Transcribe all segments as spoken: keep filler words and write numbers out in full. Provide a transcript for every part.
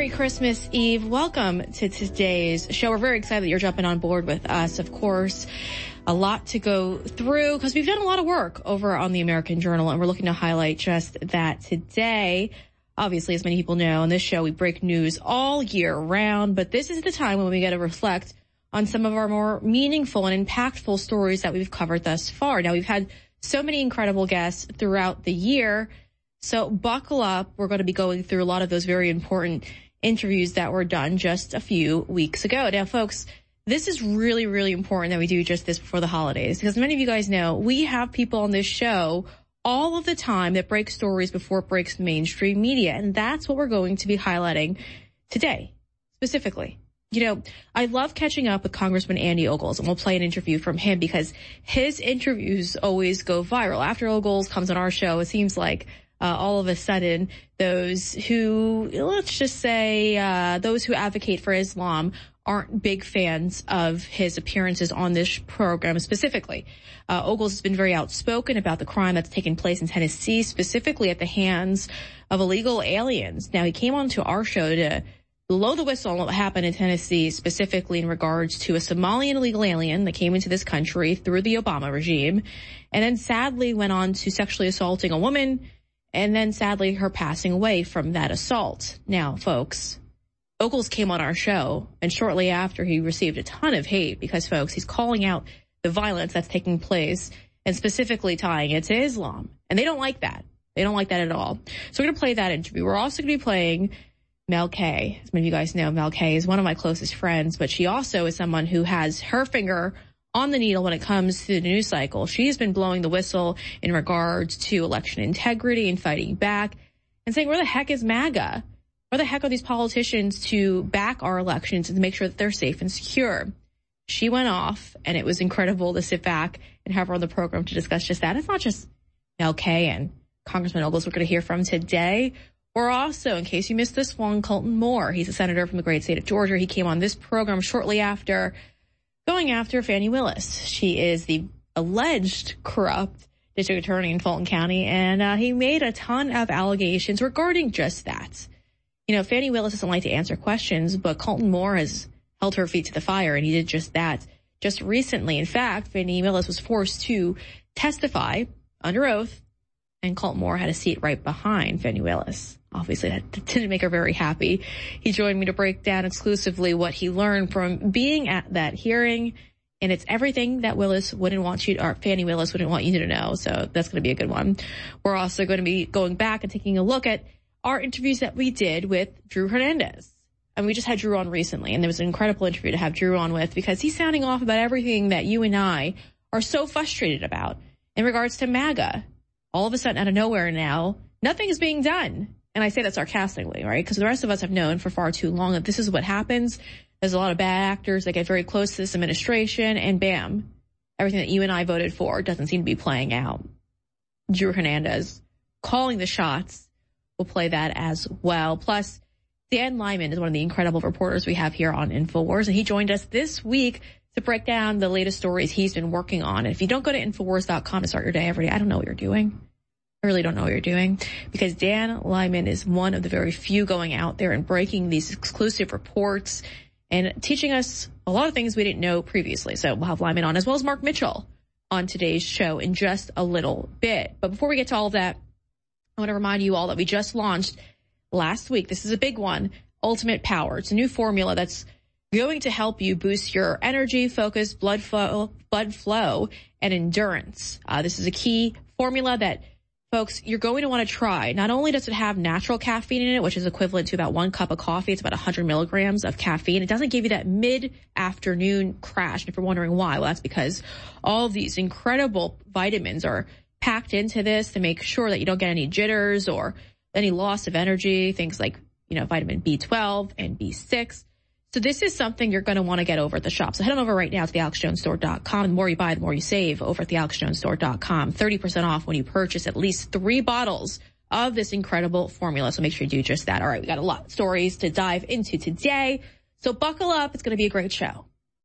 Merry Christmas Eve. Welcome to today's show. We're very excited that you're jumping on board with us, of course. A lot to go through because we've done a lot of work over on the American Journal, and we're looking to highlight just that today. Obviously, as many people know, on this show, we break news all year round, but this is the time when we get to reflect on some of our more meaningful and impactful stories that we've covered thus far. Now, we've had so many incredible guests throughout the year, so buckle up. We're going to be going through a lot of those very important interviews that were done just a few weeks ago. Now, folks, this is really, really important that we do just this before the holidays, because many of you guys know we have people on this show all of the time that break stories before it breaks mainstream media, and that's what we're going to be highlighting today, specifically. You know, I love catching up with Congressman Andy Ogles, and we'll play an interview from him because his interviews always go viral. After Ogles comes on our show, it seems like uh, all of a sudden those who, let's just say, uh, those who advocate for Islam aren't big fans of his appearances on this program specifically. Uh, Ogles has been very outspoken about the crime that's taken place in Tennessee, specifically at the hands of illegal aliens. Now, he came on to our show to blow the whistle on what happened in Tennessee, specifically in regards to a Somalian illegal alien that came into this country through the Obama regime, and then sadly went on to sexually assaulting a woman, and then sadly her passing away from that assault. Now, folks, Ogles came on our show, and shortly after he received a ton of hate because, folks, he's calling out the violence that's taking place and specifically tying it to Islam. And they don't like that. They don't like that at all. So we're going to play that interview. We're also going to be playing Mel K. As many of you guys know, Mel K is one of my closest friends, but she also is someone who has her finger on the needle when it comes to the news cycle. She's been blowing the whistle in regards to election integrity and fighting back and saying, where the heck is MAGA? Where the heck are these politicians to back our elections and to make sure that they're safe and secure? She went off, and it was incredible to sit back and have her on the program to discuss just that. It's not just Mel K and Congressman Ogles we're going to hear from today. We're also, in case you missed this one, Colton Moore. He's a senator from the great state of Georgia. He came on this program shortly after going after Fani Willis. She is the alleged corrupt district attorney in Fulton County, and uh, he made a ton of allegations regarding just that. You know, Fani Willis doesn't like to answer questions, but Colton Moore has held her feet to the fire, and he did just that just recently. In fact, Fani Willis was forced to testify under oath, and Colton Moore had a seat right behind Fani Willis. Obviously, that didn't make her very happy. He joined me to break down exclusively what he learned from being at that hearing, and it's everything that Willis wouldn't want you, or Fani Willis wouldn't want you to know, so that's going to be a good one. We're also going to be going back and taking a look at our interviews that we did with Drew Hernandez. And we just had Drew on recently, and there was an incredible interview to have Drew on with because he's sounding off about everything that you and I are so frustrated about in regards to MAGA. All of a sudden, out of nowhere now, nothing is being done. And I say that sarcastically, right? Because the rest of us have known for far too long that this is what happens. There's a lot of bad actors that get very close to this administration, and bam, everything that you and I voted for doesn't seem to be playing out. Drew Hernandez calling the shots. We'll play that as well. Plus, Dan Lyman is one of the incredible reporters we have here on InfoWars, and he joined us this week to break down the latest stories he's been working on. And if you don't go to Infowars dot com to start your day every day, I don't know what you're doing. I really don't know what you're doing, because Dan Lyman is one of the very few going out there and breaking these exclusive reports and teaching us a lot of things we didn't know previously. So we'll have Lyman on, as well as Mark Mitchell, on today's show in just a little bit. But before we get to all of that, I want to remind you all that we just launched last week. This is a big one, Ultimate Power. It's a new formula that's going to help you boost your energy, focus, blood flow, blood flow, and endurance. Uh, this is a key formula that, folks, you're going to want to try. Not only does it have natural caffeine in it, which is equivalent to about one cup of coffee. It's about one hundred milligrams of caffeine. It doesn't give you that mid-afternoon crash. And if you're wondering why, well, that's because all of these incredible vitamins are packed into this to make sure that you don't get any jitters or any loss of energy, things like, you know, vitamin B twelve and B six. So this is something you're going to want to get over at the shop. So head on over right now to the alex jones store dot com. The more you buy, the more you save over at the alex jones store dot com. thirty percent off when you purchase at least three bottles of this incredible formula. So make sure you do just that. All right, we got a lot of stories to dive into today. So buckle up. It's going to be a great show.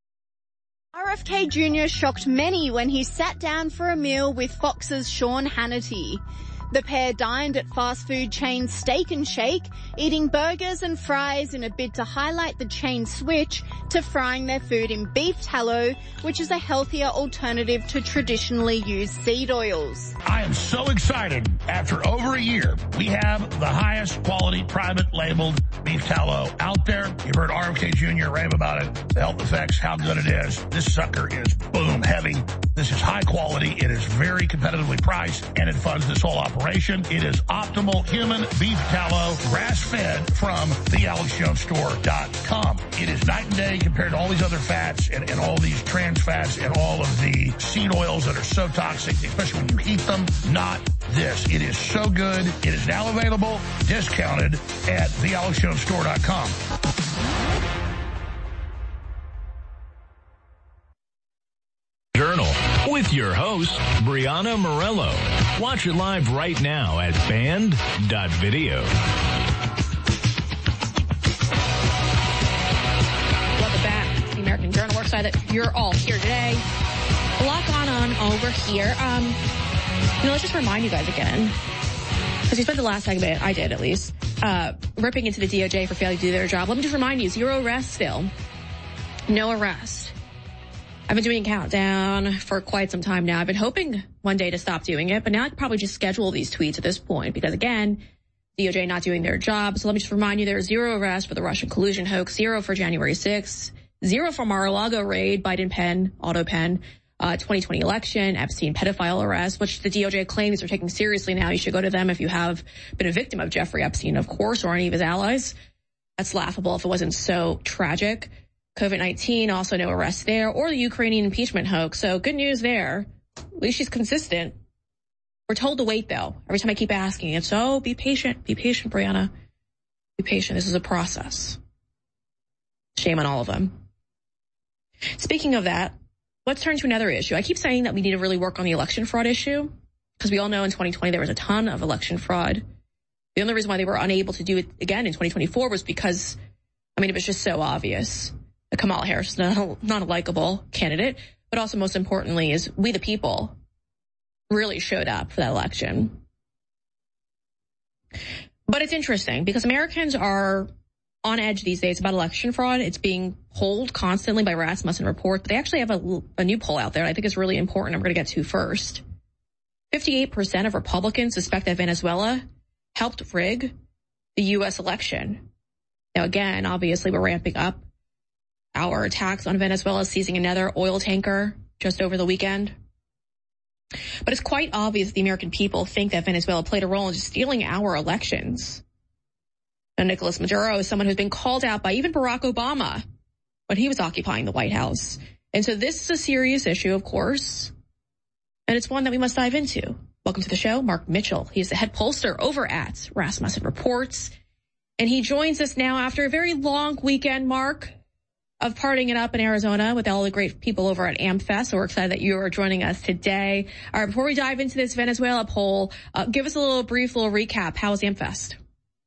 R F K Junior shocked many when he sat down for a meal with Fox's Sean Hannity. The pair dined at fast food chain Steak and Shake, eating burgers and fries in a bid to highlight the chain's switch to frying their food in beef tallow, which is a healthier alternative to traditionally used seed oils. I am so excited. After over a year, we have the highest quality private labeled beef tallow out there. You've heard R F K Junior rave about it, the health effects, how good it is. This sucker is boom heavy. This is high quality. It is very competitively priced, and it funds this whole operation. It is optimal human beef tallow, grass-fed from the alex jones store dot com. It is night and day compared to all these other fats and, and all these trans fats and all of the seed oils that are so toxic, especially when you heat them. Not this. It is so good. It is now available, discounted at the alex jones store dot com. Journal with your host, Brianna Morello. Watch it live right now at band dot video. Welcome back to the American Journal. We're excited that you're all here today. A lot going on over here. Um, you know, let's just remind you guys again, because we spent the last segment, I did at least, uh, ripping into the D O J for failing to do their job. Let me just remind you, zero arrests still. No arrest. I've been doing a countdown for quite some time now. I've been hoping one day to stop doing it, but now I could probably just schedule these tweets at this point because, again, D O J not doing their job. So let me just remind you, there are zero arrests for the Russian collusion hoax, zero for January sixth, zero for Mar-a-Lago raid, Biden pen, auto pen, uh, twenty twenty election, Epstein pedophile arrest, which the D O J claims are taking seriously now. You should go to them if you have been a victim of Jeffrey Epstein, of course, or any of his allies. That's laughable if it wasn't so tragic. COVID nineteen, also no arrests there, or the Ukrainian impeachment hoax. So good news there. At least she's consistent. We're told to wait, though. Every time I keep asking it. So be patient. Be patient, Brianna. Be patient. This is a process. Shame on all of them. Speaking of that, let's turn to another issue. I keep saying that we need to really work on the election fraud issue because we all know in twenty twenty there was a ton of election fraud. The only reason why they were unable to do it again in twenty twenty-four was because, I mean, it was just so obvious. Kamala Harris is not a, not a likable candidate, but also most importantly is we the people really showed up for that election. But it's interesting because Americans are on edge these days about election fraud. It's being polled constantly by Rasmussen Report, but they actually have a, a new poll out there I think is really important I'm going to get to first. fifty-eight percent of Republicans suspect that Venezuela helped rig the U S election. Now, again, obviously we're ramping up our attacks on Venezuela, seizing another oil tanker just over the weekend. But it's quite obvious the American people think that Venezuela played a role in just stealing our elections. Now, Nicolas Maduro is someone who's been called out by even Barack Obama when he was occupying the White House. And so this is a serious issue, of course, and it's one that we must dive into. Welcome to the show, Mark Mitchell. He's the head pollster over at Rasmussen Reports, and he joins us now after a very long weekend, Mark, of partying it up in Arizona with all the great people over at AmFest. So we're excited that you are joining us today. All right, before we dive into this Venezuela poll, uh, give us a little brief little recap. How was AmFest?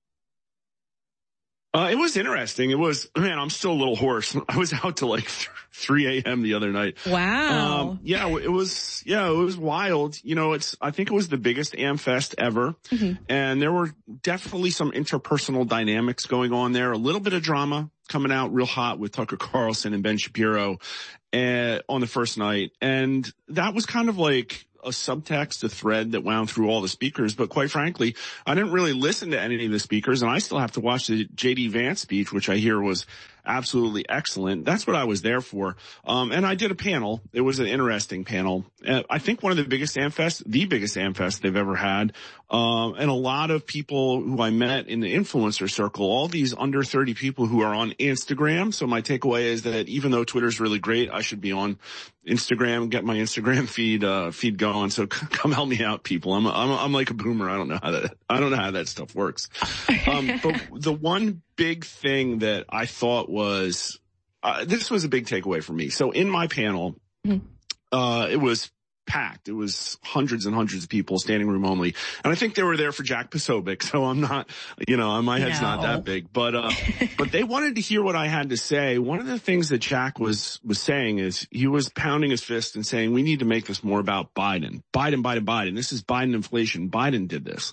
Uh, it was interesting. It was, man, I'm still a little hoarse. I was out till like three a.m. the other night. Wow. Um, yeah, it was, yeah, it was wild. You know, it's, I think it was the biggest AmFest ever. Mm-hmm. And there were definitely some interpersonal dynamics going on there. A little bit of drama coming out real hot with Tucker Carlson and Ben Shapiro uh, on the first night. And that was kind of like a subtext, a thread that wound through all the speakers. But quite frankly, I didn't really listen to any of the speakers, and I still have to watch the J D Vance speech, which I hear was absolutely excellent. That's what I was there for. Um, and I did a panel. It was an interesting panel. Uh, I think one of the biggest AmFest, the biggest AmFest they've ever had. Um, and a lot of people who I met in the influencer circle, all these under thirty people who are on Instagram. So my takeaway is that even though Twitter's really great, I should be on Instagram, get my Instagram feed, uh, feed going. So c- come help me out, people. I'm, a, I'm, a, I'm like a boomer. I don't know how that, I don't know how that stuff works. Um, but the one big thing that I thought was, uh, this was a big takeaway for me. So in my panel, mm-hmm. uh, it was packed. It was hundreds and hundreds of people, standing room only. And I think they were there for Jack Posobiec, so I'm not, you know, my head's no. not that big. But, uh, but they wanted to hear what I had to say. One of the things that Jack was, was saying is he was pounding his fist and saying, we need to make this more about Biden. Biden, Biden, Biden. This is Biden inflation. Biden did this.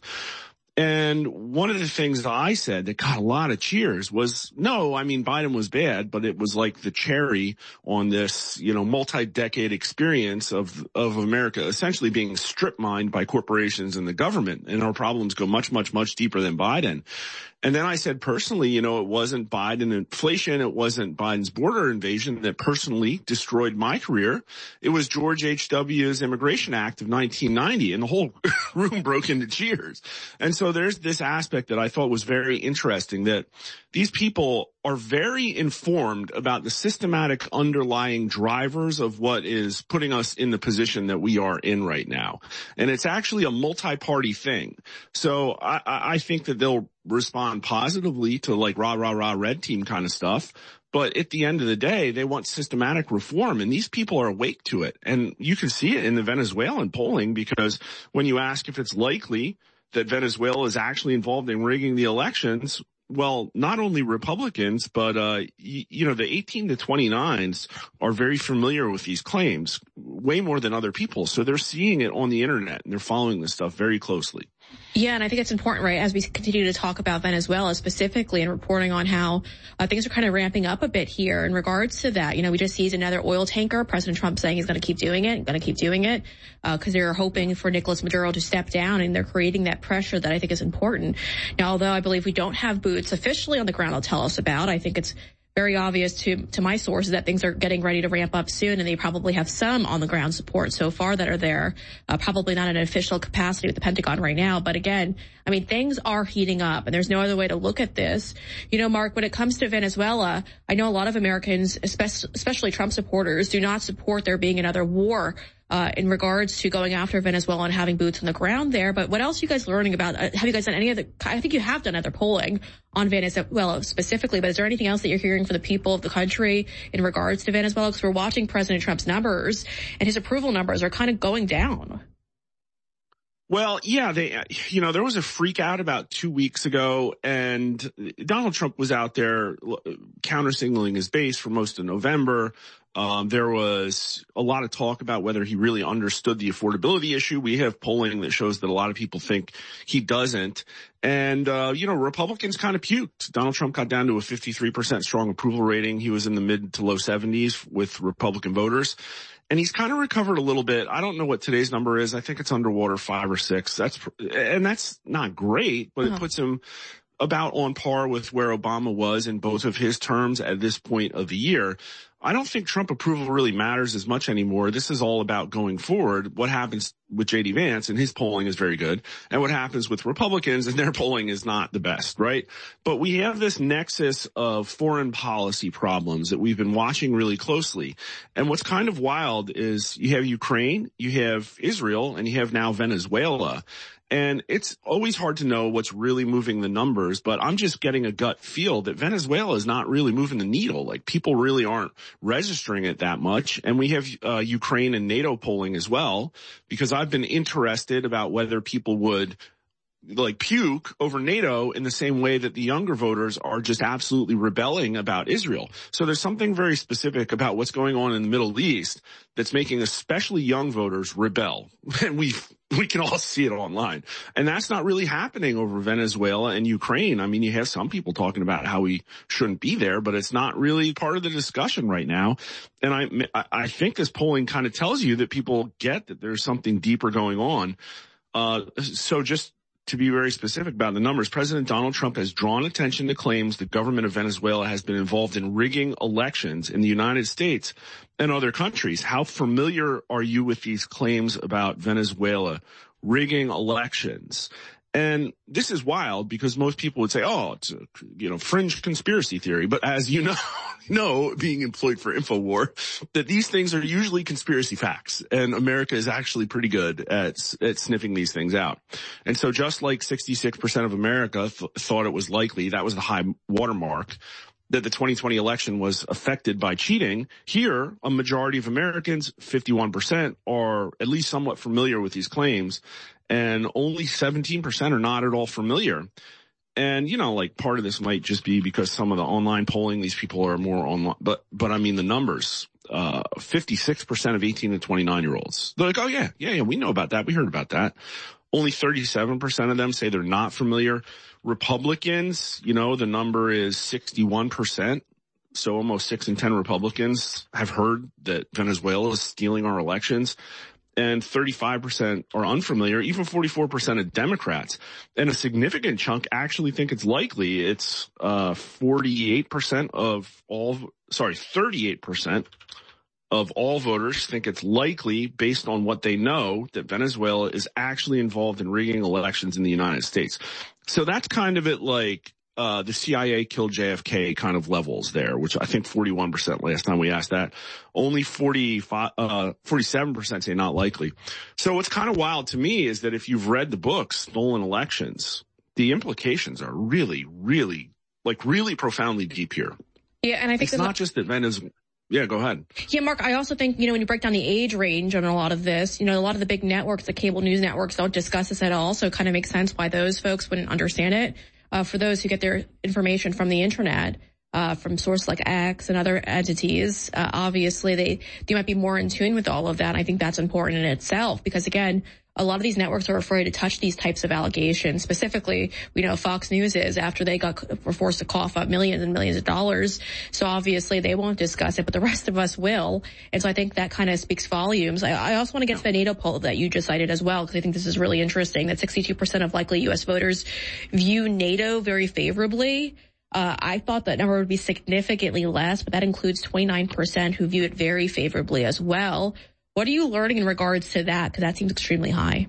And one of the things that I said that got a lot of cheers was, no, I mean, Biden was bad, but it was like the cherry on this, you know, multi-decade experience of, of America essentially being strip mined by corporations and the government. And our problems go much, much, much deeper than Biden. And then I said personally, you know, it wasn't Biden inflation. It wasn't Biden's border invasion that personally destroyed my career. It was George H W's Immigration Act of nineteen ninety, and the whole room broke into cheers. And so there's this aspect that I thought was very interesting, that these people are very informed about the systematic underlying drivers of what is putting us in the position that we are in right now. And it's actually a multi-party thing. So I, I think that they'll respond positively to like rah, rah, rah, red team kind of stuff. But at the end of the day, they want systematic reform, and these people are awake to it. And you can see it in the Venezuelan polling, because when you ask if it's likely that Venezuela is actually involved in rigging the elections, well, not only Republicans, but, uh, y- you know, the eighteen to twenty-nines are very familiar with these claims, way more than other people. So they're seeing it on the internet, and they're following this stuff very closely. Yeah, and I think it's important, right, as we continue to talk about Venezuela specifically and reporting on how uh, things are kind of ramping up a bit here in regards to that. You know, we just seized another oil tanker. President Trump saying he's going to keep doing it, going to keep doing it, because uh, they're hoping for Nicolas Maduro to step down, and they're creating that pressure that I think is important. Now, although I believe we don't have boots officially on the ground, I'll tell us about, I think it's very obvious to to my sources that things are getting ready to ramp up soon, and they probably have some on the ground support so far that are there, uh, probably not in an official capacity with the Pentagon right now. But again, I mean, things are heating up, and there's no other way to look at this. You know, Mark, when it comes to Venezuela, I know a lot of Americans, especially Trump supporters, do not support there being another war Uh, in regards to going after Venezuela and having boots on the ground there. But what else are you guys learning about? Uh, have you guys done any of the, I think you have done other polling on Venezuela specifically, but is there anything else that you're hearing from the people of the country in regards to Venezuela? Because we're watching President Trump's numbers, and his approval numbers are kind of going down. Well, yeah, they, you know, there was a freak out about two weeks ago, and Donald Trump was out there counter signaling his base for most of November. Um, there was a lot of talk about whether he really understood the affordability issue. We have polling that shows that a lot of people think he doesn't. And, uh, you know, Republicans kind of puked. Donald Trump got down to a fifty-three percent strong approval rating. He was in the mid to low seventies with Republican voters. And he's kind of recovered a little bit. I don't know what today's number is. I think it's underwater five or six. That's, and that's not great, but uh-huh. It puts him about on par with where Obama was in both of his terms at this point of the year. I don't think Trump approval really matters as much anymore. This is all about going forward. What happens with J D Vance, and his polling is very good, and what happens with Republicans, and their polling is not the best, right? But we have this nexus of foreign policy problems that we've been watching really closely. And what's kind of wild is you have Ukraine, you have Israel, and you have now Venezuela. And it's always hard to know what's really moving the numbers, but I'm just getting a gut feel that Venezuela is not really moving the needle. Like, people really aren't registering it that much. And we have uh, Ukraine and NATO polling as well, because I've been interested about whether people would like puke over NATO in the same way that the younger voters are just absolutely rebelling about Israel. So there's something very specific about what's going on in the Middle East that's making especially young voters rebel. And we we can all see it online. And that's not really happening over Venezuela and Ukraine. I mean, you have some people talking about how we shouldn't be there, but it's not really part of the discussion right now. And I I think this polling kind of tells you that people get that there's something deeper going on. Uh, so just to be very specific about the numbers, President Donald Trump has drawn attention to claims the government of Venezuela has been involved in rigging elections in the United States and other countries. How familiar are you with these claims about Venezuela rigging elections? And this is wild because most people would say, oh, it's a, you know, fringe conspiracy theory. But as you know, know, being employed for InfoWar, that these things are usually conspiracy facts. And America is actually pretty good at, at sniffing these things out. And so just like sixty-six percent of America th- thought it was likely, that was the high watermark. that the twenty twenty election was affected by cheating. Here, a majority of Americans, fifty-one percent, are at least somewhat familiar with these claims, and only seventeen percent are not at all familiar. And, you know, like part of this might just be because some of the online polling, these people are more online, but, but I mean the numbers, uh, fifty-six percent of eighteen to twenty-nine year olds. They're like, oh yeah, yeah, yeah, we know about that. We heard about that. Only thirty-seven percent of them say they're not familiar. Republicans, you know, the number is sixty-one percent. So almost six in ten Republicans have heard that Venezuela is stealing our elections. And thirty-five percent are unfamiliar, even forty-four percent of Democrats. And a significant chunk actually think it's likely. It's uh forty-eight percent of all, sorry, thirty-eight percent of all voters think it's likely, based on what they know, that Venezuela is actually involved in rigging elections in the United States. So that's kind of it, like uh the C I A killed J F K kind of levels there, which I think forty-one percent last time we asked that. Only forty-five, uh, forty-seven percent say not likely. So what's kind of wild to me is that if you've read the book, Stolen Elections, the implications are really, really, like really profoundly deep here. Yeah, and I think it's not just that Venezuela. Yeah, go ahead. Yeah, Mark, I also think, you know, when you break down the age range on a lot of this, you know, a lot of the big networks, the cable news networks, don't discuss this at all. So it kind of makes sense why those folks wouldn't understand it. Uh, for those who get their information from the internet, uh, from sources like X and other entities, uh, obviously they, they might be more in tune with all of that. And I think that's important in itself because, again, a lot of these networks are afraid to touch these types of allegations. Specifically, we know Fox News is after they got were forced to cough up millions and millions of dollars. So obviously they won't discuss it, but the rest of us will. And so I think that kind of speaks volumes. I, I also want to get to the NATO poll that you just cited as well, because I think this is really interesting that sixty-two percent of likely U S voters view NATO very favorably. Uh, I thought that number would be significantly less, but that includes twenty-nine percent who view it very favorably as well. What are you learning in regards to that? Because that seems extremely high.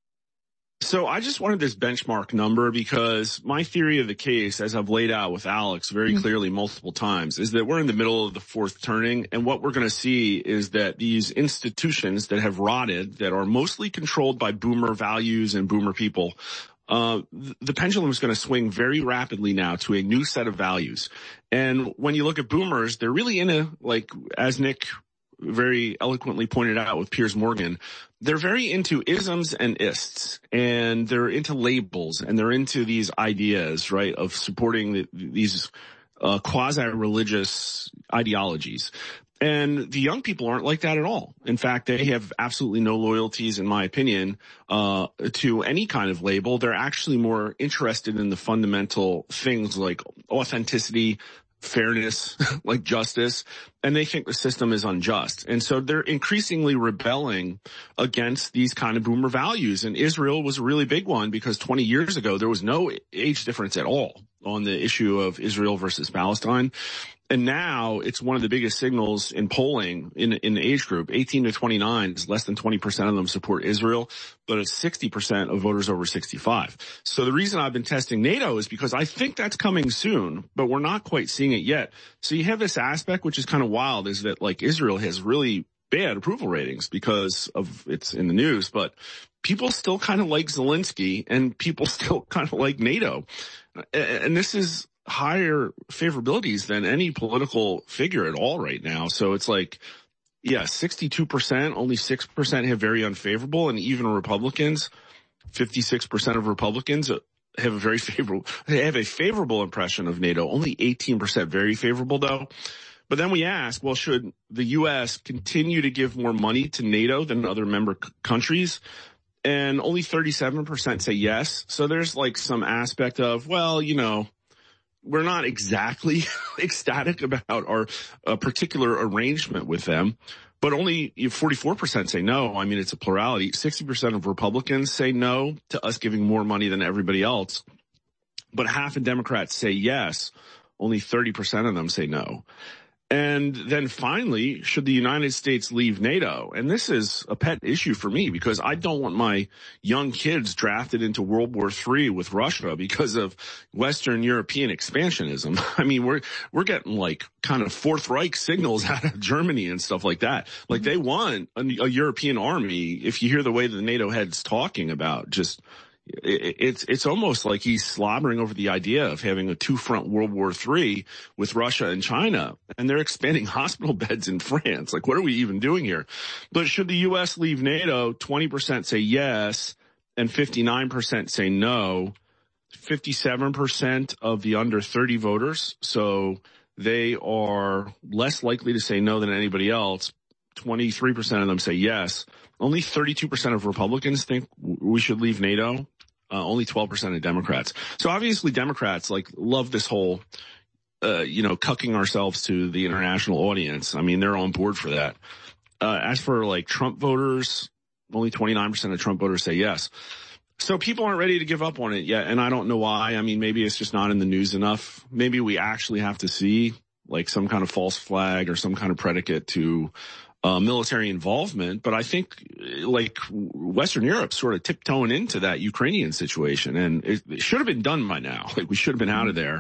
So I just wanted this benchmark number because my theory of the case, as I've laid out with Alex very mm-hmm. clearly multiple times, is that we're in the middle of the fourth turning. And what we're going to see is that these institutions that have rotted, that are mostly controlled by boomer values and boomer people, uh, the pendulum is going to swing very rapidly now to a new set of values. And when you look at boomers, they're really in a, like, as Nick very eloquently pointed out with Piers Morgan, they're very into isms and ists, and they're into labels, and they're into these ideas, right, of supporting the, these uh, quasi-religious ideologies. And the young people aren't like that at all. In fact, they have absolutely no loyalties, in my opinion, uh, to any kind of label. They're actually more interested in the fundamental things like authenticity, fairness, like justice, and they think the system is unjust. And so they're increasingly rebelling against these kind of boomer values. And Israel was a really big one because twenty years ago, there was no age difference at all on the issue of Israel versus Palestine. And now it's one of the biggest signals in polling in, in the age group. eighteen to twenty-nine is less than twenty percent of them support Israel, but it's sixty percent of voters over sixty-five. So the reason I've been testing NATO is because I think that's coming soon, but we're not quite seeing it yet. So you have this aspect, which is kind of wild, is that like Israel has really bad approval ratings because of it's in the news, but people still kind of like Zelensky and people still kind of like NATO. And this is higher favorabilities than any political figure at all right now. So it's like, yeah, sixty-two percent, only six percent have very unfavorable, and even Republicans, fifty-six percent of Republicans have a very favorable, they have a favorable impression of NATO, only eighteen percent very favorable though. But then we ask, well, should the U S continue to give more money to NATO than other member c- countries? And only thirty-seven percent say yes. So there's like some aspect of, well, you know, we're not exactly ecstatic about our uh, particular arrangement with them, but only forty-four percent say no. I mean, it's a plurality. sixty percent of Republicans say no to us giving more money than everybody else, but half of Democrats say yes. Only thirty percent of them say no. And then finally, should the United States leave NATO? And this is a pet issue for me because I don't want my young kids drafted into World War Three with Russia because of Western European expansionism. I mean, we're, we're getting like kind of Fourth Reich signals out of Germany and stuff like that. Like they want a, a European army. If you hear the way the NATO head's talking about just, it's it's almost like he's slobbering over the idea of having a two-front World War Three with Russia and China, and they're expanding hospital beds in France. Like, what are we even doing here? But should the U S leave NATO? twenty percent say yes, and fifty-nine percent say no. fifty-seven percent of the under thirty voters, so they are less likely to say no than anybody else. twenty-three percent of them say yes. Only thirty-two percent of Republicans think we should leave NATO. Uh, only twelve percent of Democrats. So obviously Democrats like love this whole, uh, you know, cucking ourselves to the international audience. I mean, they're on board for that. Uh, as for like Trump voters, only twenty-nine percent of Trump voters say yes. So people aren't ready to give up on it yet. And I don't know why. I mean, maybe it's just not in the news enough. Maybe we actually have to see like some kind of false flag or some kind of predicate to Uh, military involvement, but I think like Western Europe sort of tiptoeing into that Ukrainian situation, and it, it should have been done by now. Like we should have been out of there,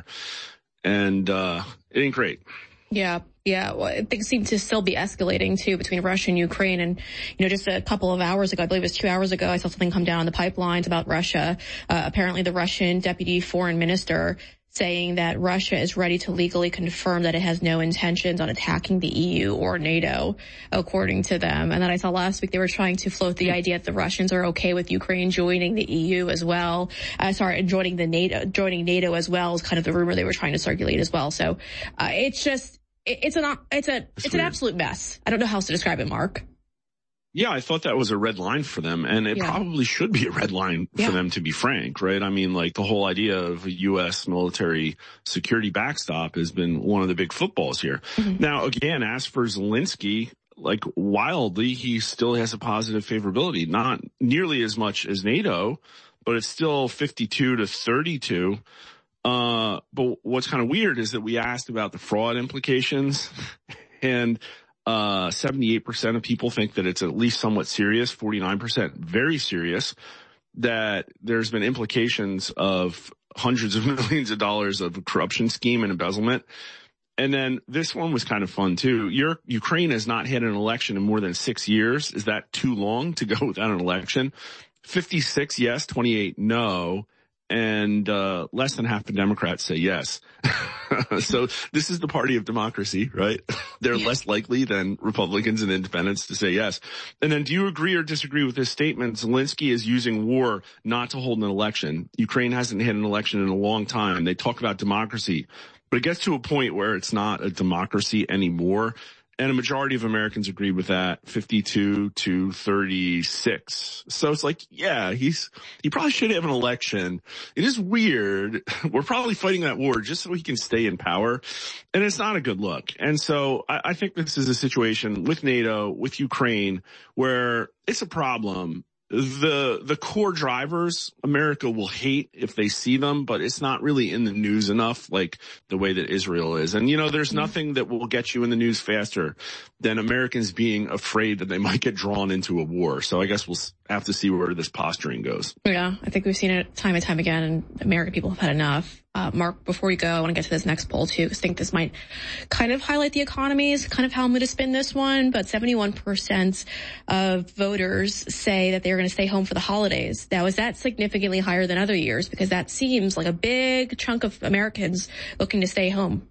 and uh, it ain't great. Yeah, yeah. Well, things seem to still be escalating too between Russia and Ukraine. And, you know, just a couple of hours ago, I believe it was two hours ago, I saw something come down on the pipelines about Russia. Uh, apparently the Russian deputy foreign minister saying that Russia is ready to legally confirm that it has no intentions on attacking the E U or NATO, according to them. And then I saw last week they were trying to float the idea that the Russians are okay with Ukraine joining the E U as well. Uh, sorry, joining the NATO, joining NATO as well is kind of the rumor they were trying to circulate as well. So uh, it's just, it, it's an, it's a, it's an absolute mess. I don't know how else to describe it, Mark. Yeah, I thought that was a red line for them, and it yeah. probably should be a red line for yeah. them, to be frank, right? I mean, like the whole idea of a U S military security backstop has been one of the big footballs here. Mm-hmm. Now, again, as for Zelensky, like wildly, he still has a positive favorability, not nearly as much as NATO, but it's still fifty-two to thirty-two. Uh, but what's kind of weird is that we asked about the fraud implications, and Uh, seventy-eight percent of people think that it's at least somewhat serious, forty-nine percent very serious, that there's been implications of hundreds of millions of dollars of corruption scheme and embezzlement. And then this one was kind of fun too. Your, Ukraine has not had an election in more than six years. Is that too long to go without an election? fifty-six yes, twenty-eight no. And uh less than half the Democrats say yes. So this is the party of democracy, right? They're yeah. less likely than Republicans and independents to say yes. And then do you agree or disagree with this statement? Zelensky is using war not to hold an election. Ukraine hasn't had an election in a long time. They talk about democracy, but it gets to a point where it's not a democracy anymore. And a majority of Americans agreed with that, fifty-two to thirty-six. So it's like, yeah, he's, he probably should have an election. It is weird. We're probably fighting that war just so he can stay in power. And it's not a good look. And so I, I think this is a situation with NATO, with Ukraine, where it's a problem. The, the core drivers, America will hate if they see them, but it's not really in the news enough like the way that Israel is. And, you know, there's nothing that will get you in the news faster than Americans being afraid that they might get drawn into a war. So I guess we'll have to see where this posturing goes. Yeah, I think we've seen it time and time again, and American people have had enough. Uh, Mark, before you go, I want to get to this next poll too, because I think this might kind of highlight the economies, kind of how I'm going to spin this one. But seventy-one percent of voters say that they're going to stay home for the holidays. Now, is that significantly higher than other years? Because that seems like a big chunk of Americans looking to stay home.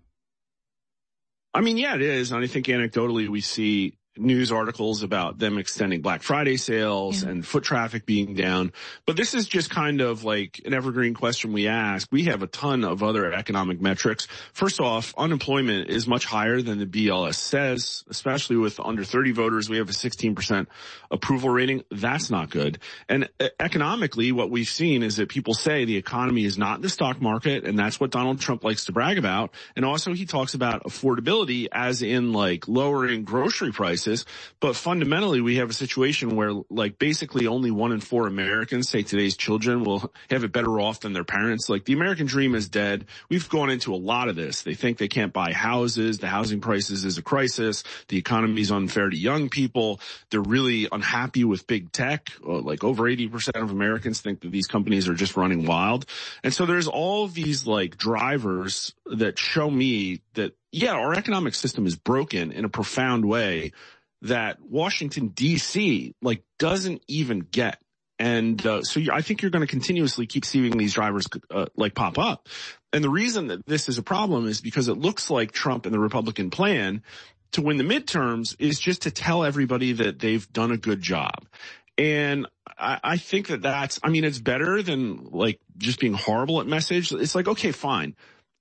I mean, yeah, it is. And I think anecdotally we see news articles about them extending Black Friday sales yeah. and foot traffic being down. But this is just kind of like an evergreen question we ask. We have a ton of other economic metrics. First off, unemployment is much higher than the B L S says, especially with under thirty voters. We have a sixteen percent approval rating. That's not good. And economically, what we've seen is that people say the economy is not the stock market, and that's what Donald Trump likes to brag about. And also he talks about affordability as in like lowering grocery prices. But fundamentally, we have a situation where like basically only one in four Americans say today's children will have it better off than their parents. Like the American dream is dead. We've gone into a lot of this. They think they can't buy houses. The housing crisis is a crisis. The economy is unfair to young people. They're really unhappy with big tech. Like over eighty percent of Americans think that these companies are just running wild. And so there's all of these like drivers that show me that, yeah, our economic system is broken in a profound way that Washington, D C, like, doesn't even get. And uh, so I think you're going to continuously keep seeing these drivers uh, like pop up. And the reason that this is a problem is because it looks like Trump and the Republican plan to win the midterms is just to tell everybody that they've done a good job. And I, I think that that's, I mean, it's better than like just being horrible at message. It's like, okay, fine.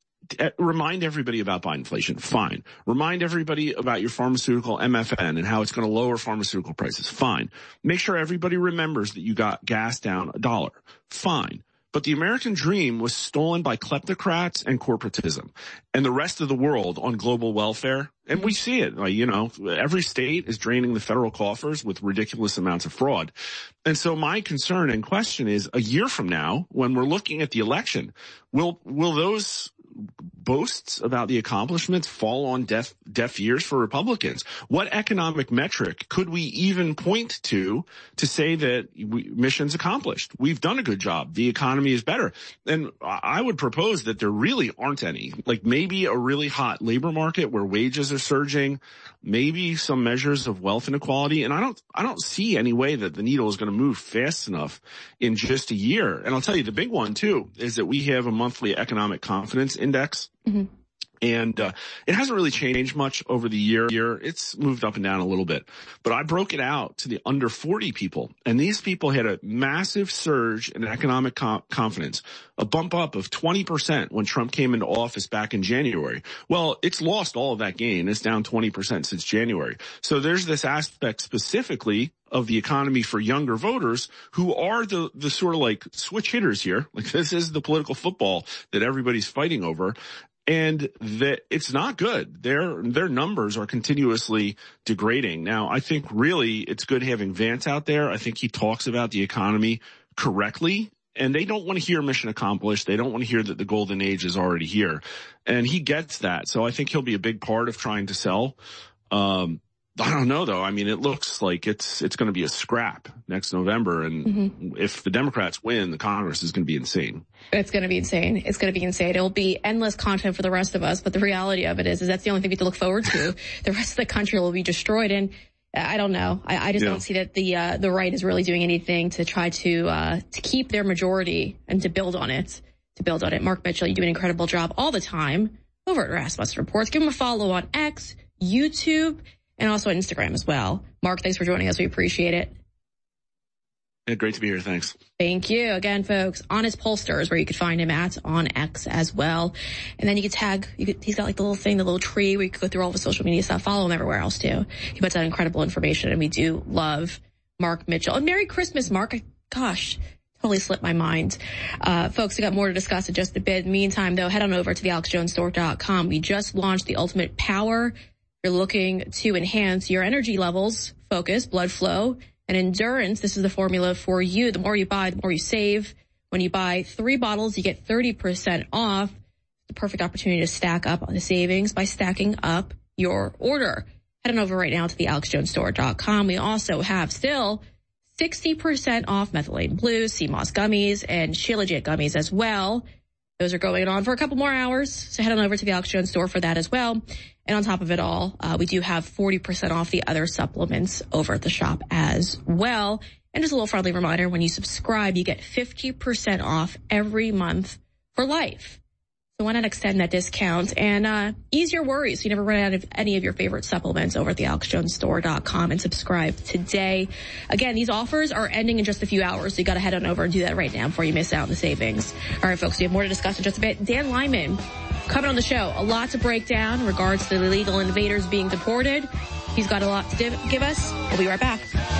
Remind everybody about Biden inflation. Fine. Remind everybody about your pharmaceutical M F N and how it's going to lower pharmaceutical prices. Fine. Make sure everybody remembers that you got gas down a dollar. Fine. But the American dream was stolen by kleptocrats and corporatism and the rest of the world on global welfare. And we see it. Like, you know, every state is draining the federal coffers with ridiculous amounts of fraud. And so my concern and question is a year from now, when we're looking at the election, will, will those boasts about the accomplishments fall on deaf, deaf ears for Republicans? What economic metric could we even point to to say that we, mission's accomplished? We've done a good job. The economy is better. And I would propose that there really aren't any. Like maybe a really hot labor market where wages are surging, maybe some measures of wealth inequality. And I don't, I don't see any way that the needle is going to move fast enough in just a year. And I'll tell you the big one too is that we have a monthly economic confidence index. Mm-hmm. And uh, it hasn't really changed much over the year. Year It's moved up and down a little bit. But I broke it out to the under forty people. And these people had a massive surge in economic com- confidence, a bump up of twenty percent when Trump came into office back in January. Well, it's lost all of that gain. It's down twenty percent since January. So there's this aspect specifically of the economy for younger voters who are the, the sort of like switch hitters here. Like this is the political football that everybody's fighting over. And that it's not good. Their, their numbers are continuously degrading. Now, I think really it's good having Vance out there. I think he talks about the economy correctly. And they don't want to hear mission accomplished. They don't want to hear that the golden age is already here. And he gets that. So I think he'll be a big part of trying to sell. Um, I don't know though. I mean, it looks like it's, it's going to be a scrap next November. And mm-hmm. if the Democrats win, the Congress is going to be insane. It's going to be insane. It's going to be insane. It'll be endless content for the rest of us. But the reality of it is, is that's the only thing we have to look forward to. The rest of the country will be destroyed. And I don't know. I, I just yeah. don't see that the, uh, the right is really doing anything to try to, uh, to keep their majority and to build on it, to build on it. Mark Mitchell, you do an incredible job all the time over at Rasmussen Reports. Give him a follow on X, YouTube, and also on Instagram as well. Mark, thanks for joining us. We appreciate it. Yeah, great to be here. Thanks. Thank you. Again, folks, Honest Pollster is where you could find him at on X as well. And then you could tag, you could, he's got like the little thing, the little tree where you could go through all the social media stuff. Follow him everywhere else too. He puts out incredible information and we do love Mark Mitchell. And Merry Christmas, Mark. Gosh, totally slipped my mind. Uh, folks, we got more to discuss in just a bit. Meantime, though, head on over to the alex jones store dot com. We just launched the Ultimate Power. You're looking to enhance your energy levels, focus, blood flow, and endurance. This is the formula for you. The more you buy, the more you save. When you buy three bottles, you get thirty percent off. The perfect opportunity to stack up on the savings by stacking up your order. Head on over right now to the alex jones store dot com. We also have still sixty percent off Methylene Blue, C M O S gummies, and Shilajit gummies as well. Those are going on for a couple more hours. So head on over to the Alex Jones store for that as well. And on top of it all, uh, we do have forty percent off the other supplements over at the shop as well. And just a little friendly reminder, when you subscribe, you get fifty percent off every month for life. So why not extend that discount and uh ease your worries so you never run out of any of your favorite supplements over at the alex jones store dot com and subscribe today. Again, these offers are ending in just a few hours, so you got to head on over and do that right now before you miss out on the savings. All right, folks, we have more to discuss in just a bit. Dan Lyman coming on the show. A lot to break down in regards to the illegal invaders being deported. He's got a lot to div- give us. We'll be right back.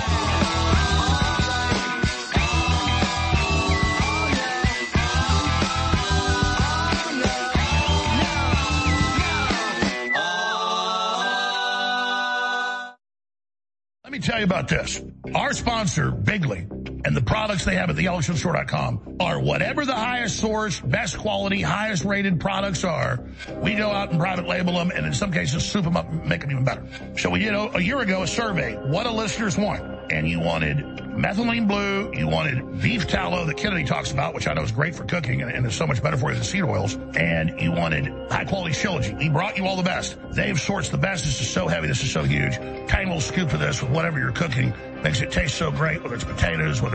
Let me tell you about this. Our sponsor, Bigley, and the products they have at the alex jones store dot com are whatever the highest source, best quality, highest rated products are. We go out and private label them, and in some cases, soup them up and make them even better. So we did a, a year ago a survey. What do listeners want? And you wanted methylene blue, you wanted beef tallow that Kennedy talks about, which I know is great for cooking and, and is so much better for you than seed oils, and you wanted high-quality Shilajit. We brought you all the best. Dave sorts the best. This is so heavy. This is so huge. Tiny little scoop of this with whatever you're cooking makes it taste so great, whether it's potatoes, whether it's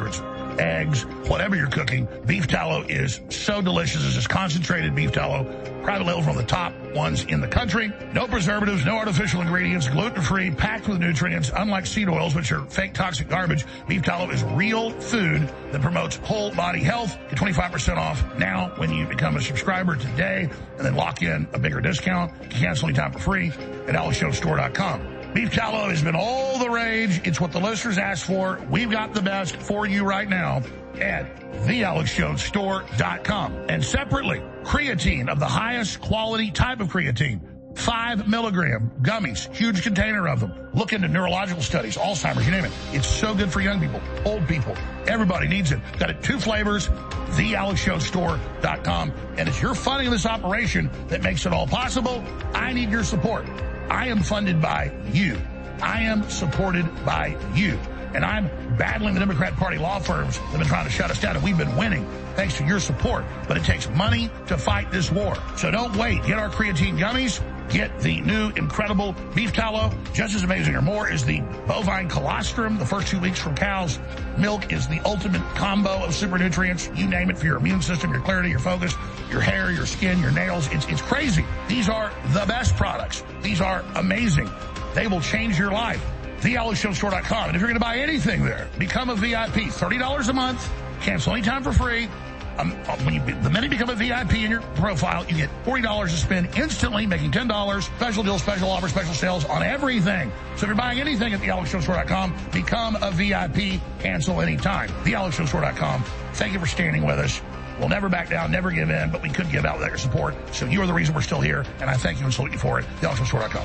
eggs, whatever you're cooking. Beef tallow is so delicious. It's just concentrated beef tallow, private label from the top ones in the country. No preservatives, no artificial ingredients, gluten-free, packed with nutrients. Unlike seed oils, which are fake toxic garbage, beef tallow is real food that promotes whole body health. Get twenty-five percent off now when you become a subscriber today, and then lock in a bigger discount. Cancel anytime for free at alex jones store dot com. Beef tallow has been all the rage. It's what the listeners asked for. We've got the best for you right now at the alex jones store dot com. And separately, creatine of the highest quality type of creatine. Five milligram gummies, huge container of them. Look into neurological studies, Alzheimer's, you name it. It's so good for young people, old people. Everybody needs it. Got it two flavors, the alex jones store dot com. And it's your funding of this operation that makes it all possible. I need your support. I am funded by you. I am supported by you. And I'm battling the Democrat Party law firms that have been trying to shut us down, and we've been winning thanks to your support. But it takes money to fight this war. So don't wait. Get our creatine gummies. Get the new incredible beef tallow. Just as amazing or more is the bovine colostrum. The first two weeks from cow's milk is the ultimate combo of super nutrients. You name it, for your immune system, your clarity, your focus, your hair, your skin, your nails. It's, it's crazy. These are the best products. These are amazing. They will change your life. the alex jones store dot com. And if you're going to buy anything there, become a V I P. thirty dollars a month. Cancel anytime for free. Um, when you, the minute you become a V I P in your profile, you get forty dollars to spend instantly, making ten dollars. Special deals, special offers, special sales on everything. So if you're buying anything at the alex jones store dot com, become a V I P. Cancel anytime. the alex jones store dot com. Thank you for standing with us. We'll never back down, never give in, but we couldn't give out without your support. So you are the reason we're still here, and I thank you and salute you for it. the alex jones store dot com.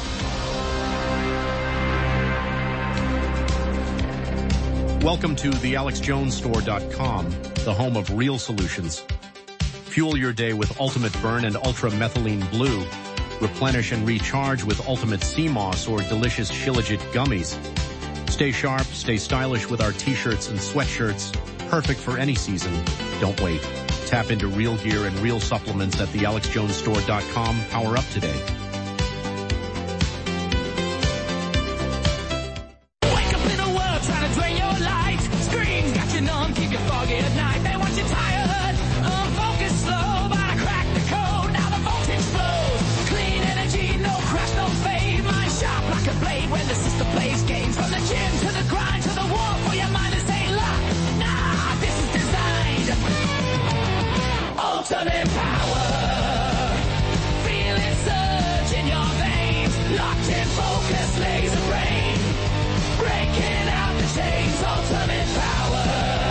Welcome to the alex jones store dot com, the home of real solutions. Fuel your day with Ultimate Burn and Ultra Methylene Blue. Replenish and recharge with Ultimate Sea Moss or delicious Shilajit gummies. Stay sharp, stay stylish with our t-shirts and sweatshirts. Perfect for any season. Don't wait. Tap into real gear and real supplements at the alex jones store dot com. Power up today. Ultimate power, feel it surge in your veins, locked in focus, laser brain, breaking out the chains. Ultimate power,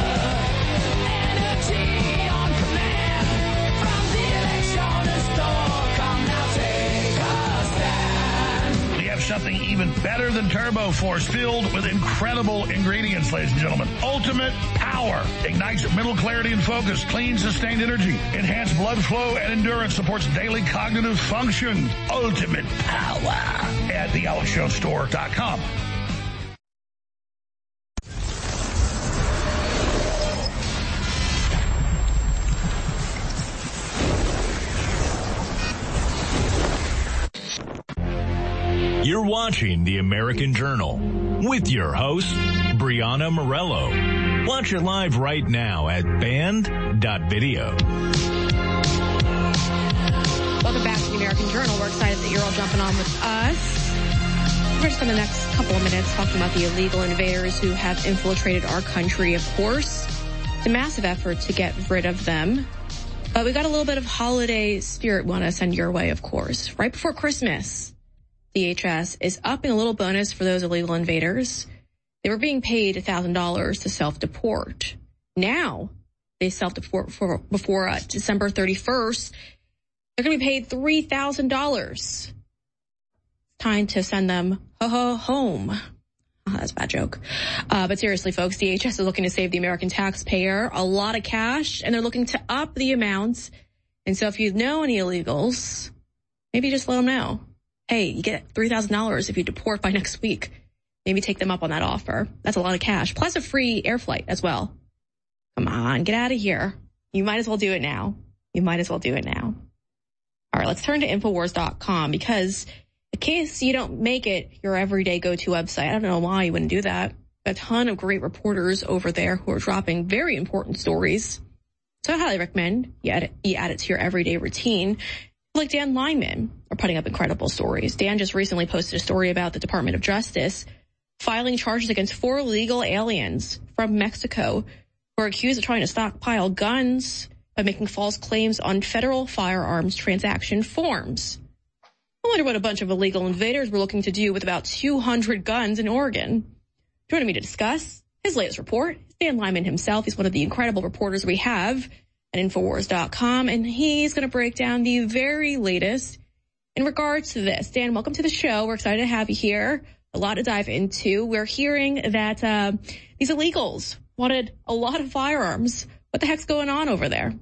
energy on command, from the Electronic Store. Come now, take a stand. We have something even better than Turbo Force, filled with incredible ingredients, ladies and gentlemen. Ultimate Power ignites mental clarity and focus, clean, sustained energy, enhanced blood flow and endurance, supports daily cognitive function. Ultimate Power at the alex jones store dot com. You're watching The American Journal with your host, Brianna Morello. Watch it live right now at band dot video. Welcome back to The American Journal. We're excited that you're all jumping on with us. We're going to spend the next couple of minutes talking about the illegal invaders who have infiltrated our country, of course. It's a massive effort to get rid of them. But we got a little bit of holiday spirit we want to send your way, of course. Right before Christmas, D H S is upping a little bonus for those illegal invaders. They were being paid one thousand dollars to self-deport. Now, they self-deport for, before uh, December thirty-first. They're going to be paid three thousand dollars. Time to send them ho-ho home. Oh, that's a bad joke. Uh, but seriously, folks, D H S is looking to save the American taxpayer a lot of cash, and they're looking to up the amounts. And so if you know any illegals, maybe just let them know. Hey, you get three thousand dollars if you deport by next week. Maybe take them up on that offer. That's a lot of cash. Plus a free air flight as well. Come on, get out of here. You might as well do it now. You might as well do it now. All right, let's turn to Infowars dot com because in case you don't make it your everyday go-to website, I don't know why you wouldn't do that. A ton of great reporters over there who are dropping very important stories. So I highly recommend you add it, you add it to your everyday routine. Like Dan Lyman are putting up incredible stories. Dan just recently posted a story about the Department of Justice filing charges against four illegal aliens from Mexico who are accused of trying to stockpile guns by making false claims on federal firearms transaction forms. I wonder what a bunch of illegal invaders were looking to do with about two hundred guns in Oregon. Joining me to discuss his latest report is Dan Lyman himself. He's one of the incredible reporters we have at Infowars dot com, and he's going to break down the very latest in regards to this. Dan, welcome to the show. We're excited to have you here. A lot to dive into. We're hearing that uh, these illegals wanted a lot of firearms. What the heck's going on over there?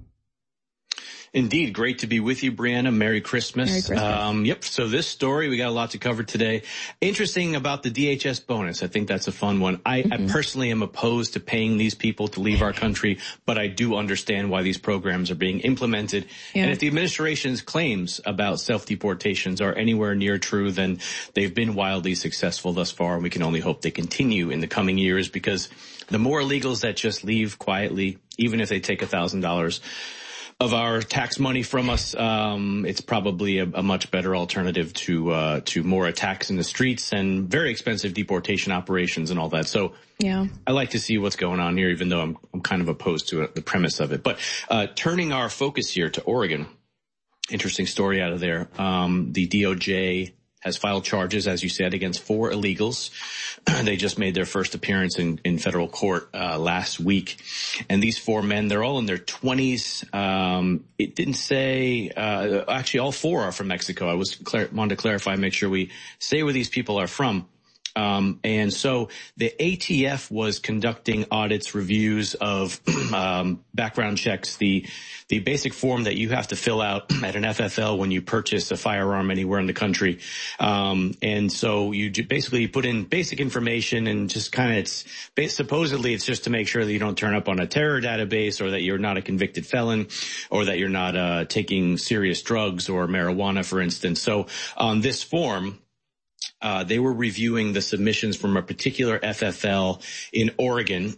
Indeed. Great to be with you, Brianna. Merry Christmas. Merry Christmas. Um, yep. So this story, we got a lot to cover today. Interesting about the D H S bonus. I think that's a fun one. I, mm-hmm. I personally am opposed to paying these people to leave our country, but I do understand why these programs are being implemented. Yeah. And if the administration's claims about self-deportations are anywhere near true, then they've been wildly successful thus far. And we can only hope they continue in the coming years, because the more illegals that just leave quietly, even if they take a thousand dollars of our tax money from us, um, it's probably a, a much better alternative to uh, to more attacks in the streets and very expensive deportation operations and all that. So yeah, I like to see what's going on here, even though I'm I'm kind of opposed to it, the premise of it. But uh, turning our focus here to Oregon, interesting story out of there. Um, the D O J has filed charges, as you said, against four illegals. They just made their first appearance in, in federal court uh, last week. And these four men, they're all in their twenties. Um, it didn't say, uh, actually all four are from Mexico. I was clar- wanted to clarify, make sure we say where these people are from. Um, and so the A T F was conducting audits, reviews of um, background checks, the the basic form that you have to fill out at an F F L when you purchase a firearm anywhere in the country. Um, and so you basically put in basic information and just kind of it's supposedly it's just to make sure that you don't turn up on a terror database, or that you're not a convicted felon, or that you're not uh, taking serious drugs or marijuana, for instance. So on this form, Uh, they were reviewing the submissions from a particular F F L in Oregon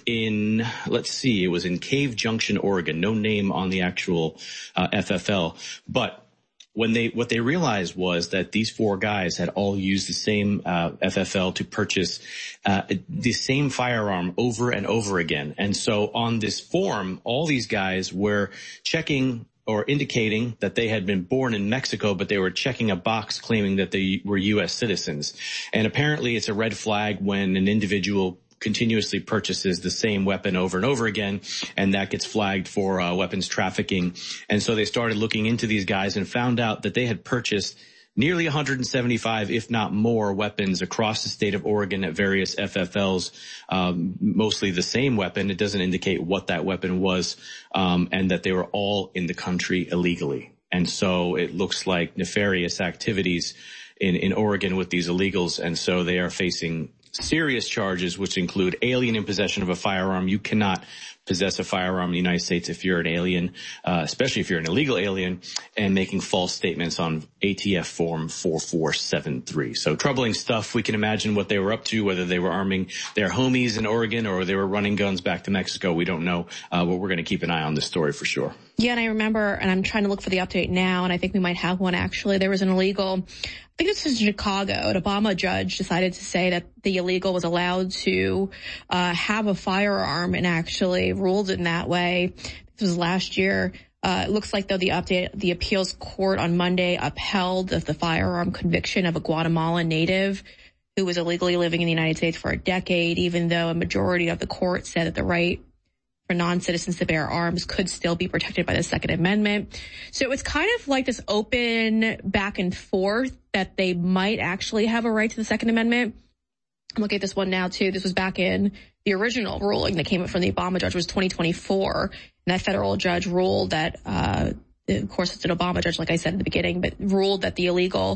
in, let's see, it was in Cave Junction, Oregon. No name on the actual uh, F F L. But when they, what they realized was that these four guys had all used the same uh, F F L to purchase uh, the same firearm over and over again. And so on this form, all these guys were checking or indicating that they had been born in Mexico, but they were checking a box claiming that they were U S citizens. And apparently it's a red flag when an individual continuously purchases the same weapon over and over again, and that gets flagged for uh, weapons trafficking. And so they started looking into these guys and found out that they had purchased nearly one hundred seventy-five, if not more, weapons across the state of Oregon at various F F Ls, um, mostly the same weapon. It doesn't indicate what that weapon was, um, and that they were all in the country illegally. And so it looks like nefarious activities in, in Oregon with these illegals. And so they are facing serious charges, which include alien in possession of a firearm. You cannot possess a firearm in the United States if you're an alien, uh, especially if you're an illegal alien, and making false statements on A T F form four four seven three. So troubling stuff. We can imagine what they were up to, whether they were arming their homies in Oregon or they were running guns back to Mexico. We don't know, uh, but we're going to keep an eye on this story for sure. Yeah, and I remember, and I'm trying to look for the update now, and I think we might have one actually. There was an illegal, I think this was in Chicago, an Obama judge decided to say that the illegal was allowed to uh have a firearm and actually ruled in that way. This was last year. Uh, it looks like, though, the update, the appeals court on Monday upheld the, the firearm conviction of a Guatemalan native who was illegally living in the United States for a decade, even though a majority of the court said that the right for non-citizens to bear arms could still be protected by the Second Amendment. So it's kind of like this open back and forth that they might actually have a right to the Second Amendment. I'm looking at this one now, too. This was back in the original ruling that came from the Obama judge was twenty twenty-four. And that federal judge ruled that, uh, of course, it's an Obama judge, like I said at the beginning, but ruled that the illegal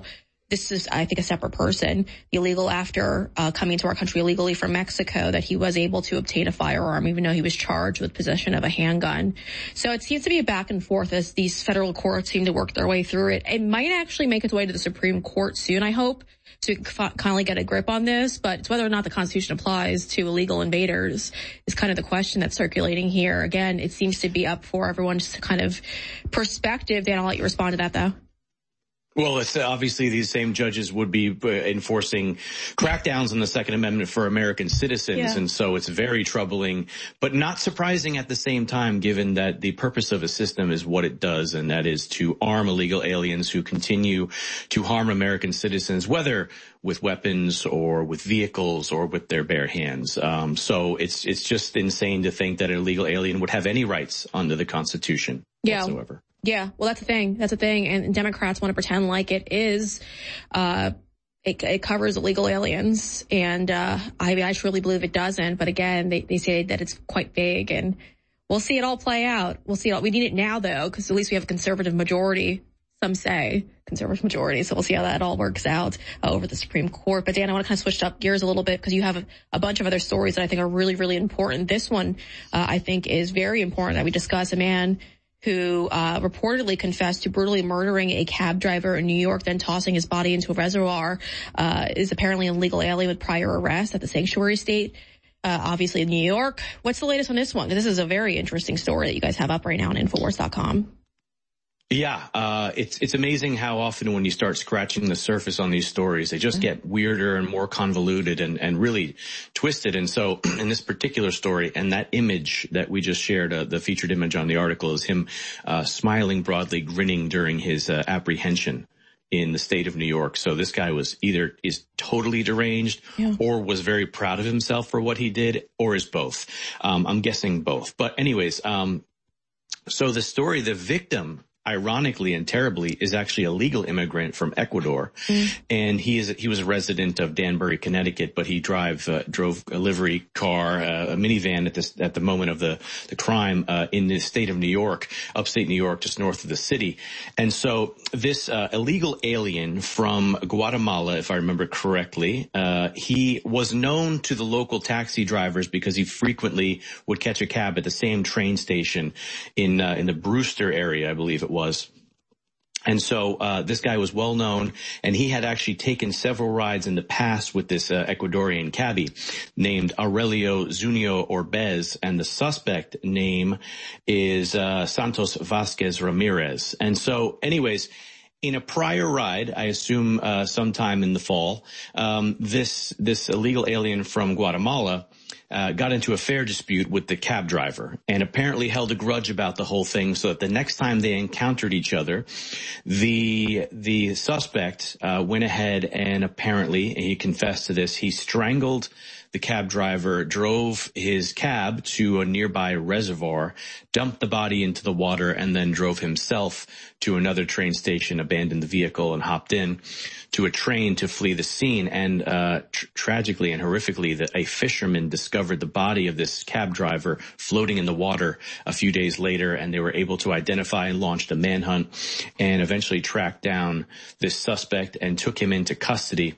this is, I think, a separate person, the illegal after uh, coming to our country illegally from Mexico, that he was able to obtain a firearm, even though he was charged with possession of a handgun. So it seems to be a back and forth as these federal courts seem to work their way through it. It might actually make its way to the Supreme Court soon, I hope, so we can f- kindly get a grip on this. But it's whether or not the Constitution applies to illegal invaders is kind of the question that's circulating here. Again, it seems to be up for everyone's kind of perspective. Dan, I'll let you respond to that, though. Well, it's obviously these same judges would be enforcing crackdowns on the Second Amendment for American citizens. Yeah. And so it's very troubling, but not surprising at the same time, given that the purpose of a system is what it does, and that is to arm illegal aliens who continue to harm American citizens, whether with weapons or with vehicles or with their bare hands. Um, so it's it's just insane to think that an illegal alien would have any rights under the Constitution yeah. whatsoever. Yeah, well, that's the thing. That's the thing. And Democrats want to pretend like it is, uh, it, it covers illegal aliens. And, uh, I, I truly believe it doesn't. But again, they, they say that it's quite vague, and we'll see it all play out. We'll see it all. We need it now, though, because at least we have a conservative majority. Some say conservative majority. So we'll see how that all works out uh, over the Supreme Court. But Dan, I want to kind of switch up gears a little bit because you have a, a bunch of other stories that I think are really, really important. This one, uh, I think is very important that we discuss. A man who uh reportedly confessed to brutally murdering a cab driver in New York, then tossing his body into a reservoir, uh is apparently an illegal alien with prior arrest at the sanctuary state, uh obviously in New York. What's the latest on this one? This is a very interesting story that you guys have up right now on Infowars dot com. Yeah, uh, it's, it's amazing how often when you start scratching the surface on these stories, they just get weirder and more convoluted and, and really twisted. And so in this particular story, and that image that we just shared, uh, the featured image on the article is him, uh, smiling broadly, grinning during his, uh, apprehension in the state of New York. So this guy was either is totally deranged yeah. or was very proud of himself for what he did, or is both. Um, I'm guessing both. But anyways, um, so the story, the victim, ironically and terribly, is actually a legal immigrant from Ecuador, mm. and he is he was a resident of Danbury, Connecticut, but he drive uh, drove a livery car, uh, a minivan at this at the moment of the the crime uh, in the state of New York, upstate New York, just north of the city. And so this uh, illegal alien from Guatemala, if I remember correctly, uh, he was known to the local taxi drivers because he frequently would catch a cab at the same train station in uh, in the Brewster area, I believe it was. was. And so uh this guy was well known, and he had actually taken several rides in the past with this uh, Ecuadorian cabbie named Aurelio Zunio Orbez, and the suspect name is uh Santos Vasquez Ramirez. And so anyways, in a prior ride, I assume uh sometime in the fall, um this this illegal alien from Guatemala Uh, got into a fare dispute with the cab driver, and apparently held a grudge about the whole thing, so that the next time they encountered each other, the the suspect uh, went ahead and apparently, and he confessed to this, he strangled the cab driver, drove his cab to a nearby reservoir, dumped the body into the water, and then drove himself to another train station, abandoned the vehicle, and hopped in to a train to flee the scene. And uh tr- tragically and horrifically, that a fisherman discovered the body of this cab driver floating in the water a few days later, and they were able to identify and launched a manhunt and eventually tracked down this suspect and took him into custody.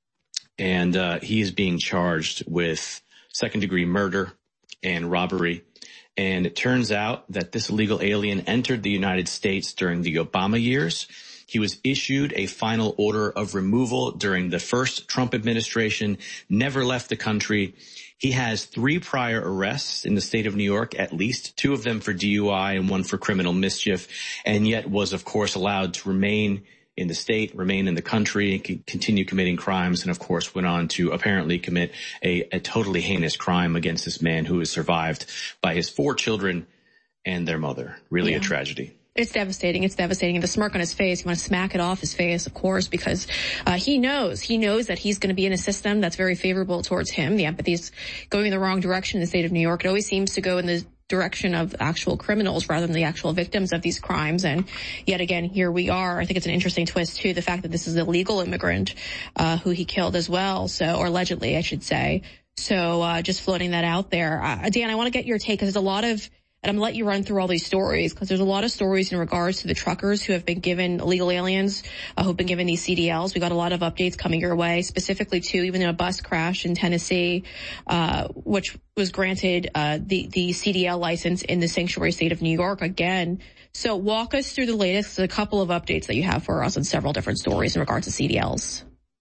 And uh he is being charged with second-degree murder and robbery. And it turns out that this illegal alien entered the United States during the Obama years. He was issued a final order of removal during the first Trump administration, never left the country. He has three prior arrests in the state of New York, at least two of them for D U I and one for criminal mischief, and yet was, of course, allowed to remain in the state, remain in the country, and continue committing crimes, and of course went on to apparently commit a, a totally heinous crime against this man who is survived by his four children and their mother. Really yeah. a tragedy. It's devastating. It's devastating. And the smirk on his face, you want to smack it off his face, of course, because uh, he knows, he knows that he's going to be in a system that's very favorable towards him. The empathy is going in the wrong direction in the state of New York. It always seems to go in the direction of actual criminals rather than the actual victims of these crimes. And yet again, here we are. I think it's an interesting twist too, the fact that this is a legal immigrant uh who he killed as well, so, or allegedly, I should say. So uh just floating that out there. Uh, Dan, I want to get your take, because there's a lot of And I'm going to let you run through all these stories because there's a lot of stories in regards to the truckers who have been given illegal aliens, uh, who've been given these C D Ls. We got a lot of updates coming your way, specifically too, even in a bus crash in Tennessee, uh, which was granted, uh, the, the C D L license in the sanctuary state of New York again. So walk us through the latest, a couple of updates that you have for us on several different stories in regards to C D Ls.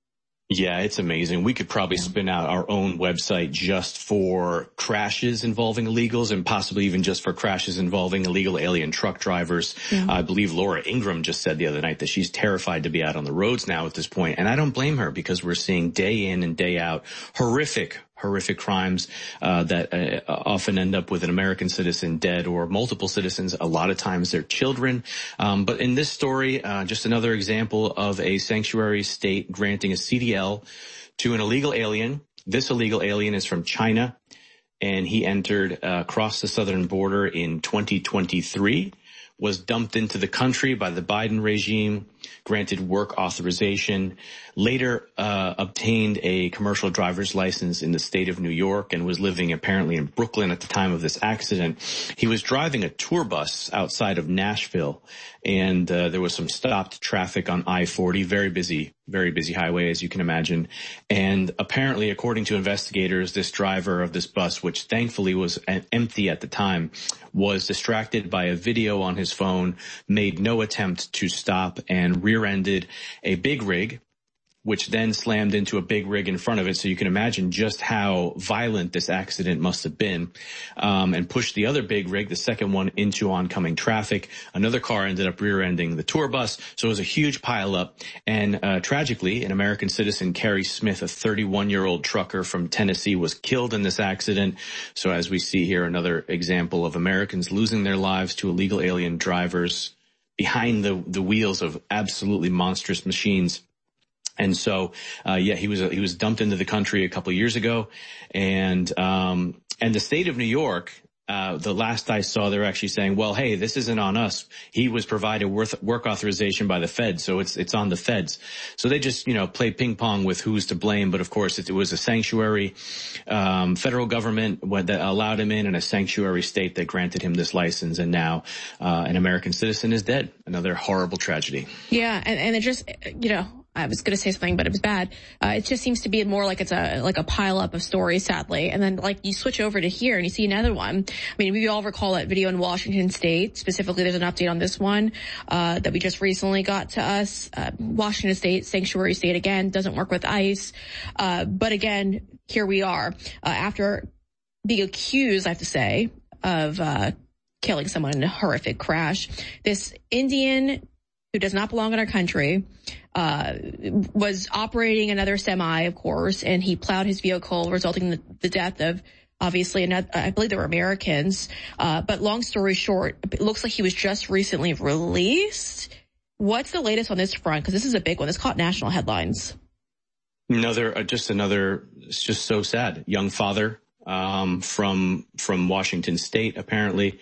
Yeah, it's amazing. We could probably spin out our own website just for crashes involving illegals and possibly even just for crashes involving illegal alien truck drivers. Yeah. I believe Laura Ingraham just said the other night that she's terrified to be out on the roads now at this point. And I don't blame her because we're seeing day in and day out horrific horrific crimes uh, that uh, often end up with an American citizen dead or multiple citizens. A lot of times they're children. Um, but in this story, uh, just another example of a sanctuary state granting a C D L to an illegal alien. This illegal alien is from China, and he entered uh, across the southern border in twenty twenty-three, was dumped into the country by the Biden regime, granted work authorization, later uh obtained a commercial driver's license in the state of New York and was living apparently in Brooklyn at the time of this accident. He was driving a tour bus outside of Nashville, and uh, there was some stopped traffic on I forty, very busy, very busy highway, as you can imagine. And apparently, according to investigators, this driver of this bus, which thankfully was empty at the time, was distracted by a video on his phone, made no attempt to stop, and rear-ended a big rig, which then slammed into a big rig in front of it. So you can imagine just how violent this accident must have been, um, and pushed the other big rig, the second one, into oncoming traffic. Another car ended up rear-ending the tour bus. So it was a huge pileup. And uh, tragically, an American citizen, Kerry Smith, a thirty-one-year-old trucker from Tennessee, was killed in this accident. So as we see here, another example of Americans losing their lives to illegal alien drivers behind the, the wheels of absolutely monstrous machines. And so, uh, yeah, he was, he was dumped into the country a couple of years ago. And, um, and the state of New York, uh, the last I saw, they're actually saying, well, hey, this isn't on us. He was provided work, work authorization by the feds. So it's, it's on the feds. So they just, you know, play ping pong with who's to blame. But of course, it, it was a sanctuary, um, federal government that allowed him in, and a sanctuary state that granted him this license. And now, uh, an American citizen is dead. Another horrible tragedy. Yeah. And, and it just, you know, I was going to say something, but it was bad. Uh, it just seems to be more like it's a, like a pile up of stories, sadly. And then like you switch over to here and you see another one. I mean, we all recall that video in Washington State. Specifically, there's an update on this one, uh, that we just recently got to us. Uh, Washington State, sanctuary state again, doesn't work with ICE. Uh, but again, here we are, uh, after being accused, I have to say, of, uh, killing someone in a horrific crash. This Indian who does not belong in our country, uh, was operating another semi, of course, and he plowed his vehicle, resulting in the, the death of, obviously, another, I believe they were Americans. Uh, but long story short, it looks like he was just recently released. What's the latest on this front? Because this is a big one. This caught national headlines. Another, uh, just another, it's just so sad. Young father. Um, from, from Washington State, apparently,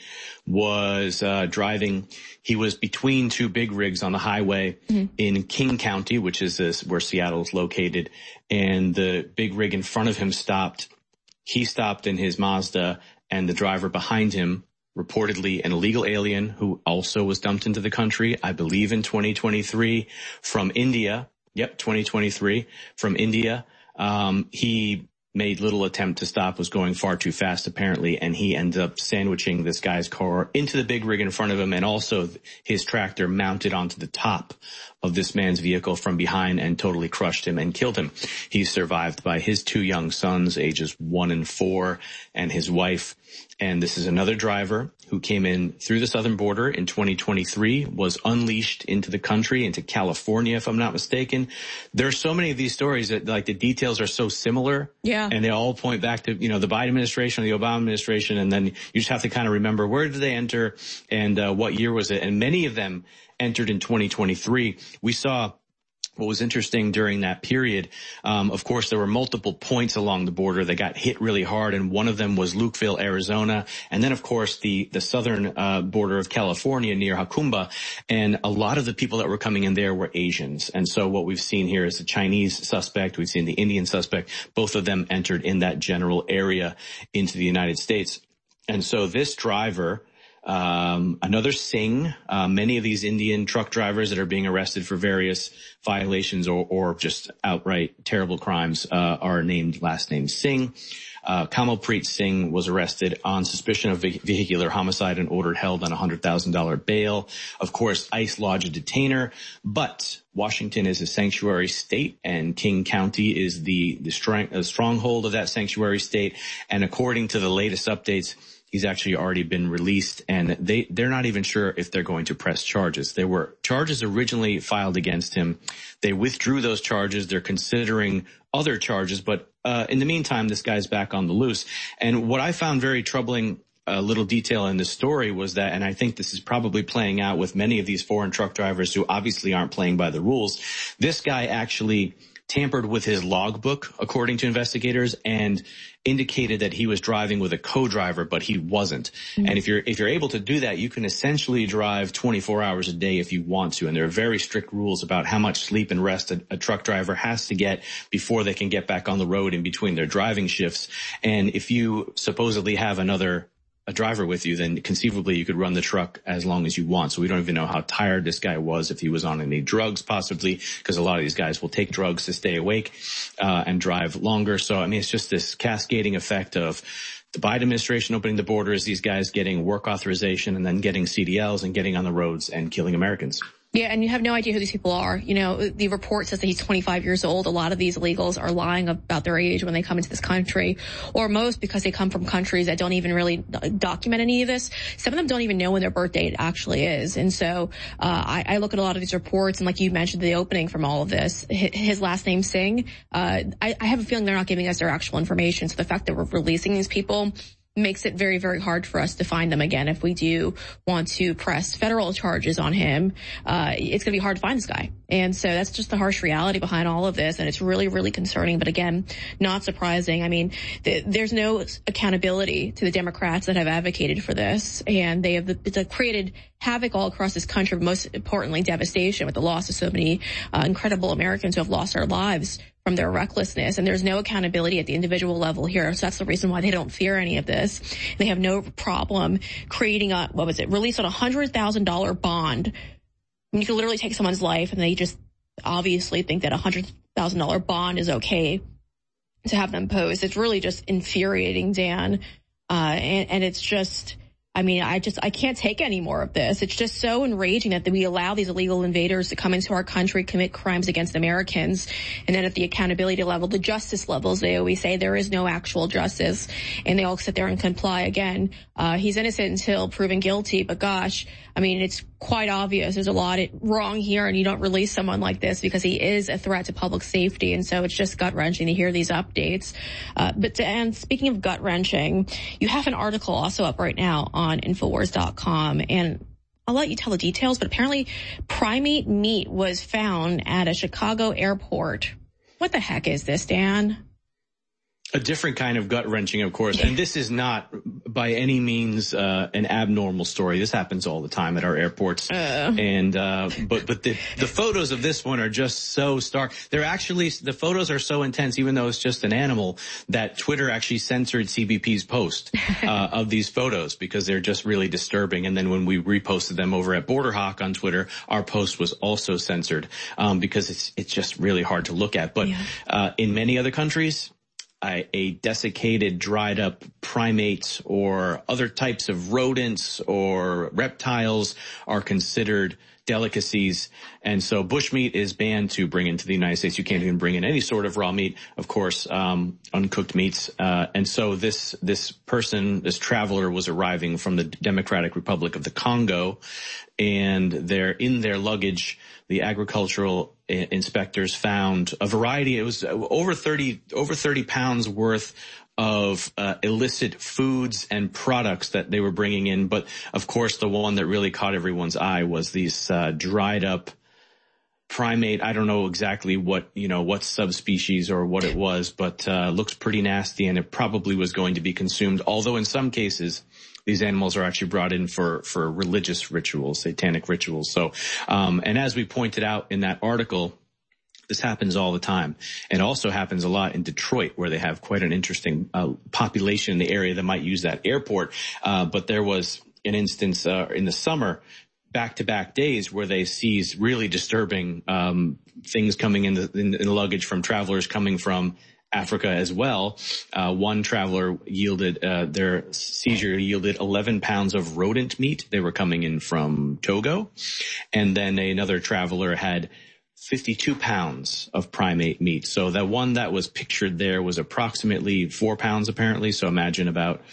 was, uh, driving. He was between two big rigs on the highway mm-hmm. in King County, which is this, where Seattle's located. And the big rig in front of him stopped. He stopped in his Mazda, and the driver behind him, reportedly an illegal alien who also was dumped into the country, I believe in twenty twenty-three, from India. Yep, twenty twenty-three, from India. Um, he made little attempt to stop, was going far too fast apparently, and he ended up sandwiching this guy's car into the big rig in front of him, and also his tractor mounted onto the top of this man's vehicle from behind and totally crushed him and killed him. He's survived by his two young sons, ages one and four, and his wife. And this is another driver who came in through the southern border in twenty twenty-three, was unleashed into the country, into California, if I'm not mistaken. There are so many of these stories that, like, the details are so similar. Yeah. And they all point back to, you know, the Biden administration or the Obama administration. And then you just have to kind of remember, where did they enter and uh, what year was it? And many of them entered in twenty twenty-three. We saw what was interesting during that period. Um, of course, there were multiple points along the border that got hit really hard, and one of them was Lukeville, Arizona. And then, of course, the, the southern uh, border of California near Jacumba. And a lot of the people that were coming in there were Asians. And so what we've seen here is the Chinese suspect. We've seen the Indian suspect. Both of them entered in that general area into the United States. And so this driver Um, another Singh. Uh, many of these Indian truck drivers that are being arrested for various violations or, or just outright terrible crimes uh, are named last name Singh. Uh, Kamalpreet Singh was arrested on suspicion of vehicular homicide and ordered held on a one hundred thousand dollars bail. Of course, ICE lodged a detainer, but Washington is a sanctuary state and King County is the, the strong, uh, stronghold of that sanctuary state. And according to the latest updates, he's actually already been released, and they, they're not even sure if they're going to press charges. There were charges originally filed against him. They withdrew those charges. They're considering other charges, but uh, in the meantime, this guy's back on the loose. And what I found very troubling, a little detail in this story was that, and I think this is probably playing out with many of these foreign truck drivers who obviously aren't playing by the rules, this guy actually tampered with his logbook, according to investigators, and indicated that he was driving with a co-driver, but he wasn't. Mm-hmm. And if you're if you're able to do that, you can essentially drive twenty-four hours a day if you want to. And there are very strict rules about how much sleep and rest a, a truck driver has to get before they can get back on the road in between their driving shifts. And if you supposedly have another a driver with you, then conceivably you could run the truck as long as you want. So we don't even know how tired this guy was, if he was on any drugs possibly, because a lot of these guys will take drugs to stay awake uh, and drive longer. So, I mean, it's just this cascading effect of the Biden administration opening the borders, these guys getting work authorization and then getting C D Ls and getting on the roads and killing Americans. Yeah, and you have no idea who these people are. You know, the report says that he's twenty-five years old. A lot of these illegals are lying about their age when they come into this country, or most because they come from countries that don't even really document any of this. Some of them don't even know when their birth date actually is. And so uh I, I look at a lot of these reports, and like you mentioned, the opening from all of this, his last name Singh, uh I, I have a feeling they're not giving us their actual information. So the fact that we're releasing these people makes it very, very hard for us to find them again. If we do want to press federal charges on him, uh, it's going to be hard to find this guy. And so that's just the harsh reality behind all of this. And it's really, really concerning. But again, not surprising. I mean, th- there's no accountability to the Democrats that have advocated for this. And they have the, created havoc all across this country, but most importantly, devastation with the loss of so many uh, incredible Americans who have lost their lives from their recklessness. And there's no accountability at the individual level here. So that's the reason why they don't fear any of this. They have no problem creating a, what was it, release on a one hundred thousand dollars bond. I mean, you can literally take someone's life, and they just obviously think that a one hundred thousand dollars bond is okay to have them posed. It's really just infuriating, Dan. Uh, and, and it's just, I mean, I just, I can't take any more of this. It's just so enraging that we allow these illegal invaders to come into our country, commit crimes against Americans. And then at the accountability level, the justice levels, they always say there is no actual justice. And they all sit there and comply again. Uh, he's innocent until proven guilty. But gosh, I mean, it's quite obvious there's a lot wrong here, and you don't release someone like this because he is a threat to public safety. And so it's just gut-wrenching to hear these updates. Uh, but to end, speaking of gut-wrenching, you have an article also up right now on Infowars dot com, and I'll let you tell the details, but apparently primate meat was found at a Chicago airport. What the heck is this, Dan? A different kind of gut-wrenching, of course. And this is not by any means uh, an abnormal story. This happens all the time at our airports. Uh. And uh but but the the photos of this one are just so stark. They're actually, the photos are so intense, even though it's just an animal, that Twitter actually censored C B P's post uh of these photos because they're just really disturbing. And then when we reposted them over at Border Hawk on Twitter, our post was also censored um because it's it's just really hard to look at. But yeah. uh in many other countries, a desiccated, dried up primates or other types of rodents or reptiles are considered delicacies. And so bushmeat is banned to bring into the United States. You can't even bring in any sort of raw meat, of course, um, uncooked meats. Uh, and so this, this person, this traveler was arriving from the Democratic Republic of the Congo, and they're in their luggage. The agricultural inspectors found a variety. It was over thirty, over thirty pounds worth of uh, illicit foods and products that they were bringing in. But of course, the one that really caught everyone's eye was these uh, dried up primate. I don't know exactly what, you know, what subspecies or what it was, but uh, looks pretty nasty, and it probably was going to be consumed. Although in some cases, these animals are actually brought in for, for religious rituals, satanic rituals. So, um, and as we pointed out in that article, this happens all the time. It also happens a lot in Detroit, where they have quite an interesting uh, population in the area that might use that airport. Uh, but there was an instance uh, in the summer, back-to-back days where they seize really disturbing um, things coming in the, in, in the luggage from travelers coming from Africa as well. Uh, one traveler yielded, uh, their seizure yielded eleven pounds of rodent meat. They were coming in from Togo. And then another traveler had fifty-two pounds of primate meat. So the one that was pictured there was approximately four pounds apparently. So imagine about,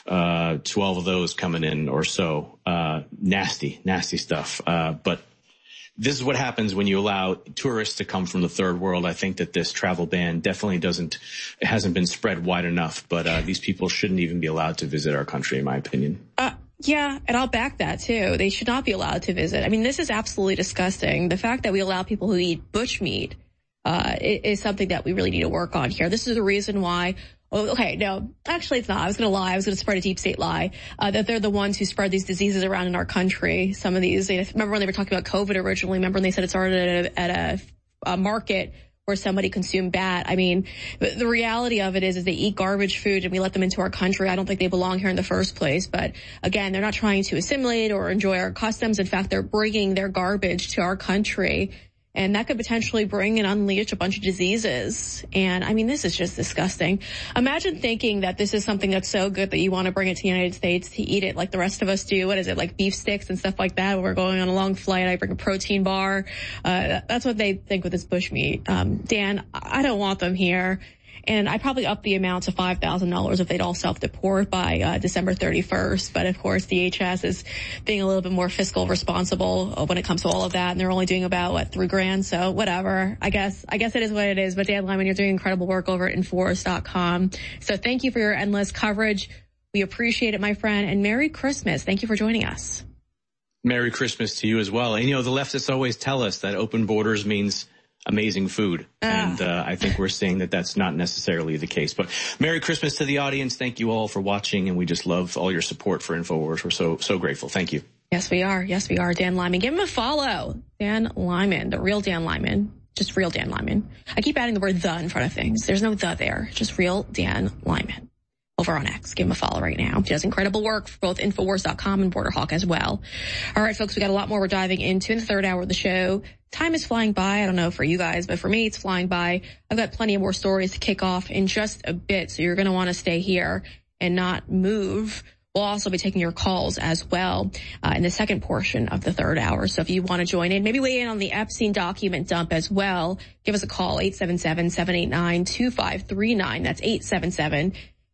uh, twelve of those coming in or so. Uh, nasty, nasty stuff. Uh, but this is what happens when you allow tourists to come from the third world. I think that this travel ban definitely doesn't, it hasn't been spread wide enough, but, uh, these people shouldn't even be allowed to visit our country, in my opinion. Uh, yeah, and I'll back that too. They should not be allowed to visit. I mean, this is absolutely disgusting. The fact that we allow people who eat bushmeat, uh, is something that we really need to work on here. This is the reason why. Oh, okay, no, actually it's not. I was going to lie. I was going to spread a deep state lie, uh, that they're the ones who spread these diseases around in our country. Some of these, they, remember when they were talking about COVID originally, remember when they said it started at a, at a, a market where somebody consumed bat. I mean, the reality of it is, is they eat garbage food and we let them into our country. I don't think they belong here in the first place. But again, they're not trying to assimilate or enjoy our customs. In fact, they're bringing their garbage to our country. And that could potentially bring and unleash a bunch of diseases. And I mean, this is just disgusting. Imagine thinking that this is something that's so good that you want to bring it to the United States to eat it like the rest of us do. What is it, like beef sticks and stuff like that? When we're going on a long flight, I bring a protein bar. Uh, that's what they think with this bushmeat. Um, Dan, I don't want them here. And I probably up the amount to five thousand dollars if they'd all self-deport by uh, December thirty-first. But of course, D H S is being a little bit more fiscal responsible when it comes to all of that. And they're only doing about, what, three grand. So whatever. I guess, I guess it is what it is. But Dan Lyman, you're doing incredible work over at Inforce dot com. So thank you for your endless coverage. We appreciate it, my friend. And Merry Christmas. Thank you for joining us. Merry Christmas to you as well. And you know, the leftists always tell us that open borders means amazing food. Uh. And uh, I think we're seeing that that's not necessarily the case. But Merry Christmas to the audience. Thank you all for watching. And we just love all your support for InfoWars. We're so, so grateful. Thank you. Yes, we are. Yes, we are. Dan Lyman. Give him a follow. Dan Lyman, the real Dan Lyman. Just real Dan Lyman. I keep adding the word the in front of things. There's no the there. Just real Dan Lyman. Over on X. Give him a follow right now. He does incredible work for both Infowars dot com and Border Hawk as well. All right, folks, we got a lot more we're diving into in the third hour of the show. Time is flying by. I don't know for you guys, but for me, it's flying by. I've got plenty of more stories to kick off in just a bit, so you're going to want to stay here and not move. We'll also be taking your calls as well uh, in the second portion of the third hour. So if you want to join in, maybe weigh in on the Epstein document dump as well, give us a call, eight seven seven, seven eight nine, two five three nine. That's eight seven seven,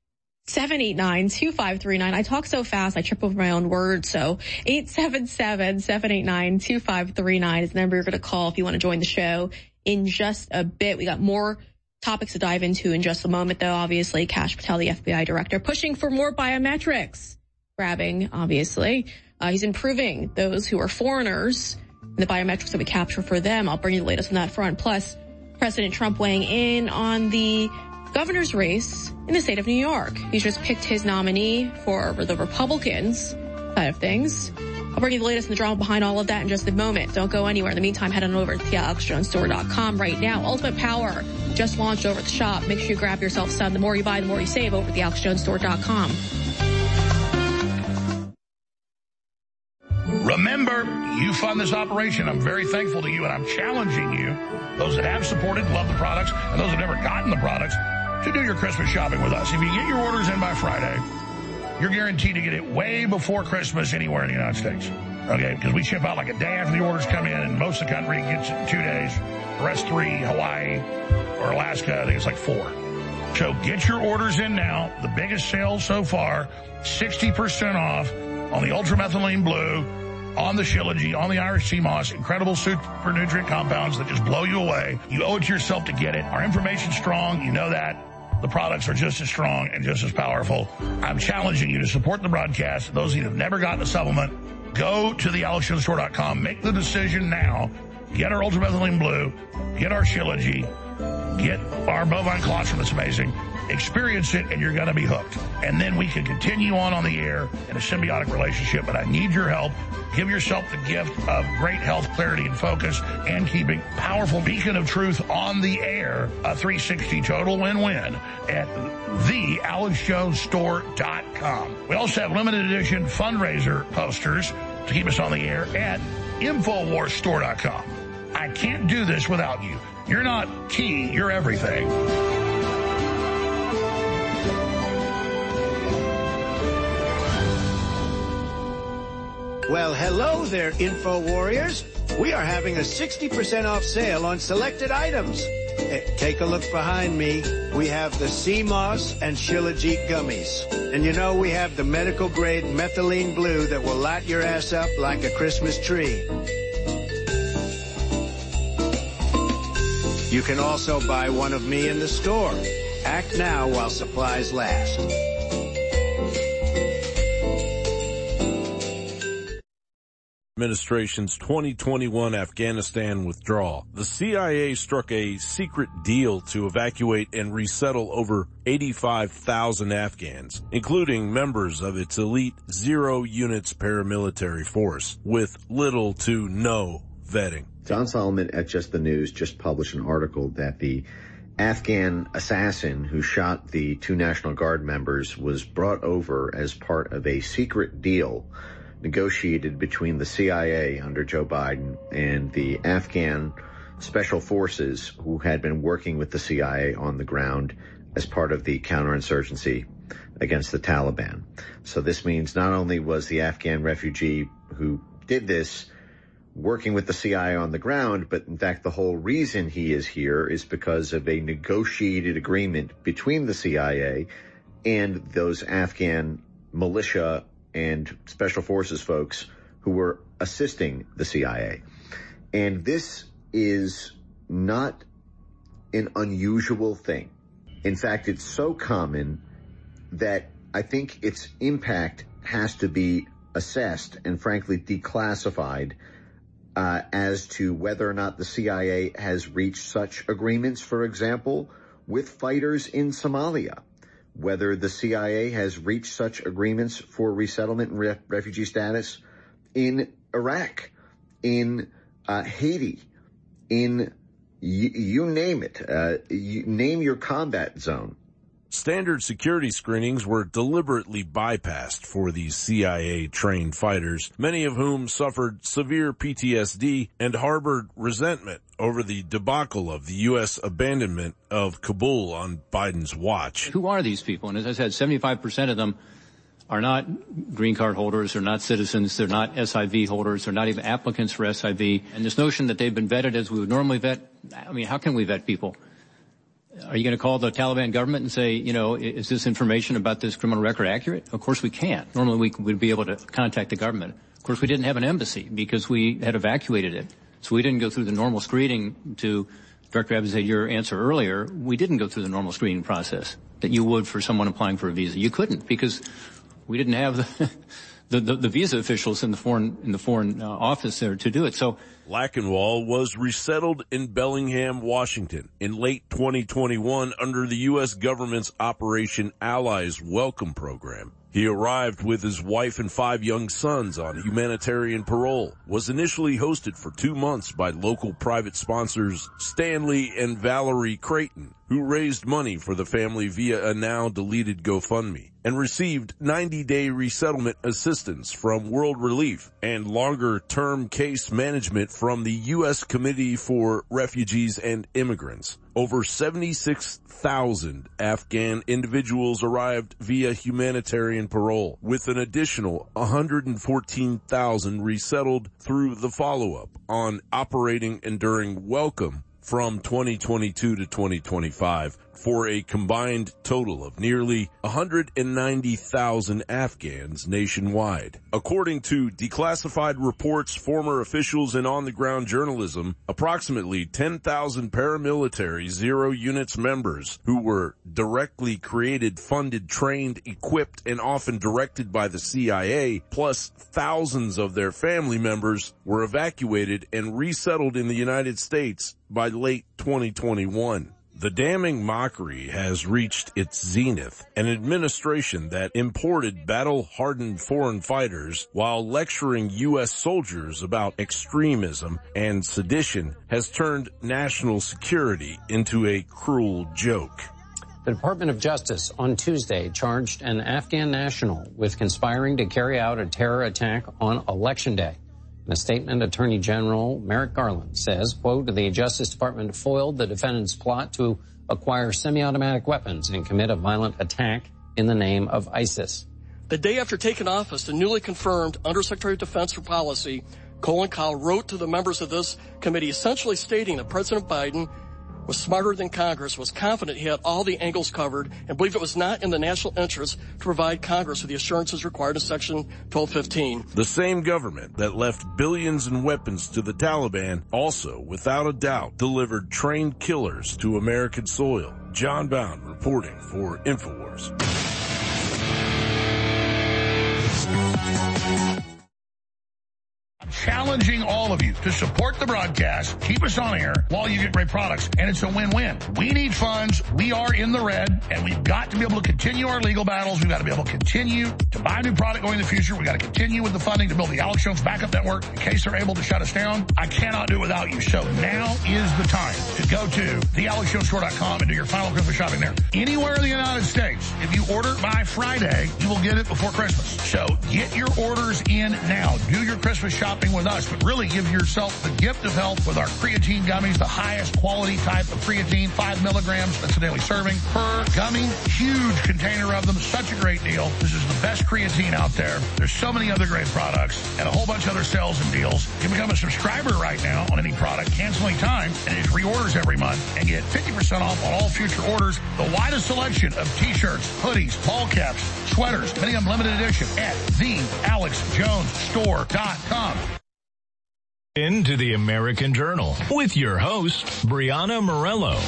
seven eight nine, two five three nine. I talk so fast, I trip over my own words. So eight seven seven, seven eight nine, two five three nine is the number you're going to call if you want to join the show in just a bit. We got more topics to dive into in just a moment, though. Obviously, Kash Patel, the F B I director, pushing for more biometrics, grabbing, obviously. Uh, he's improving those who are foreigners, and the biometrics that we capture for them. I'll bring you the latest on that front. Plus, President Trump weighing in on the governor's race in the state of New York. He's just picked his nominee for the Republicans side of things. I'll bring you the latest in the drama behind all of that in just a moment. Don't go anywhere. In the meantime, head on over to the alex jones store dot com right now. Ultimate Power just launched over at the shop. Make sure you grab yourself some. The more you buy, the more you save over at the alex jones store dot com. Remember, you fund this operation. I'm very thankful to you, and I'm challenging you, those that have supported, love the products, and those that have never gotten the products, to do your Christmas shopping with us. If you get your orders in by Friday, you're guaranteed to get it way before Christmas anywhere in the United States. Okay, because we ship out like a day after the orders come in, and most of the country gets it in two days. The rest three, Hawaii or Alaska, I think it's like four. So get your orders in now. The biggest sale so far, sixty percent off on the ultramethylene blue, on the Shilajit, on the Irish sea moss, incredible super nutrient compounds that just blow you away. You owe it to yourself to get it. Our information's strong. You know that. The products are just as strong and just as powerful. I'm challenging you to support the broadcast. Those of you that have never gotten a supplement, go to the alex jones store dot com. Make the decision now. Get our ultramethylene blue. Get our Shilajit. Get our bovine colostrum. It's amazing. Experience it, and you're going to be hooked. And then we can continue on on the air in a symbiotic relationship, but I need your help. Give yourself the gift of great health, clarity, and focus, and keeping powerful beacon of truth on the air. A three sixty total win-win at the alex jones store dot com. We also have limited edition fundraiser posters to keep us on the air at infowars store dot com. I can't do this without you. You're not key, you're everything. Well, hello there, Info Warriors. We are having a sixty percent off sale on selected items. Uh, take a look behind me. We have the sea moss and Shilajit gummies. And you know we have the medical grade methylene blue that will light your ass up like a Christmas tree. You can also buy one of me in the store. Act now while supplies last. Administration's twenty twenty-one Afghanistan withdrawal. The C I A struck a secret deal to evacuate and resettle over eighty-five thousand Afghans, including members of its elite Zero Units paramilitary force, with little to no vetting. John Solomon at Just the News just published an article that the Afghan assassin who shot the two National Guard members was brought over as part of a secret deal negotiated between the C I A under Joe Biden and the Afghan special forces who had been working with the C I A on the ground as part of the counterinsurgency against the Taliban. So this means not only was the Afghan refugee who did this working with the C I A on the ground, but in fact the whole reason he is here is because of a negotiated agreement between the C I A and those Afghan militia and special forces folks who were assisting the C I A. And this is not an unusual thing. In fact, it's so common that I think its impact has to be assessed and frankly declassified uh, as to whether or not the C I A has reached such agreements, for example, with fighters in Somalia. Whether the C I A has reached such agreements for resettlement and re- refugee status in Iraq, in uh, Haiti, in y- you name it, uh, you name your combat zone. Standard security screenings were deliberately bypassed for these C I A-trained fighters, many of whom suffered severe P T S D and harbored resentment over the debacle of the U S abandonment of Kabul on Biden's watch. Who are these people? And as I said, seventy-five percent of them are not green card holders, they're not citizens, they're not S I V holders, they're not even applicants for S I V. And this notion that they've been vetted as we would normally vet, I mean, how can we vet people? Are you going to call the Taliban government and say, you know, is this information about this criminal record accurate? Of course we can't. Normally we would be able to contact the government. Of course we didn't have an embassy because we had evacuated it. So we didn't go through the normal screening. To Director Abbott said your answer earlier, we didn't go through the normal screening process that you would for someone applying for a visa. You couldn't because we didn't have the the, the, the visa officials in the foreign in the foreign uh, office there to do it. So Lackenwall was resettled in Bellingham, Washington in late twenty twenty-one under the U S government's Operation Allies Welcome program. He arrived with his wife and five young sons on humanitarian parole, was initially hosted for two months by local private sponsors Stanley and Valerie Creighton, who raised money for the family via a now-deleted GoFundMe, and received ninety-day resettlement assistance from World Relief and longer-term case management from the U S Committee for Refugees and Immigrants. Over seventy-six thousand Afghan individuals arrived via humanitarian parole, with an additional one hundred fourteen thousand resettled through the follow-up on Operating Enduring Welcome from twenty twenty-two to twenty twenty-five, for a combined total of nearly one hundred ninety thousand Afghans nationwide. According to declassified reports, former officials and on-the-ground journalism, approximately ten thousand paramilitary Zero Units members who were directly created, funded, trained, equipped, and often directed by the C I A, plus thousands of their family members, were evacuated and resettled in the United States by late twenty twenty-one. The damning mockery has reached its zenith. An administration that imported battle-hardened foreign fighters while lecturing U S soldiers about extremism and sedition has turned national security into a cruel joke. The Department of Justice on Tuesday charged an Afghan national with conspiring to carry out a terror attack on Election Day. In a statement, Attorney General Merrick Garland says, quote, the Justice Department foiled the defendant's plot to acquire semi-automatic weapons and commit a violent attack in the name of ISIS. The day after taking office, the newly confirmed Undersecretary of Defense for Policy, Colin Powell, wrote to the members of this committee essentially stating that President Biden was smarter than Congress, was confident he had all the angles covered, and believed it was not in the national interest to provide Congress with the assurances required in Section twelve fifteen. The same government that left billions in weapons to the Taliban also, without a doubt, delivered trained killers to American soil. John Bound reporting for InfoWars. Challenging all of you to support the broadcast, keep us on air while you get great products, and it's a win-win. We need funds. We are in the red, and we've got to be able to continue our legal battles. We've got to be able to continue to buy a new product going in the future. We've got to continue with the funding to build the Alex Jones backup network in case they're able to shut us down. I cannot do it without you. So now is the time to go to the alex jones store dot com and do your final Christmas shopping there. Anywhere in the United States, if you order by Friday, you will get it before Christmas. So get your orders in now. Do your Christmas shopping with us, but really give yourself the gift of health with our creatine gummies, the highest quality type of creatine, five milligrams. That's a daily serving per gummy. Huge container of them. Such a great deal. This is the best creatine out there. There's so many other great products and a whole bunch of other sales and deals. You can become a subscriber right now on any product, cancel any time, and it reorders every month and get fifty percent off on all future orders. The widest selection of t-shirts, hoodies, ball caps, sweaters, many of them limited edition at the alex jones store dot com. Into the American Journal with your host, Brianna Morello. All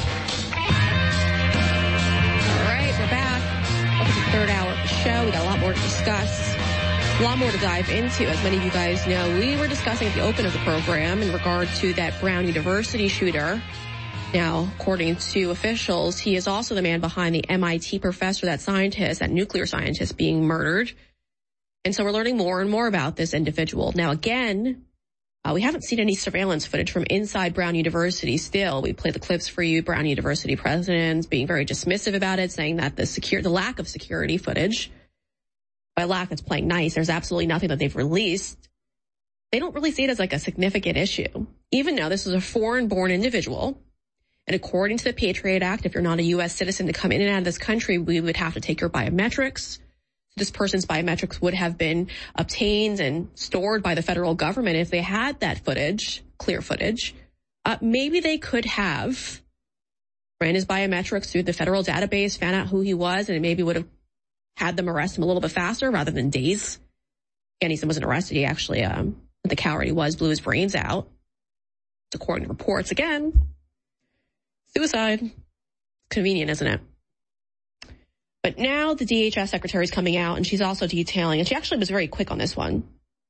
right, we're back. Welcome to the third hour of the show. We got a lot more to discuss, a lot more to dive into. As many of you guys know, we were discussing at the open of the program in regard to that Brown University shooter. Now, according to officials, he is also the man behind the M I T professor, that scientist, that nuclear scientist being murdered. And so we're learning more and more about this individual. Now, again, Uh, we haven't seen any surveillance footage from inside Brown University still. We played the clips for you. Brown University presidents being very dismissive about it, saying that the secure, the lack of security footage, by lack, it's playing nice. There's absolutely nothing that they've released. They don't really see it as like a significant issue. Even though this is a foreign-born individual, and according to the Patriot Act, if you're not a U S citizen to come in and out of this country, we would have to take your biometrics. This person's biometrics would have been obtained and stored by the federal government if they had that footage, clear footage. Uh, maybe they could have ran his biometrics through the federal database, found out who he was, and it maybe would have had them arrest him a little bit faster rather than days. Ganison wasn't arrested. He actually, um, the coward he was, blew his brains out. According to reports, again, suicide. Convenient, isn't it? But now the D H S secretary is coming out, and she's also detailing, and she actually was very quick on this one.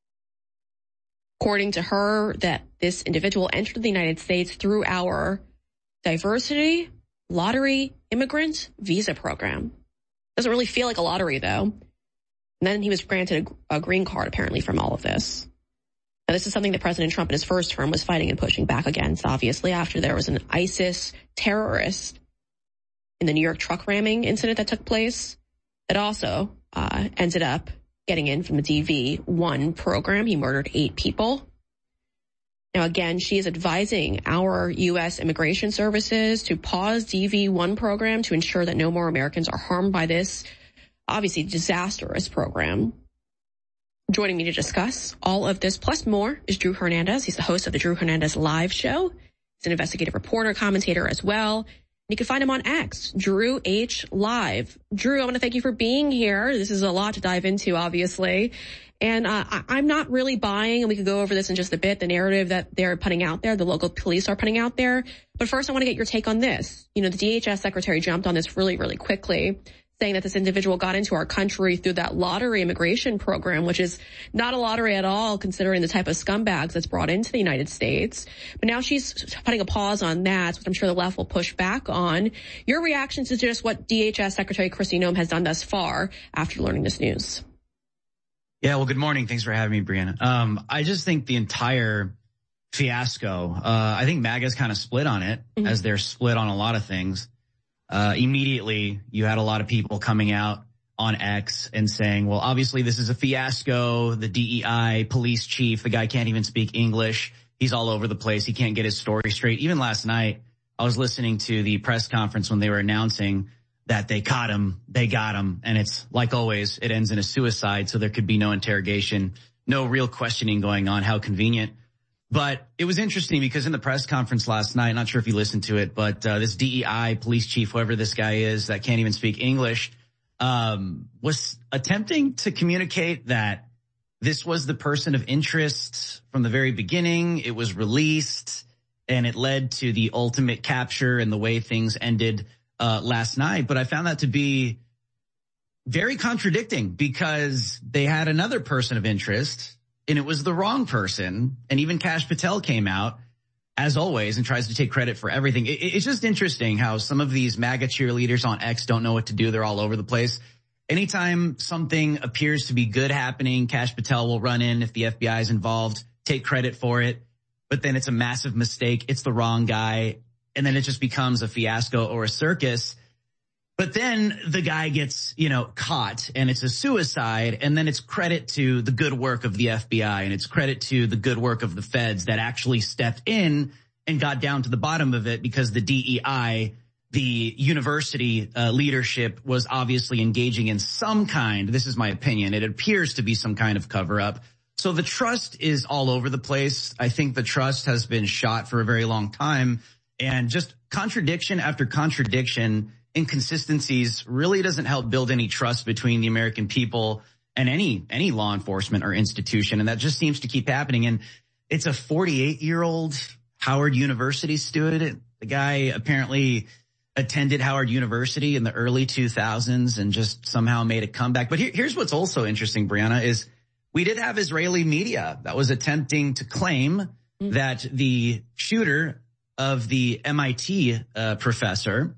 According to her, that this individual entered the United States through our diversity, lottery, immigrant visa program. Doesn't really feel like a lottery, though. And then he was granted a, a green card, apparently, from all of this. Now, this is something that President Trump in his first term was fighting and pushing back against, obviously, after there was an ISIS terrorist in the New York truck ramming incident that took place, that also uh, ended up getting in from the D V one program. He murdered eight people. Now, again, she is advising our U S immigration services to pause D V one program to ensure that no more Americans are harmed by this, obviously, disastrous program. Joining me to discuss all of this, plus more, is Drew Hernandez. He's the host of the Drew Hernandez Live Show. He's an investigative reporter, commentator as well. You can find him on X, Drew H Live. Drew, I want to thank you for being here. This is a lot to dive into, obviously. And uh, I- I'm not really buying, and we could go over this in just a bit, the narrative that they're putting out there, the local police are putting out there. But first, I want to get your take on this. You know, the D H S secretary jumped on this really, really quickly, saying that this individual got into our country through that lottery immigration program, which is not a lottery at all, considering the type of scumbags that's brought into the United States. But now she's putting a pause on that, which I'm sure the left will push back on. Your reaction to just what D H S Secretary Kristi Noem has done thus far after learning this news? Yeah, well, good morning. Thanks for having me, Brianna. Um, I just think the entire fiasco, uh, I think MAGA's kind of split on it, mm-hmm. as they're split on a lot of things. Uh, immediately, you had a lot of people coming out on X and saying, well, obviously this is a fiasco. The D E I police chief, the guy can't even speak English. He's all over the place. He can't get his story straight. Even last night, I was listening to the press conference when they were announcing that they caught him, they got him. And it's like always, it ends in a suicide. So there could be no interrogation, no real questioning going on. How convenient. But it was interesting because in the press conference last night, not sure if you listened to it, but uh, this D E I police chief, whoever this guy is that can't even speak English, um, was attempting to communicate that this was the person of interest from the very beginning. It was released and it led to the ultimate capture and the way things ended uh, last night. But I found that to be very contradicting because they had another person of interest and it was the wrong person. And even Kash Patel came out, as always, and tries to take credit for everything. It, it's just interesting how some of these MAGA cheerleaders on X don't know what to do. They're all over the place. Anytime something appears to be good happening, Kash Patel will run in if the F B I is involved, take credit for it. But then it's a massive mistake. It's the wrong guy. And then it just becomes a fiasco or a circus. But then the guy gets, you know, caught and it's a suicide. And then it's credit to the good work of the F B I and it's credit to the good work of the feds that actually stepped in and got down to the bottom of it because the D E I, the university uh, leadership was obviously engaging in some kind, this is my opinion, it appears to be some kind of cover up. So the trust is all over the place. I think the trust has been shot for a very long time and just contradiction after contradiction. Inconsistencies really doesn't help build any trust between the American people and any any law enforcement or institution. And that just seems to keep happening. And it's a forty-eight-year-old Howard University student. The guy apparently attended Howard University in the early two thousands and just somehow made a comeback. But here, here's what's also interesting, Brianna, is we did have Israeli media that was attempting to claim mm-hmm. that the shooter of the M I T uh, professor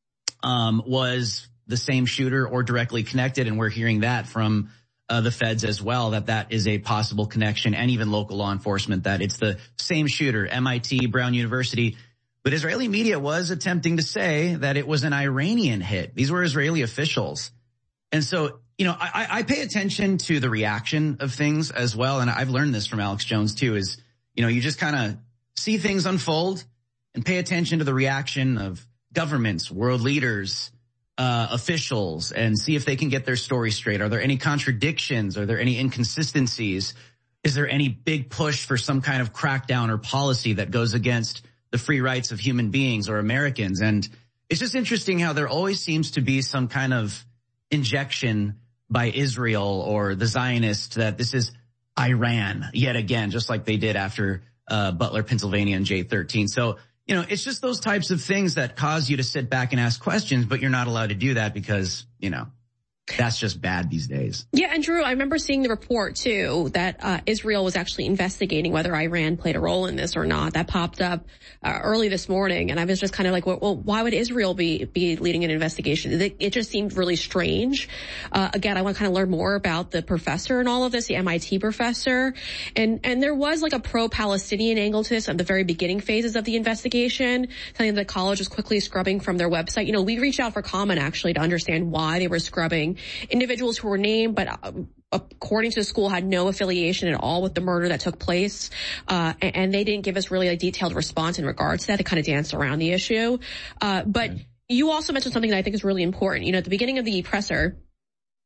Um, was the same shooter or directly connected. And we're hearing that from uh, the feds as well, that that is a possible connection and even local law enforcement, that it's the same shooter, M I T, Brown University. But Israeli media was attempting to say that it was an Iranian hit. These were Israeli officials. And so, you know, I, I pay attention to the reaction of things as well. And I've learned this from Alex Jones too, is, you know, you just kind of see things unfold and pay attention to the reaction of governments, world leaders, uh, officials, and see if they can get their story straight. Are there any contradictions? Are there any inconsistencies? Is there any big push for some kind of crackdown or policy that goes against the free rights of human beings or Americans? And it's just interesting how there always seems to be some kind of injection by Israel or the Zionists that this is Iran yet again, just like they did after uh, Butler, Pennsylvania and J thirteen. So, you know, it's just those types of things that cause you to sit back and ask questions, but you're not allowed to do that because, you know, that's just bad these days. Yeah, and Drew, I remember seeing the report, too, that uh, Israel was actually investigating whether Iran played a role in this or not. That popped up uh, early this morning, and I was just kind of like, well, well why would Israel be be leading an investigation? It, it just seemed really strange. Uh, again, I want to kind of learn more about the professor and all of this, the M I T professor. And and there was like a pro-Palestinian angle to this at the very beginning phases of the investigation, something that the college was quickly scrubbing from their website. You know, we reached out for comment, actually, to understand why they were scrubbing individuals who were named, but uh, according to the school, had no affiliation at all with the murder that took place. Uh, and, and they didn't give us really a detailed response in regards to that. They kind of danced around the issue. Uh, but mm-hmm. you also mentioned something that I think is really important. You know, at the beginning of the presser,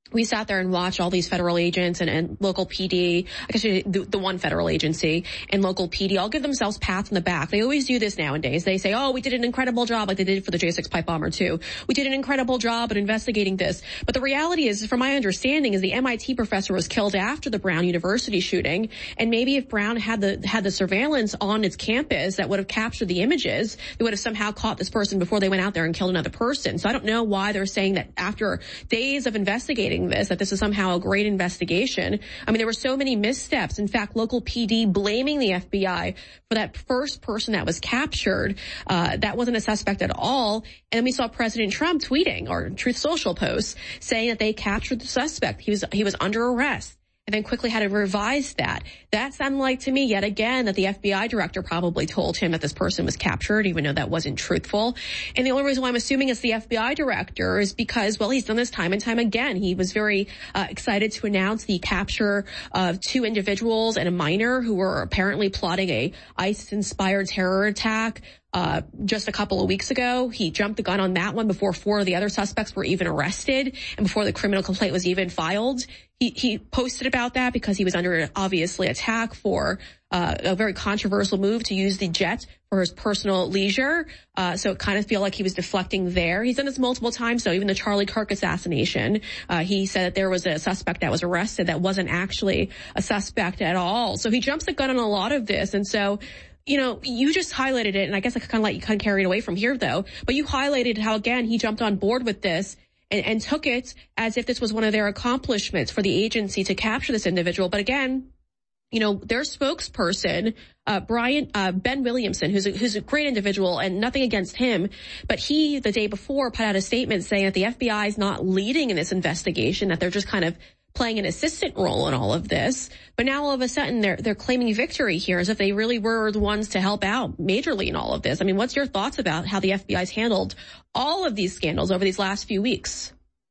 we sat there and watched all these federal agents and, and local P D, I guess the, the one federal agency and local P D all give themselves pats on the back. They always do this nowadays. They say, oh, we did an incredible job like they did for the J six pipe bomber too. We did an incredible job at investigating this. But the reality is, from my understanding, is the M I T professor was killed after the Brown University shooting. And maybe if Brown had the, had the surveillance on its campus that would have captured the images, they would have somehow caught this person before they went out there and killed another person. So I don't know why they're saying that after days of investigating this, that this is somehow a great investigation. I mean, there were so many missteps. In fact, local P D blaming the F B I for that first person that was captured. Uh, that wasn't a suspect at all. And then we saw President Trump tweeting, or Truth Social posts, saying that they captured the suspect. He was, he was under arrest. And then quickly had to revise that. That sounded like to me, yet again, that the F B I director probably told him that this person was captured, even though that wasn't truthful. And the only reason why I'm assuming it's the F B I director is because, well, he's done this time and time again. He was very uh, excited to announce the capture of two individuals and a minor who were apparently plotting a ISIS-inspired terror attack. Uh, just a couple of weeks ago, he jumped the gun on that one before four of the other suspects were even arrested and before the criminal complaint was even filed. He, he posted about that because he was under obviously attack for uh, a very controversial move to use the jet for his personal leisure. Uh, so it kind of feel like he was deflecting there. He's done this multiple times. So even the Charlie Kirk assassination, uh, he said that there was a suspect that was arrested that wasn't actually a suspect at all. So he jumps the gun on a lot of this. And so, you know, you just highlighted it, and I guess I could kind of let you kind of carry it away from here, though. But you highlighted how, again, he jumped on board with this and, and took it as if this was one of their accomplishments for the agency to capture this individual. But again, you know, their spokesperson, uh, Brian, uh, Ben Williamson, who's a, who's a great individual and nothing against him, but he, the day before, put out a statement saying that the F B I is not leading in this investigation, that they're just kind of playing an assistant role in all of this. But now all of a sudden they're, they're claiming victory here as if they really were the ones to help out majorly in all of this. I mean, what's your thoughts about how the F B I's handled all of these scandals over these last few weeks?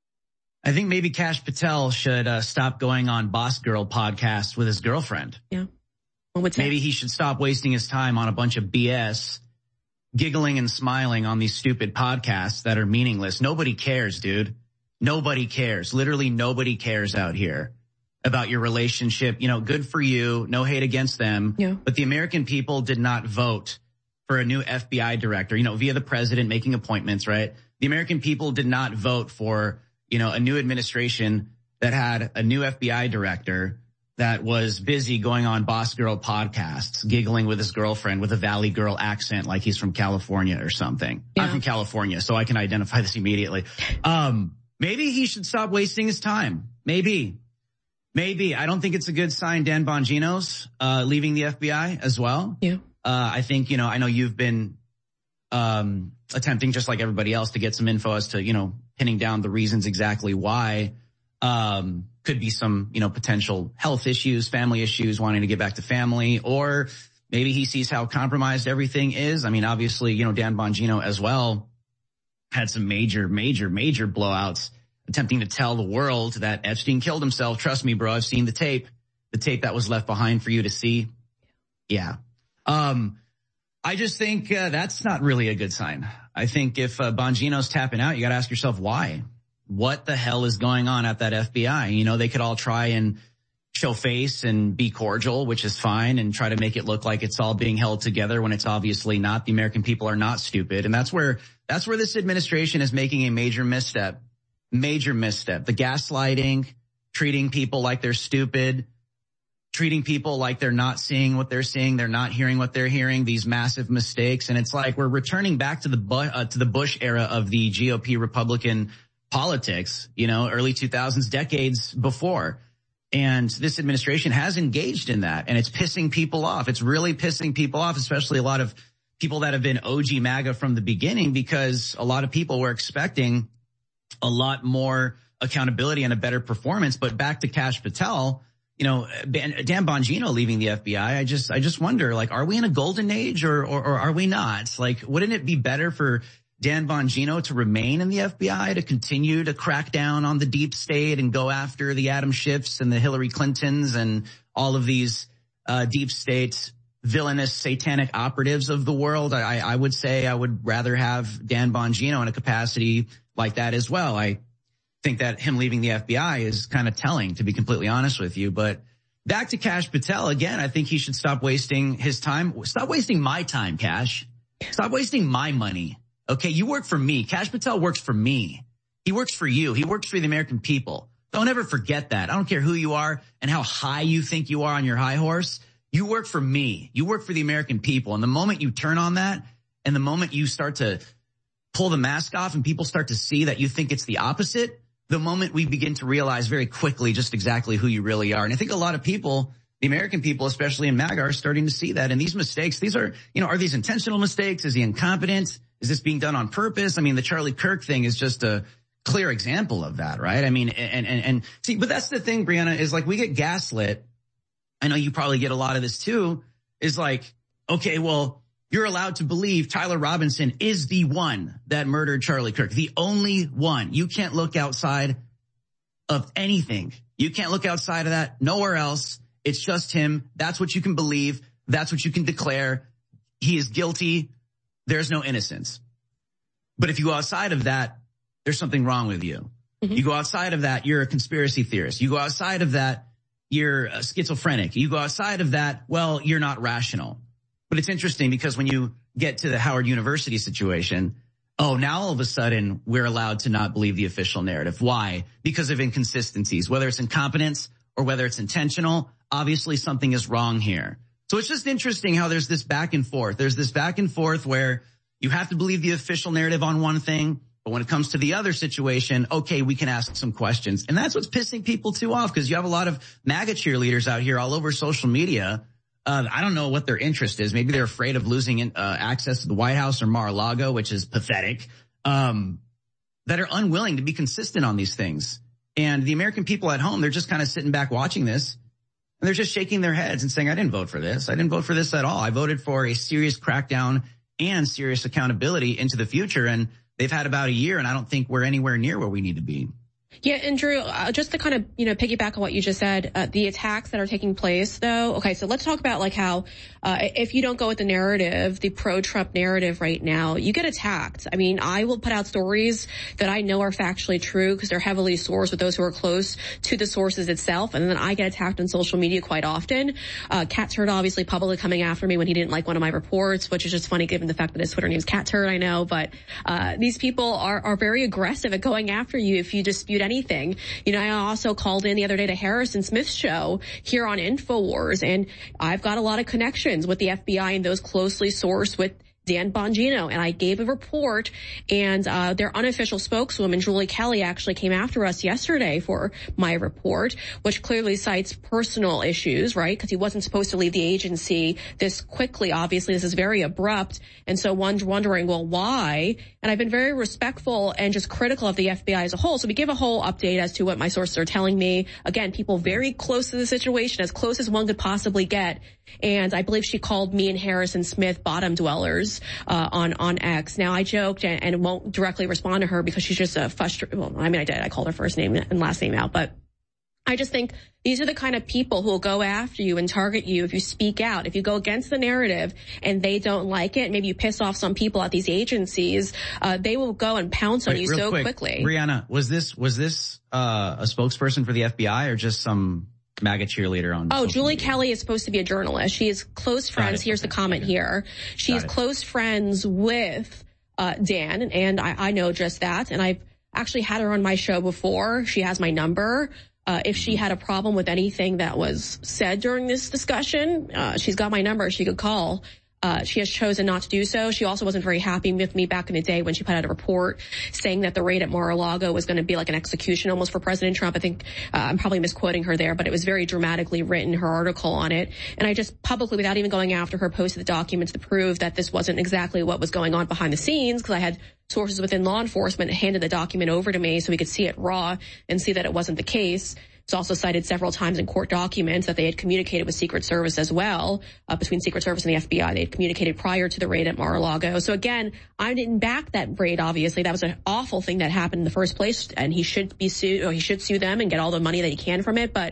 I think maybe Kash Patel should uh, stop going on Boss Girl podcasts with his girlfriend. Yeah. One would say. Maybe he should stop wasting his time on a bunch of B S, giggling and smiling on these stupid podcasts that are meaningless. Nobody cares, dude. Nobody cares. Literally nobody cares out here about your relationship. You know, good for you. No hate against them. Yeah. But the American people did not vote for a new F B I director, you know, via the president making appointments, right? The American people did not vote for, you know, a new administration that had a new F B I director that was busy going on Boss Girl podcasts, giggling with his girlfriend with a Valley Girl accent like he's from California or something. Yeah. I'm from California, so I can identify this immediately. Um, Maybe he should stop wasting his time. Maybe. Maybe. I don't think it's a good sign Dan Bongino's uh, leaving the F B I as well. Yeah. Uh, I think, you know, I know you've been um, attempting, just like everybody else, to get some info as to, you know, pinning down the reasons exactly why. Um, could be some, you know, potential health issues, family issues, wanting to get back to family, or maybe he sees how compromised everything is. I mean, obviously, you know, Dan Bongino as well had some major, major, major blowouts, attempting to tell the world that Epstein killed himself. Trust me, bro, I've seen the tape, the tape that was left behind for you to see. Yeah. Um, I just think uh, that's not really a good sign. I think if uh, Bongino's tapping out, you got to ask yourself why. What the hell is going on at that F B I? You know, they could all try and show face and be cordial, which is fine, and try to make it look like it's all being held together when it's obviously not. The American people are not stupid. And that's where, that's where this administration is making a major misstep, major misstep. The gaslighting, treating people like they're stupid, treating people like they're not seeing what they're seeing. They're not hearing what they're hearing, these massive mistakes. And it's like we're returning back to the, uh, to the Bush era of the G O P Republican politics, you know, early two thousands, decades before. And this administration has engaged in that, and it's pissing people off. It's really pissing people off, especially a lot of people that have been O G MAGA from the beginning, because a lot of people were expecting a lot more accountability and a better performance. But back to Kash Patel, you know, Dan Bongino leaving the F B I, I just, I just wonder, like, are we in a golden age or, or, or are we not? Like, wouldn't it be better for Dan Bongino to remain in the F B I, to continue to crack down on the deep state and go after the Adam Schiffs and the Hillary Clintons and all of these uh deep state villainous satanic operatives of the world? I, I would say I would rather have Dan Bongino in a capacity like that as well. I think that him leaving the F B I is kind of telling, to be completely honest with you. But back to Kash Patel again, I think he should stop wasting his time. Stop wasting my time, Kash. Stop wasting my money. Okay, you work for me. Kash Patel works for me. He works for you. He works for the American people. Don't ever forget that. I don't care who you are and how high you think you are on your high horse. You work for me. You work for the American people. And the moment you turn on that and the moment you start to pull the mask off and people start to see that you think it's the opposite, the moment we begin to realize very quickly just exactly who you really are. And I think a lot of people, the American people, especially in MAGA, are starting to see that. And these mistakes, these are, you know, are these intentional mistakes? Is he incompetent? Is this being done on purpose? I mean, the Charlie Kirk thing is just a clear example of that, right? I mean, and, and, and see, but that's the thing, Brianna, is like we get gaslit. I know you probably get a lot of this too, is like, okay, well, you're allowed to believe Tyler Robinson is the one that murdered Charlie Kirk, the only one. You can't look outside of anything. You can't look outside of that, nowhere else. It's just him. That's what you can believe. That's what you can declare. He is guilty. There's no innocence. But if you go outside of that, there's something wrong with you. Mm-hmm. You go outside of that, you're a conspiracy theorist. You go outside of that, you're a schizophrenic. You go outside of that, well, you're not rational. But it's interesting because when you get to the Howard University situation, oh, now all of a sudden we're allowed to not believe the official narrative. Why? Because of inconsistencies, whether it's incompetence or whether it's intentional. Obviously something is wrong here. So it's just interesting how there's this back and forth. There's this back and forth where you have to believe the official narrative on one thing, but when it comes to the other situation, okay, we can ask some questions. And that's what's pissing people too off, because you have a lot of MAGA cheerleaders out here all over social media. Uh, I don't know what their interest is. Maybe they're afraid of losing uh, access to the White House or Mar-a-Lago, which is pathetic, um, that are unwilling to be consistent on these things. And the American people at home, they're just kind of sitting back watching this, and they're just shaking their heads and saying, I didn't vote for this. I didn't vote for this at all. I voted for a serious crackdown and serious accountability into the future. And they've had about a year, and I don't think we're anywhere near where we need to be. Yeah, and Drew, uh, just to kind of, you know, piggyback on what you just said, uh, the attacks that are taking place, though. Okay, so let's talk about like how, uh, if you don't go with the narrative, the pro-Trump narrative right now, you get attacked. I mean, I will put out stories that I know are factually true because they're heavily sourced with those who are close to the sources itself, and then I get attacked on social media quite often. Uh, Cat Turd obviously publicly coming after me when he didn't like one of my reports, which is just funny given the fact that his Twitter name is Cat Turd, I know, but, uh, these people are, are very aggressive at going after you if you dispute anything. You know, I also called in the other day to Harrison Smith's show here on InfoWars, and I've got a lot of connections with the F B I and those closely sourced with Dan Bongino, and I gave a report, and uh their unofficial spokeswoman, Julie Kelly, actually came after us yesterday for my report, which clearly cites personal issues, right? Because he wasn't supposed to leave the agency this quickly. Obviously, this is very abrupt, and so one's wondering, well, why? And I've been very respectful and just critical of the F B I as a whole. So we give a whole update as to what my sources are telling me. Again, people very close to the situation, as close as one could possibly get. And I believe she called me and Harrison Smith bottom dwellers uh on on X. Now, I joked and, and won't directly respond to her because she's just a frustrated. Well, I mean, I did. I called her first name and last name out, but I just think these are the kind of people who will go after you and target you if you speak out. If you go against the narrative and they don't like it, maybe you piss off some people at these agencies, uh they will go and pounce on Wait, you real so quick, quickly. Brianna, was this was this uh a spokesperson for the F B I or just some MAGA cheerleader on? Oh, Julie media? Kelly is supposed to be a journalist. She is close friends. Here's okay. the comment okay. here. She Got is it. close friends with uh Dan, and I, I know just that. And I've actually had her on my show before. She has my number. Uh, if she had a problem with anything that was said during this discussion, uh, she's got my number. She could call. Uh, she has chosen not to do so. She also wasn't very happy with me back in the day when she put out a report saying that the raid at Mar-a-Lago was going to be like an execution almost for President Trump. I think uh, I'm probably misquoting her there, but it was very dramatically written, her article on it. And I just publicly, without even going after her, posted the documents to prove that this wasn't exactly what was going on behind the scenes, because I had sources within law enforcement handed the document over to me so we could see it raw and see that it wasn't the case. It's also cited several times in court documents that they had communicated with Secret Service as well, uh, between Secret Service and the F B I. They had communicated prior to the raid at Mar-a-Lago. So again, I didn't back that raid, obviously. That was an awful thing that happened in the first place, and he should be sued, or he should sue them and get all the money that he can from it. But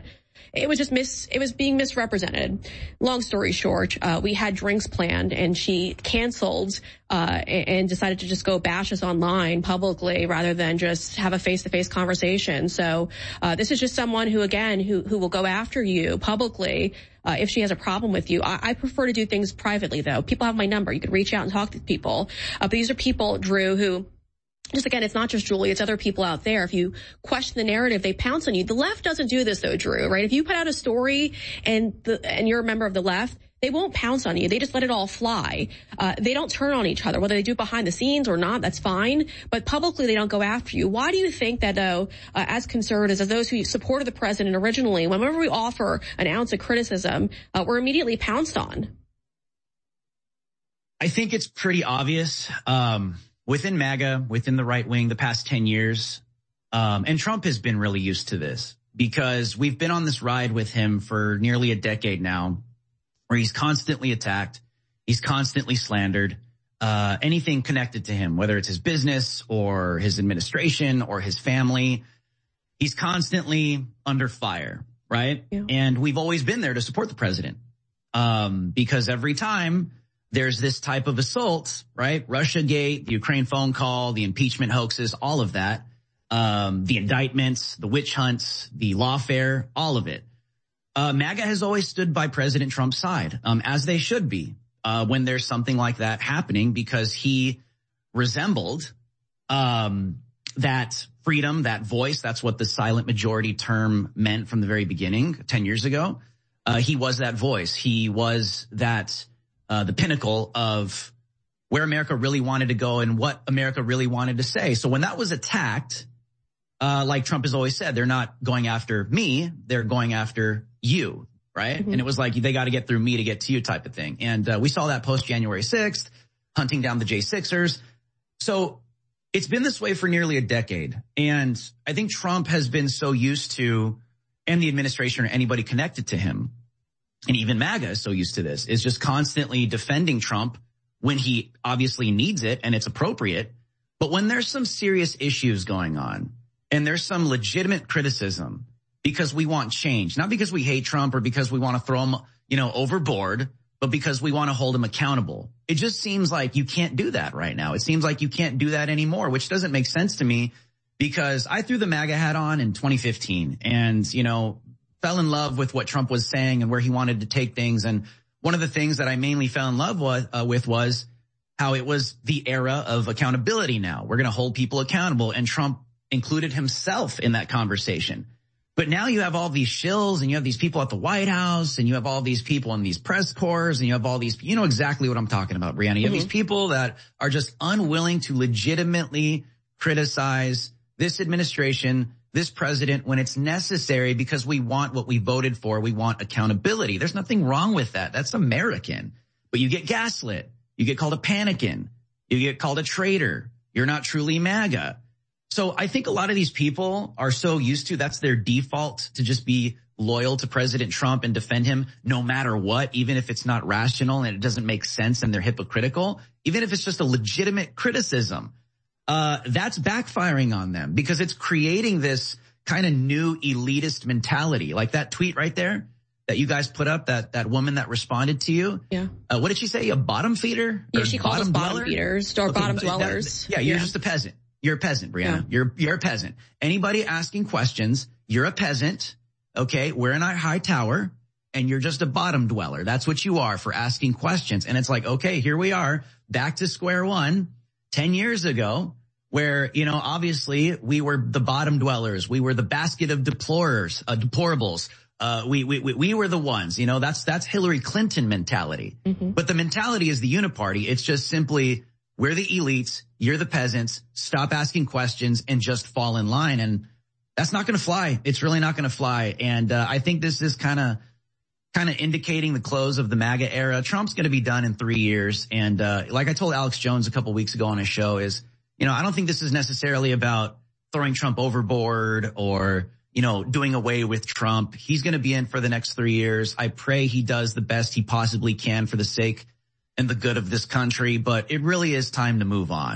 it was just mis, it was being misrepresented. Long story short, uh, we had drinks planned and she canceled, uh, and decided to just go bash us online publicly rather than just have a face-to-face conversation. So, uh, this is just someone who, again, who, who will go after you publicly, uh, if she has a problem with you. I, I prefer to do things privately, though. People have my number. You could reach out and talk to people. Uh, but these are people, Drew, who, just again, it's not just Julie, it's other people out there. If you question the narrative, they pounce on you. The left doesn't do this though, Drew, right? If you put out a story and the, and you're a member of the left, they won't pounce on you. They just let it all fly. Uh, they don't turn on each other. Whether they do it behind the scenes or not, that's fine. But publicly, they don't go after you. Why do you think that, though, uh, as conservatives, as those who supported the president originally, whenever we offer an ounce of criticism, uh, we're immediately pounced on? I think it's pretty obvious. Um, Within MAGA, within the right wing, the past ten years, um, and Trump has been really used to this because we've been on this ride with him for nearly a decade now where he's constantly attacked. He's constantly slandered, uh, anything connected to him, whether it's his business or his administration or his family. He's constantly under fire, right? Yeah. And we've always been there to support the president, um, because every time there's this type of assault, right? Russiagate, the Ukraine phone call, the impeachment hoaxes, all of that, um, the indictments, the witch hunts, the lawfare, all of it. Uh, MAGA has always stood by President Trump's side, um, as they should be, uh, when there's something like that happening, because he resembled, um, that freedom, that voice. That's what the silent majority term meant from the very beginning, ten years ago. Uh, he was that voice. He was that, Uh, the pinnacle of where America really wanted to go and what America really wanted to say. So when that was attacked, uh, like Trump has always said, they're not going after me, they're going after you, right? Mm-hmm. And it was like, they got to get through me to get to you type of thing. And uh, we saw that post January sixth, hunting down the J sixers. So it's been this way for nearly a decade. And I think Trump has been so used to, and the administration or anybody connected to him, and even MAGA is so used to this, is just constantly defending Trump when he obviously needs it and it's appropriate. But when there's some serious issues going on and there's some legitimate criticism because we want change, not because we hate Trump or because we want to throw him, you know, overboard, but because we want to hold him accountable. It just seems like you can't do that right now. It seems like you can't do that anymore, which doesn't make sense to me because I threw the MAGA hat on in twenty fifteen and, you know, fell in love with what Trump was saying and where he wanted to take things. And one of the things that I mainly fell in love with, uh, with was how it was the era of accountability now. We're going to hold people accountable. And Trump included himself in that conversation. But now you have all these shills and you have these people at the White House and you have all these people in these press corps and you have all these, you know exactly what I'm talking about, Brianna. You have mm-hmm. these people that are just unwilling to legitimately criticize this administration, this president, when it's necessary because we want what we voted for. We want accountability. There's nothing wrong with that. That's American. But you get gaslit. You get called a panican. You get called a traitor. You're not truly MAGA. So I think a lot of these people are so used to, that's their default, to just be loyal to President Trump and defend him no matter what, even if it's not rational and it doesn't make sense and they're hypocritical, even if it's just a legitimate criticism. Uh, that's backfiring on them because it's creating this kind of new elitist mentality. Like that tweet right there that you guys put up, that, that woman that responded to you. Yeah. Uh, what did she say? A bottom feeder? Yeah, she called us bottom dweller? feeders or okay, bottom dwellers. That, yeah, you're yeah. just a peasant. You're a peasant, Brianna. Yeah. You're, you're a peasant. Anybody asking questions, you're a peasant. Okay. We're in our high tower and you're just a bottom dweller. That's what you are for asking questions. And it's like, okay, here we are back to square one ten years ago. Where, you know, obviously we were the bottom dwellers. We were the basket of deplorers, uh, deplorables. Uh, we, we, we were the ones, you know, that's, that's Hillary Clinton mentality. Mm-hmm. But the mentality is the uniparty. It's just simply, we're the elites. You're the peasants. Stop asking questions and just fall in line. And that's not going to fly. It's really not going to fly. And, uh, I think this is kind of, kind of indicating the close of the MAGA era. Trump's going to be done in three years. And, uh, like I told Alex Jones a couple weeks ago on his show is, you know, I don't think this is necessarily about throwing Trump overboard or, you know, doing away with Trump. He's going to be in for the next three years. I pray he does the best he possibly can for the sake and the good of this country. But it really is time to move on.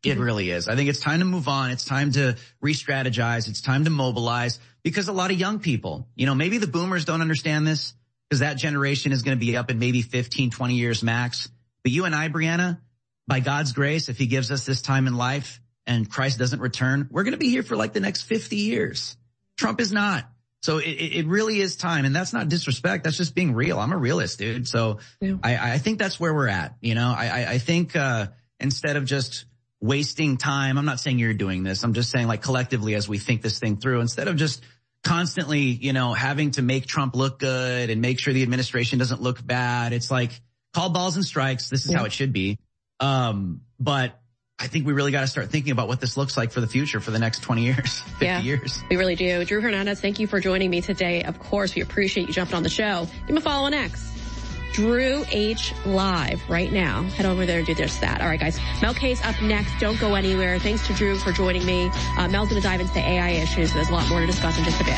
It really is. I think it's time to move on. It's time to re-strategize. It's time to mobilize because a lot of young people, you know, maybe the boomers don't understand this because that generation is going to be up in maybe fifteen, twenty years max. But you and I, Brianna, by God's grace, if he gives us this time in life and Christ doesn't return, we're going to be here for like the next fifty years. Trump is not. So it, it really is time. And that's not disrespect. That's just being real. I'm a realist, dude. So yeah. I, I think that's where we're at. You know, I, I think uh instead of just wasting time, I'm not saying you're doing this. I'm just saying like collectively as we think this thing through, instead of just constantly, you know, having to make Trump look good and make sure the administration doesn't look bad. It's like call balls and strikes. This is yeah. how it should be. Um, but I think we really got to start thinking about what this looks like for the future for the next twenty years, fifty yeah, years. We really do. Drew Hernandez, thank you for joining me today. Of course, we appreciate you jumping on the show. Give him a follow on X. Drew H Live right now. Head over there and do just that. All right, guys. Mel K's up next. Don't go anywhere. Thanks to Drew for joining me. Uh, Mel's going to dive into the A I issues. There's a lot more to discuss in just a bit.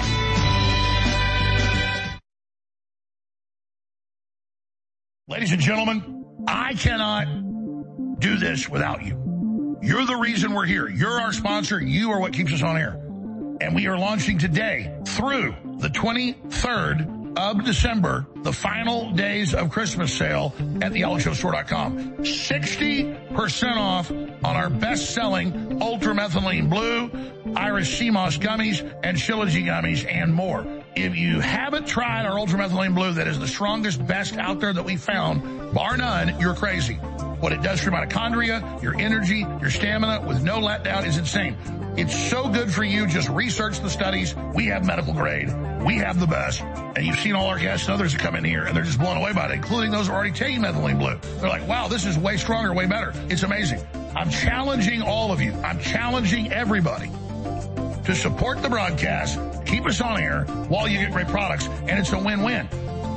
Ladies and gentlemen, I cannot do this without you. You're the reason we're here. You're our sponsor. You are what keeps us on air. And we are launching today through the twenty-third of December, the final days of Christmas sale at the alex jones store dot com. sixty percent off on our best-selling Ultramethylene Blue, Irish Sea Moss gummies, and Shilajit gummies, and more. If you haven't tried our Ultramethylene Blue, that is the strongest, best out there that we found, bar none, you're crazy. What it does for your mitochondria, your energy, your stamina with no letdown is insane. It's so good for you. Just research the studies. We have medical grade. We have the best. And you've seen all our guests and others that come in here, and they're just blown away by it, including those who are already taking Methylene Blue. They're like, wow, this is way stronger, way better. It's amazing. I'm challenging all of you. I'm challenging everybody to support the broadcast, keep us on air while you get great products, and it's a win-win.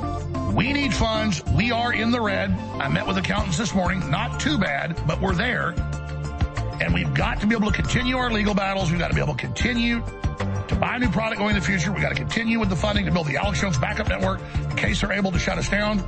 We need funds. We are in the red. I met with accountants this morning. Not too bad, but we're there. And we've got to be able to continue our legal battles. We've got to be able to continue to buy new product going in the future. We've got to continue with the funding to build the Alex Jones backup network in case they're able to shut us down.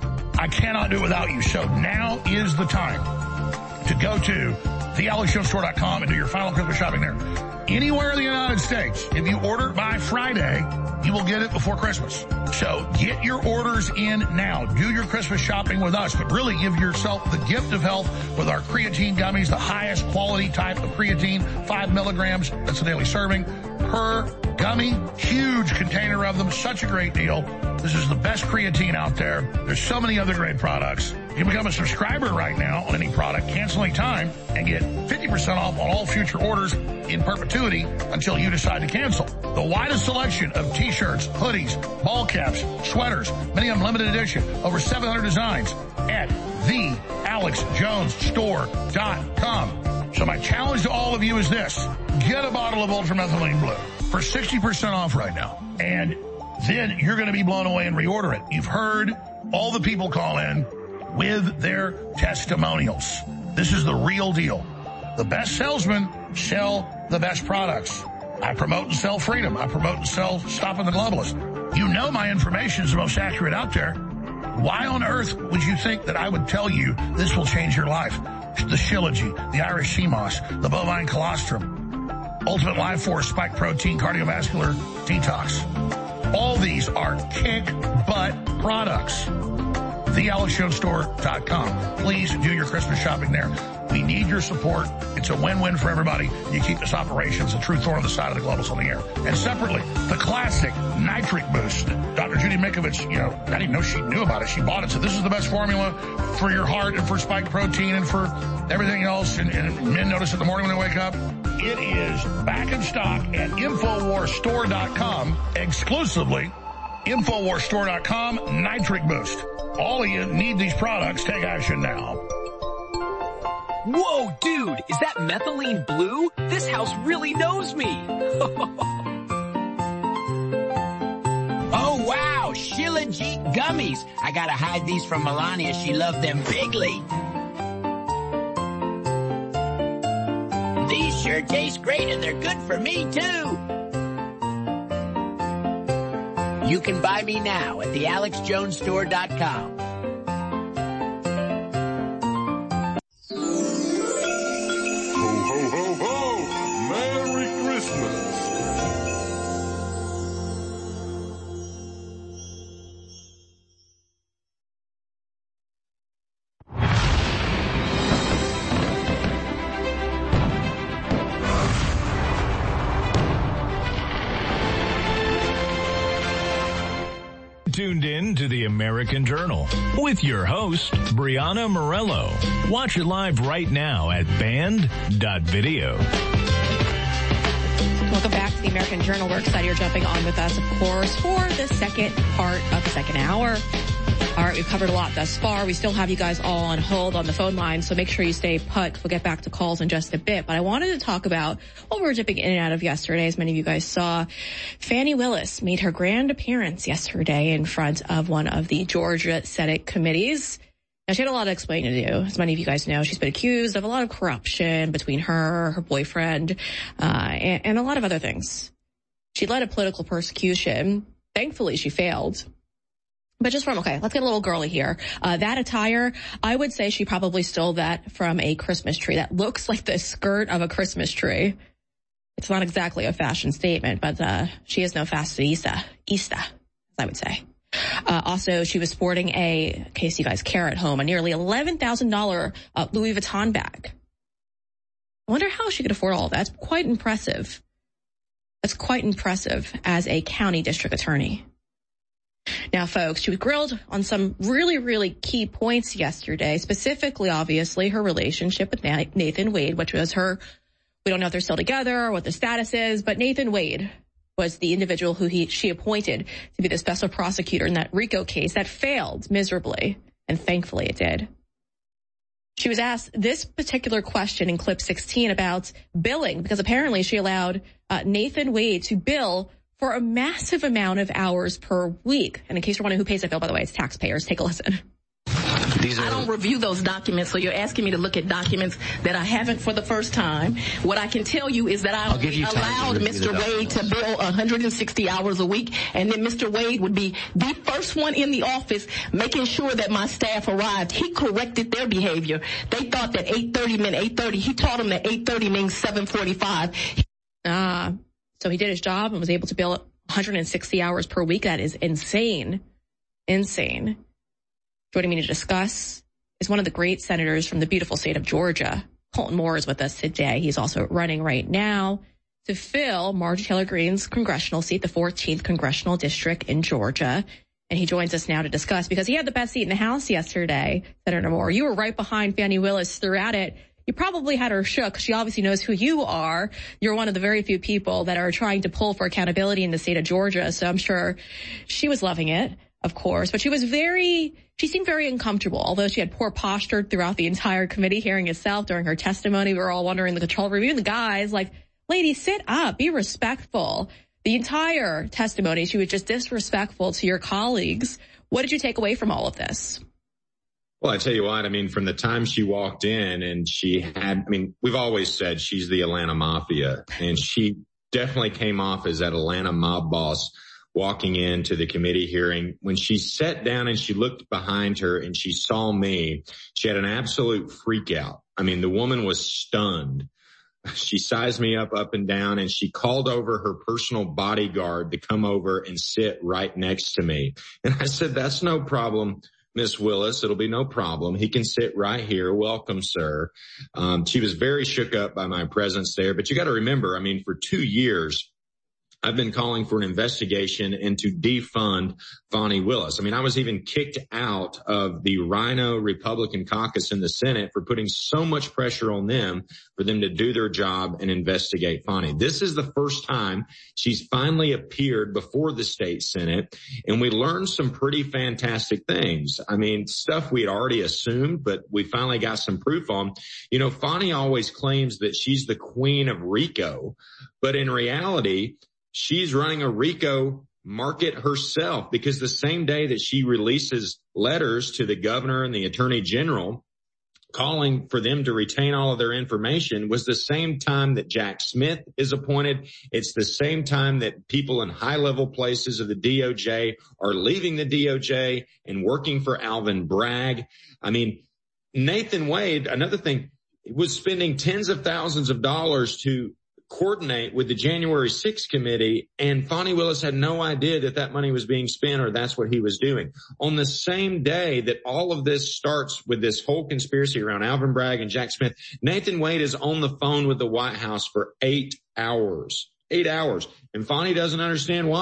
I cannot do it without you. So now is the time to go to the alex jones store dot com and do your final Christmas shopping there. Anywhere in the United States, if you order by Friday, you will get it before Christmas. So get your orders in now. Do your Christmas shopping with us, but really give yourself the gift of health with our creatine gummies, the highest quality type of creatine, five milligrams. That's a daily serving per gummy. Huge container of them. Such a great deal. This is the best creatine out there. There's so many other great products. You can become a subscriber right now on any product, cancel any time, and get fifty percent off on all future orders in perpetuity until you decide to cancel. The widest selection of t-shirts, hoodies, ball caps, sweaters, many of them limited edition, over seven hundred designs at the alex jones store dot com. So my challenge to all of you is this. Get a bottle of Ultramethylene Blue for sixty percent off right now. And then you're going to be blown away and reorder it. You've heard all the people call in with their testimonials. This is the real deal. The best salesmen sell the best products. I promote and sell freedom. I promote and sell stopping the globalists. You know my information is the most accurate out there. Why on earth would you think that I would tell you this will change your life? The Shilajit, the Irish Sea Moss, the bovine colostrum, Ultimate Life Force, Spike Protein, Cardiovascular Detox. All these are kick butt products. the alex jones store dot com. Please do your Christmas shopping there. We need your support. It's a win-win for everybody. You keep this operations a true thorn on the side of the globals on the air. And separately, the classic Nitric Boost. Doctor Judy Mikovits, you know, I didn't even know she knew about it. She bought it. So this is the best formula for your heart and for spike protein and for everything else. And, and men notice in the morning when they wake up. It is back in stock at infowars store dot com exclusively. infowars store dot com, Nitric Boost. All of you need these products. Take action now. Whoa, dude, is that Methylene Blue? This house really knows me. Oh, wow, Shilajit gummies. I gotta hide these from Melania. She loved them bigly. These sure taste great, and they're good for me, too. You can buy me now at the alex jones store dot com. Ho, tuned in to the American Journal with your host, Brianna Morello. Watch it live right now at band dot video. Welcome back to the American Journal. We're excited you're jumping on with us, of course, for the second part of the second hour. All right, we've covered a lot thus far. We still have you guys all on hold on the phone line, so make sure you stay put. We'll get back to calls in just a bit. But I wanted to talk about what we were dipping in and out of yesterday, as many of you guys saw. Fani Willis made her grand appearance yesterday in front of one of the Georgia Senate committees. Now, she had a lot of explaining to do. As many of you guys know, she's been accused of a lot of corruption between her, her boyfriend, uh, and, and a lot of other things. She led a political persecution. Thankfully, she failed. But just from, okay, let's get a little girly here. Uh, that attire, I would say she probably stole that from a Christmas tree. That looks like the skirt of a Christmas tree. It's not exactly a fashion statement, but, uh, she is no fashionista, ista, as I would say. Uh, also, she was sporting a, in case you guys care at home, a nearly eleven thousand dollars uh, Louis Vuitton bag. I wonder how she could afford all that. That's quite impressive. That's quite impressive as a county district attorney. Now, folks, she was grilled on some really, really key points yesterday, specifically, obviously, her relationship with Nathan Wade, which was her, we don't know if they're still together or what the status is, but Nathan Wade was the individual who he, she appointed to be the special prosecutor in that RICO case that failed miserably, and thankfully it did. She was asked this particular question in clip sixteen about billing, because apparently she allowed uh, Nathan Wade to bill for a massive amount of hours per week. And in case you're wondering who pays that bill, by the way, it's taxpayers. Take a listen. These are I don't review those documents, so you're asking me to look at documents that I haven't for the first time. What I can tell you is that I only allowed Mister Wade to bill one hundred sixty hours a week, and then Mister Wade would be the first one in the office making sure that my staff arrived. He corrected their behavior. They thought that eight thirty meant eight thirty. He taught them that eight thirty means seven forty-five. Ah, so he did his job and was able to bill one hundred sixty hours per week. That is insane. Insane. Joining me to discuss is one of the great senators from the beautiful state of Georgia. Colton Moore is with us today. He's also running right now to fill Marjorie Taylor Greene's congressional seat, the fourteenth congressional district in Georgia. And he joins us now to discuss because he had the best seat in the House yesterday. Senator Moore, you were right behind Fani Willis throughout it. You probably had her shook. She obviously knows who you are. You're one of the very few people that are trying to pull for accountability in the state of Georgia. So I'm sure she was loving it, of course, but she was very, she seemed very uncomfortable, although she had poor posture throughout the entire committee hearing itself during her testimony. We were all wondering the control review. The guys like, lady, sit up, be respectful. The entire testimony, she was just disrespectful to your colleagues. What did you take away from all of this? Well, I tell you what, I mean, from the time she walked in and she had, I mean, we've always said she's the Atlanta Mafia, and she definitely came off as that Atlanta mob boss walking into the committee hearing. When she sat down and she looked behind her and she saw me, she had an absolute freak out. I mean, the woman was stunned. She sized me up, up and down, and she called over her personal bodyguard to come over and sit right next to me. And I said, that's no problem, Miss Willis. It'll be no problem. He can sit right here. Welcome, sir. Um, she was very shook up by my presence there. But you got to remember, I mean, for two years, I've been calling for an investigation and to defund Fani Willis. I mean, I was even kicked out of the Rhino Republican caucus in the Senate for putting so much pressure on them for them to do their job and investigate Fani. This is the first time she's finally appeared before the state Senate, and we learned some pretty fantastic things. I mean, stuff we had already assumed, but we finally got some proof on. You know, Fani always claims that she's the queen of RICO, but in reality, she's running a RICO market herself, because the same day that she releases letters to the governor and the attorney general calling for them to retain all of their information was the same time that Jack Smith is appointed. It's the same time that people in high-level places of the D O J are leaving the D O J and working for Alvin Bragg. I mean, Nathan Wade, another thing, was spending tens of thousands of dollars to coordinate with the January sixth committee, and Fani Willis had no idea that that money was being spent or that's what he was doing. On the same day that all of this starts with this whole conspiracy around Alvin Bragg and Jack Smith, Nathan Wade is on the phone with the White House for eight hours. Eight hours. And Fani doesn't understand why.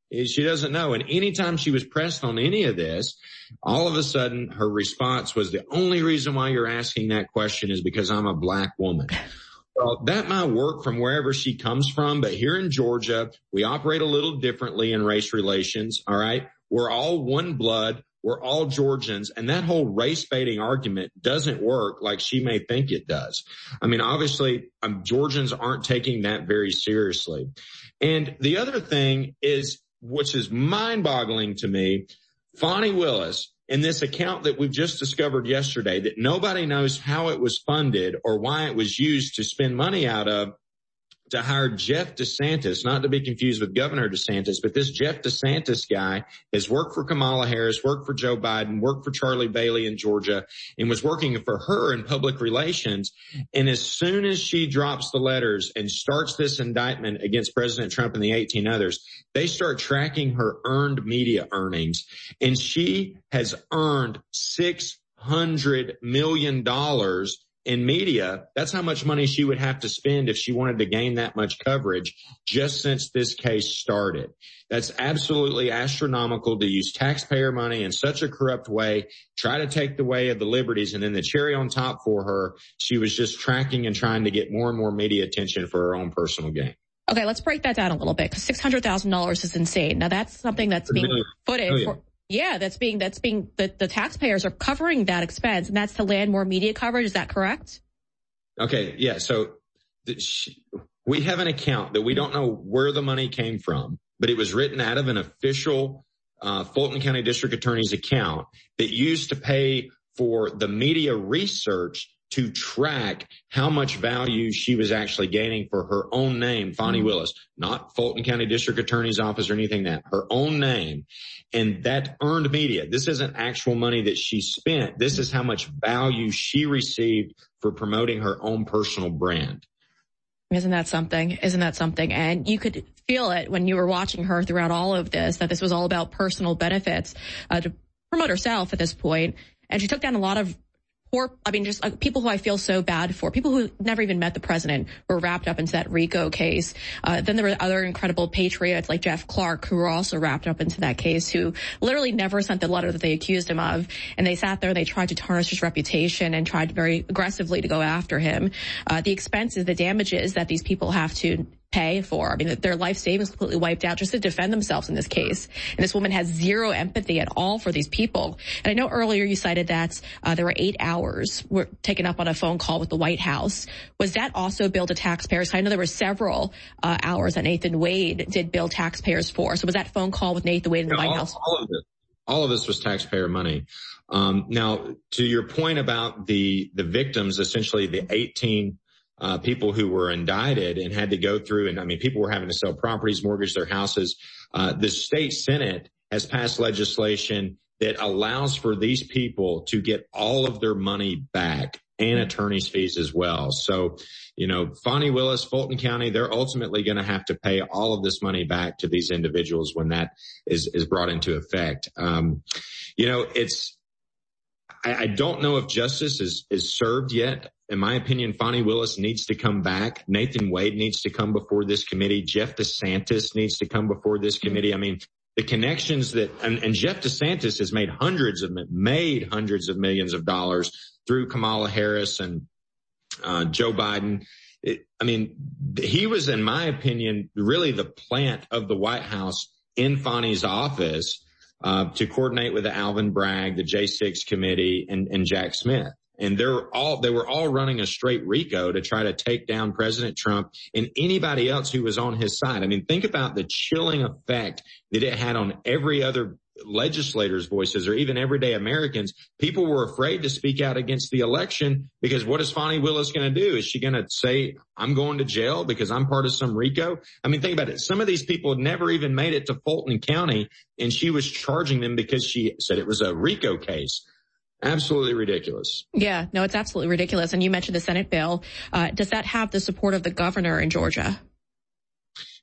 She doesn't know. And anytime she was pressed on any of this, all of a sudden her response was, the only reason why you're asking that question is because I'm a black woman. Well, that might work from wherever she comes from, but here in Georgia, we operate a little differently in race relations. All right. We're all one blood. We're all Georgians, and that whole race baiting argument doesn't work like she may think it does. I mean, obviously, um, Georgians aren't taking that very seriously. And the other thing is, which is mind-boggling to me, Fani Willis, in this account that we've just discovered yesterday, that nobody knows how it was funded or why it was used to spend money out of, to hire Jeff DeSantis, not to be confused with Governor DeSantis, but this Jeff DeSantis guy has worked for Kamala Harris, worked for Joe Biden, worked for Charlie Bailey in Georgia, and was working for her in public relations. And as soon as she drops the letters and starts this indictment against President Trump and the eighteen others, they start tracking her earned media earnings. And she has earned six hundred million dollars in media. That's how much money she would have to spend if she wanted to gain that much coverage just since this case started. That's absolutely astronomical to use taxpayer money in such a corrupt way, try to take the way of the liberties, and then the cherry on top for her, she was just tracking and trying to get more and more media attention for her own personal gain. Okay, let's break that down a little bit, because six hundred thousand dollars is insane. Now, that's something that's being footed oh, yeah. for... Yeah, that's being, that's being, the, the taxpayers are covering that expense, and that's to land more media coverage. Is that correct? Okay. Yeah. So the, she, we have an account that we don't know where the money came from, but it was written out of an official, uh, Fulton County District Attorney's account that used to pay for the media research to track how much value she was actually gaining for her own name, Fani mm-hmm. Willis, not Fulton County District Attorney's Office or anything that, her own name. And that earned media, this isn't actual money that she spent. This is how much value she received for promoting her own personal brand. Isn't that something? Isn't that something? And you could feel it when you were watching her throughout all of this, that this was all about personal benefits uh, to promote herself at this point. And she took down a lot of poor, I mean, just uh, people who I feel so bad for, people who never even met the president were wrapped up into that RICO case. Uh, then there were other incredible patriots like Jeff Clark who were also wrapped up into that case, who literally never sent the letter that they accused him of. And they sat there and they tried to tarnish his reputation and tried very aggressively to go after him. Uh, the expenses, the damages that these people have to pay for. I mean, their life savings completely wiped out just to defend themselves in this case. And this woman has zero empathy at all for these people. And I know earlier you cited that uh, there were eight hours were taken up on a phone call with the White House. Was that also billed to taxpayers? I know there were several uh, hours that Nathan Wade did bill taxpayers for. So was that phone call with Nathan Wade in the yeah, White all, House? All of it. All of this was taxpayer money. Um, now, to your point about the the victims, essentially the eighteen Uh, people who were indicted and had to go through, and I mean, people were having to sell properties, mortgage their houses. Uh, the state Senate has passed legislation that allows for these people to get all of their money back and attorney's fees as well. So, you know, Fani Willis, Fulton County, they're ultimately going to have to pay all of this money back to these individuals when that is, is brought into effect. Um, you know, it's, I, I don't know if justice is, is served yet. In my opinion, Fani Willis needs to come back. Nathan Wade needs to come before this committee. Jeff DeSantis needs to come before this committee. I mean, the connections that, and, and Jeff DeSantis has made hundreds of, made hundreds of millions of dollars through Kamala Harris and, uh, Joe Biden. It, I mean, he was, in my opinion, really the plant of the White House in Fani's office, uh, to coordinate with the Alvin Bragg, the J six committee, and, and Jack Smith. And they're all, they were all running a straight RICO to try to take down President Trump and anybody else who was on his side. I mean, think about the chilling effect that it had on every other legislators' voices or even everyday Americans. People were afraid to speak out against the election because what is Fani Willis going to do? Is she going to say, I'm going to jail because I'm part of some RICO? I mean, think about it. Some of these people had never even made it to Fulton County, and she was charging them because she said it was a RICO case. Absolutely ridiculous. Yeah, no, it's absolutely ridiculous. And you mentioned the Senate bill. Uh, does that have the support of the governor in Georgia?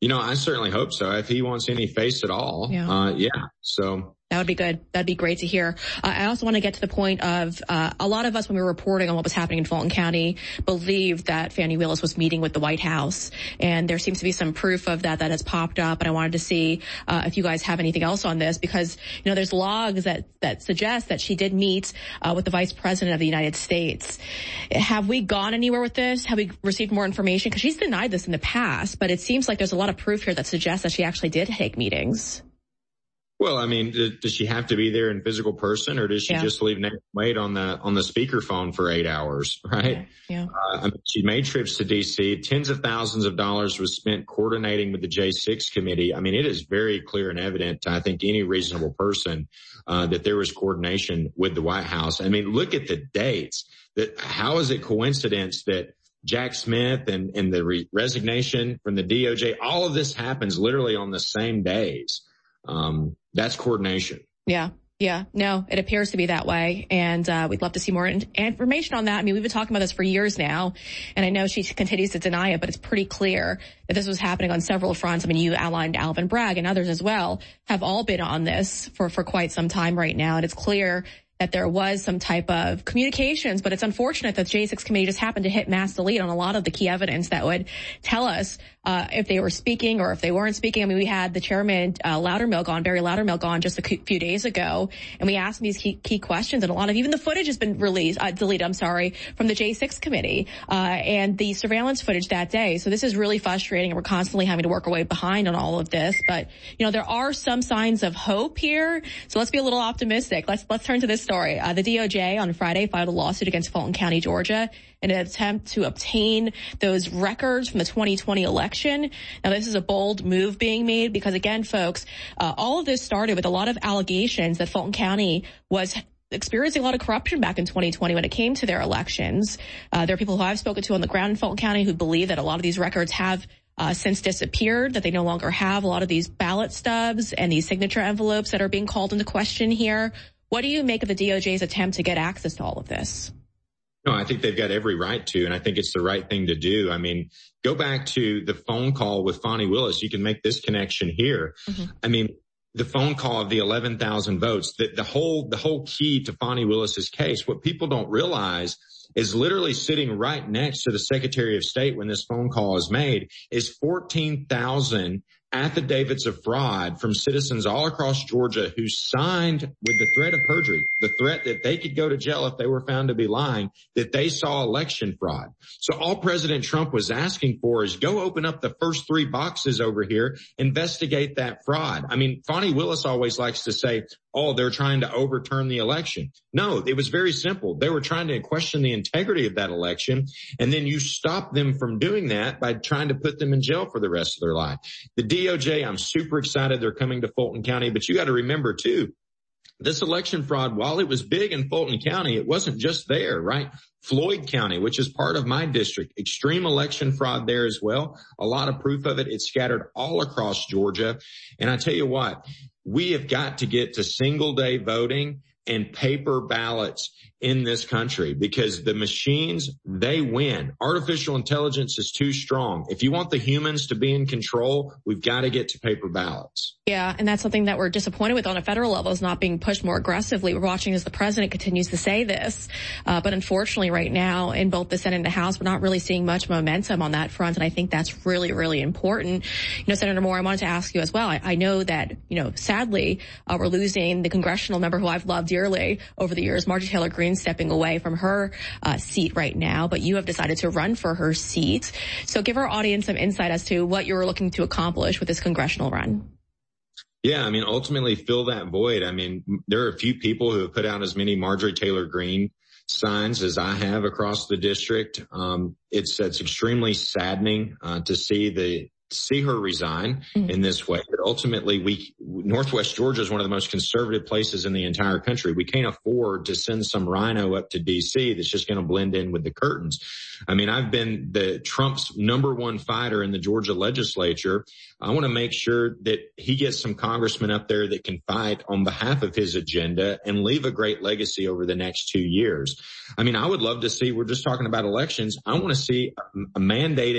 You know, I certainly hope so. If he wants any face at all, yeah. Uh, yeah. So. That would be good. That'd be great to hear. Uh, I also want to get to the point of uh, a lot of us, when we were reporting on what was happening in Fulton County, believed that Fani Willis was meeting with the White House, and there seems to be some proof of that that has popped up. And I wanted to see uh, if you guys have anything else on this, because you know there's logs that that suggest that she did meet uh, with the Vice President of the United States. Have we gone anywhere with this? Have we received more information? Because she's denied this in the past, but it seems like there's a lot of proof here that suggests that she actually did take meetings. Well, I mean, does she have to be there in physical person, or does she yeah. just leave Nate Wade on the on the speakerphone for eight hours, right? Yeah. Uh, I mean, she made trips to D C. Tens of thousands of dollars was spent coordinating with the J six committee. I mean, it is very clear and evident to, I think, any reasonable person uh, that there was coordination with the White House. I mean, look at the dates. That how is it coincidence that Jack Smith and, and the re- resignation from the D O J, all of this happens literally on the same days? Um, that's coordination. Yeah. Yeah. No, it appears to be that way. And, uh, we'd love to see more in- information on that. I mean, we've been talking about this for years now, and I know she continues to deny it, but it's pretty clear that this was happening on several fronts. I mean, you outlined Alvin Bragg, and others as well have all been on this for, for quite some time right now. And it's clear that there was some type of communications, but it's unfortunate that the J six committee just happened to hit mass delete on a lot of the key evidence that would tell us uh if they were speaking or if they weren't speaking. I mean, we had the chairman, uh, Loudermilk on, Barry Loudermilk on just a few days ago, and we asked him these key, key questions, and a lot of, even the footage has been released, uh, deleted, I'm sorry, from the J six committee, uh, and the surveillance footage that day. So this is really frustrating, and we're constantly having to work our way behind on all of this. But, you know, there are some signs of hope here. So let's be a little optimistic. Let's, let's turn to this story. Uh, the D O J on Friday filed a lawsuit against Fulton County, Georgia, in an attempt to obtain those records from the twenty twenty election. Now, this is a bold move being made because, again, folks, uh, all of this started with a lot of allegations that Fulton County was experiencing a lot of corruption back in twenty twenty when it came to their elections. Uh, there are people who I've spoken to on the ground in Fulton County who believe that a lot of these records have Uh, since disappeared, that they no longer have a lot of these ballot stubs and these signature envelopes that are being called into question here. What do you make of the D O J's attempt to get access to all of this? No, I think they've got every right to, and I think it's the right thing to do. I mean, go back to the phone call with Fani Willis. You can make this connection here. Mm-hmm. I mean, the phone call of the eleven thousand votes, the, the whole, the whole key to Fani Willis's case, what people don't realize is literally sitting right next to the Secretary of State when this phone call is made is fourteen thousand affidavits of fraud from citizens all across Georgia who signed with the threat of perjury, the threat that they could go to jail if they were found to be lying, that they saw election fraud. So all President Trump was asking for is go open up the first three boxes over here, investigate that fraud. I mean, Fani Willis always likes to say, oh, they're trying to overturn the election. No, it was very simple. They were trying to question the integrity of that election, and then you stop them from doing that by trying to put them in jail for the rest of their life. The D O J, I'm super excited they're coming to Fulton County, but you got to remember too, this election fraud, while it was big in Fulton County, it wasn't just there, right? Floyd County, which is part of my district, extreme election fraud there as well. A lot of proof of it. It's scattered all across Georgia. And I tell you what, we have got to get to single day voting and paper ballots in this country because the machines, they win. Artificial intelligence is too strong. If you want the humans to be in control, we've got to get to paper ballots. Yeah, and that's something that we're disappointed with on a federal level, is not being pushed more aggressively. We're watching as the president continues to say this. Uh, but unfortunately right now in both the Senate and the House, we're not really seeing much momentum on that front. And I think that's really, really important. You know, Senator Moore, I wanted to ask you as well. I, I know that, you know, sadly, uh, we're losing the congressional member who I've loved dearly over the years, Marjorie Taylor Greene, stepping away from her uh, seat right now. But you have decided to run for her seat. So give our audience some insight as to what you're looking to accomplish with this congressional run. Yeah, I mean, ultimately fill that void. I mean, there are a few people who have put out as many Marjorie Taylor Greene signs as I have across the district. Um, it's, it's extremely saddening, uh, to see the, see her resign mm-hmm. in this way. But ultimately, we, Northwest Georgia is one of the most conservative places in the entire country. We can't afford to send some rhino up to D C that's just going to blend in with the curtains. I mean, I've been the Trump's number one fighter in the Georgia legislature. I want to make sure that he gets some congressmen up there that can fight on behalf of his agenda and leave a great legacy over the next two years. I mean, I would love to see, we're just talking about elections. I want to see a, a mandated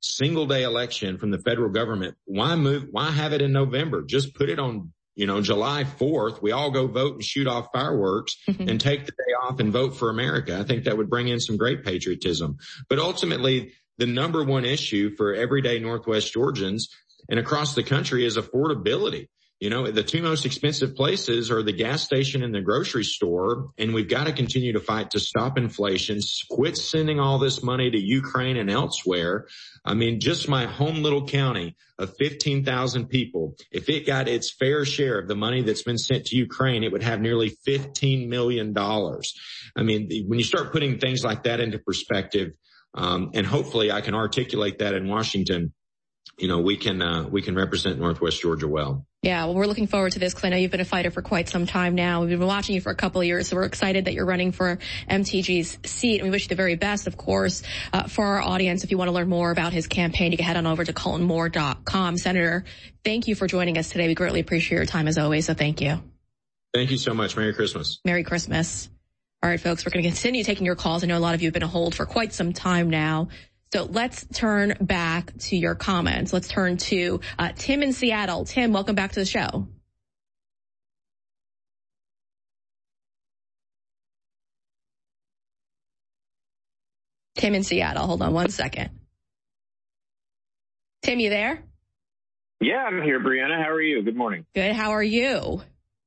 single day election from the federal government. Why move? Why have it in November? Just put it on, you know, July fourth. We all go vote and shoot off fireworks mm-hmm. and take the day off and vote for America. I think that would bring in some great patriotism. But ultimately, the number one issue for everyday Northwest Georgians and across the country is affordability. You know, the two most expensive places are the gas station and the grocery store, and we've got to continue to fight to stop inflation, quit sending all this money to Ukraine and elsewhere. I mean, just my home little county of fifteen thousand people, if it got its fair share of the money that's been sent to Ukraine, it would have nearly fifteen million dollars. I mean, when you start putting things like that into perspective, um, and hopefully I can articulate that in Washington, you know, we can, uh, we can represent Northwest Georgia well. Yeah, well, we're looking forward to this because I know you've been a fighter for quite some time now. We've been watching you for a couple of years, so we're excited that you're running for M T G's seat, and we wish you the very best, of course. Uh, for our audience, if you want to learn more about his campaign, you can head on over to colton moore dot com. Senator, thank you for joining us today. We greatly appreciate your time as always, so thank you. Thank you so much. Merry Christmas. Merry Christmas. All right, folks, we're going to continue taking your calls. I know a lot of you have been on hold for quite some time now. So let's turn back to your comments. Let's turn to uh, Tim in Seattle. Tim, welcome back to the show. Tim in Seattle. Hold on one second. Tim, you there? Yeah, I'm here, Brianna. How are you? Good morning. Good. How are you?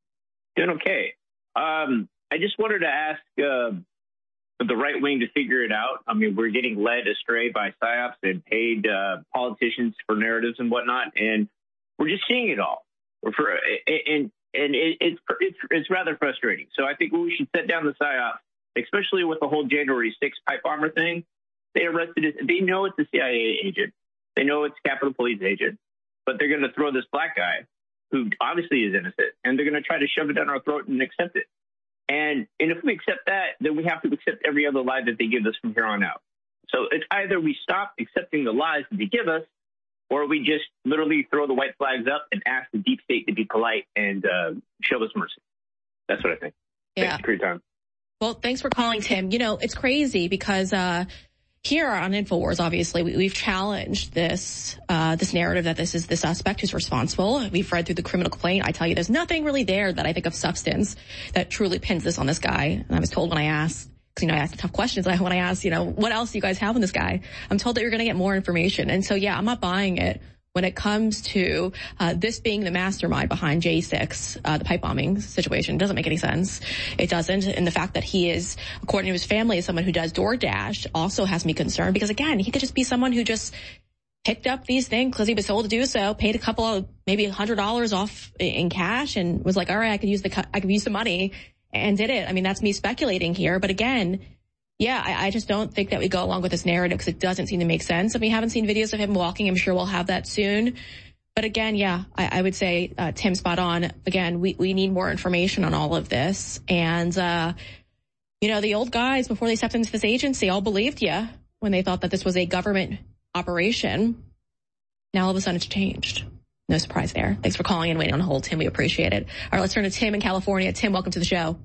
Doing okay. Um, I just wanted to ask uh, the right wing to figure it out. I mean, we're getting led astray by psyops and paid uh, politicians for narratives and whatnot, and we're just seeing it all. We're for, and and it, it's, it's it's rather frustrating. So I think we should set down the psyops, especially with the whole January sixth pipe bomber thing. They arrested it. They know it's a C I A agent. They know it's Capitol Police agent, but they're going to throw this black guy who obviously is innocent, and they're going to try to shove it down our throat and accept it. And and if we accept that, then we have to accept every other lie that they give us from here on out. So it's either we stop accepting the lies that they give us, or we just literally throw the white flags up and ask the deep state to be polite and uh, show us mercy. That's what I think. Yeah. Thanks for your time. Well, thanks for calling, Tim. You know, it's crazy because uh here on InfoWars, obviously, we, we've challenged this uh this narrative that this is the suspect who's responsible. We've read through the criminal complaint. I tell you, there's nothing really there that I think of substance that truly pins this on this guy. And I was told when I asked, because, you know, I asked tough questions. When I asked, you know, what else do you guys have on this guy? I'm told that you're going to get more information. And so, yeah, I'm not buying it when it comes to uh this being the mastermind behind J six, uh the pipe bombing situation. It doesn't make any sense. It doesn't. And the fact that he is, according to his family, is someone who does DoorDash also has me concerned because, again, he could just be someone who just picked up these things because he was told to do so, paid a couple of maybe a hundred dollars off in cash and was like, all right, I could use the, I could use the money and did it. I mean, that's me speculating here. But again, yeah, I, I just don't think that we go along with this narrative because it doesn't seem to make sense. And we haven't seen videos of him walking. I'm sure we'll have that soon. But again, yeah, I, I would say, uh, Tim, spot on. Again, we, we need more information on all of this. And, uh, you know, the old guys, before they stepped into this agency, all believed you when they thought that this was a government operation. Now all of a sudden it's changed. No surprise there. Thanks for calling and waiting on hold, Tim. We appreciate it. All right, let's turn to Tim in California. Tim, welcome to the show.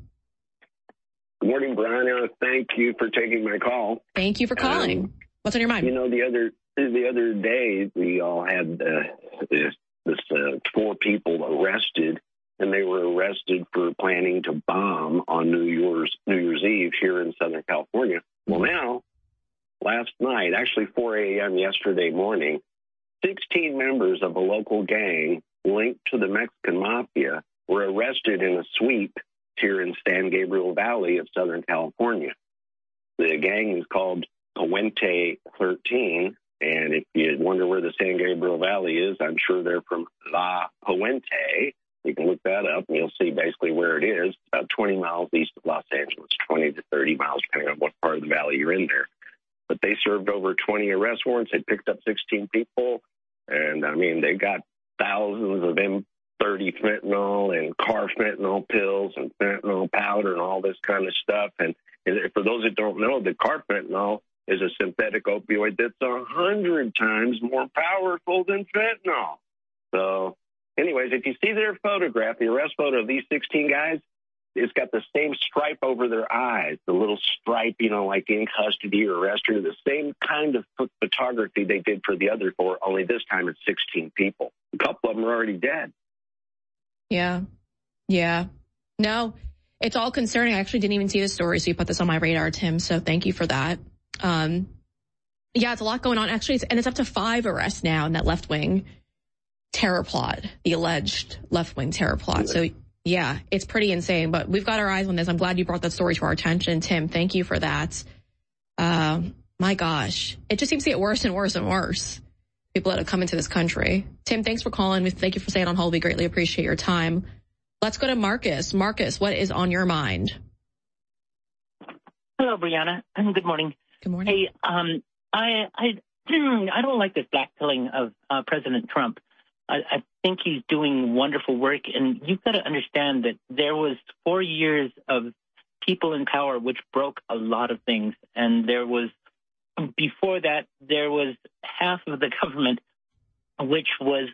Good morning, Brianna. Thank you for taking my call. Thank you for calling. Um, What's on your mind? You know, the other the other day we all had uh, this, this uh, four people arrested, and they were arrested for planning to bomb on New Year's New Year's Eve here in Southern California. Well, now, last night, actually four a.m. yesterday morning, sixteen members of a local gang linked to the Mexican mafia were arrested in a sweep here in San Gabriel Valley of Southern California. The gang is called Puente thirteen, and if you wonder where the San Gabriel Valley is, I'm sure they're from La Puente. You can look that up, and you'll see basically where it is. It's about twenty miles east of Los Angeles, twenty to thirty miles, depending on what part of the valley you're in there. But they served over twenty arrest warrants. They picked up sixteen people, and, I mean, they got thousands of M thirty fentanyl and carfentanil pills and fentanyl powder and all this kind of stuff. And, and for those that don't know, the carfentanil is a synthetic opioid that's a hundred times more powerful than fentanyl. So anyways, if you see their photograph, the arrest photo of these sixteen guys, it's got the same stripe over their eyes, the little stripe, you know, like in custody or arrested, the same kind of photography they did for the other four, only this time it's sixteen people. A couple of them are already dead. Yeah. Yeah. No, it's all concerning. I actually didn't even see the story, so you put this on my radar, Tim, so thank you for that. Um, yeah, it's a lot going on. Actually, it's, and it's up to five arrests now in that left-wing terror plot, the alleged left-wing terror plot. So, yeah, it's pretty insane, but we've got our eyes on this. I'm glad you brought that story to our attention, Tim. Thank you for that. Um, my gosh, it just seems to get worse and worse and worse. People that have come into this country. Tim, thanks for calling. Thank you for staying on hold. We greatly appreciate your time. Let's go to Marcus. Marcus, what is on your mind? Hello, Brianna. Good morning. Good morning. Hey, um, I, I, I don't like this blackpilling of uh, President Trump. I, I think he's doing wonderful work, and you've got to understand that there was four years of people in power which broke a lot of things, and there was, before that, there was half of the government which was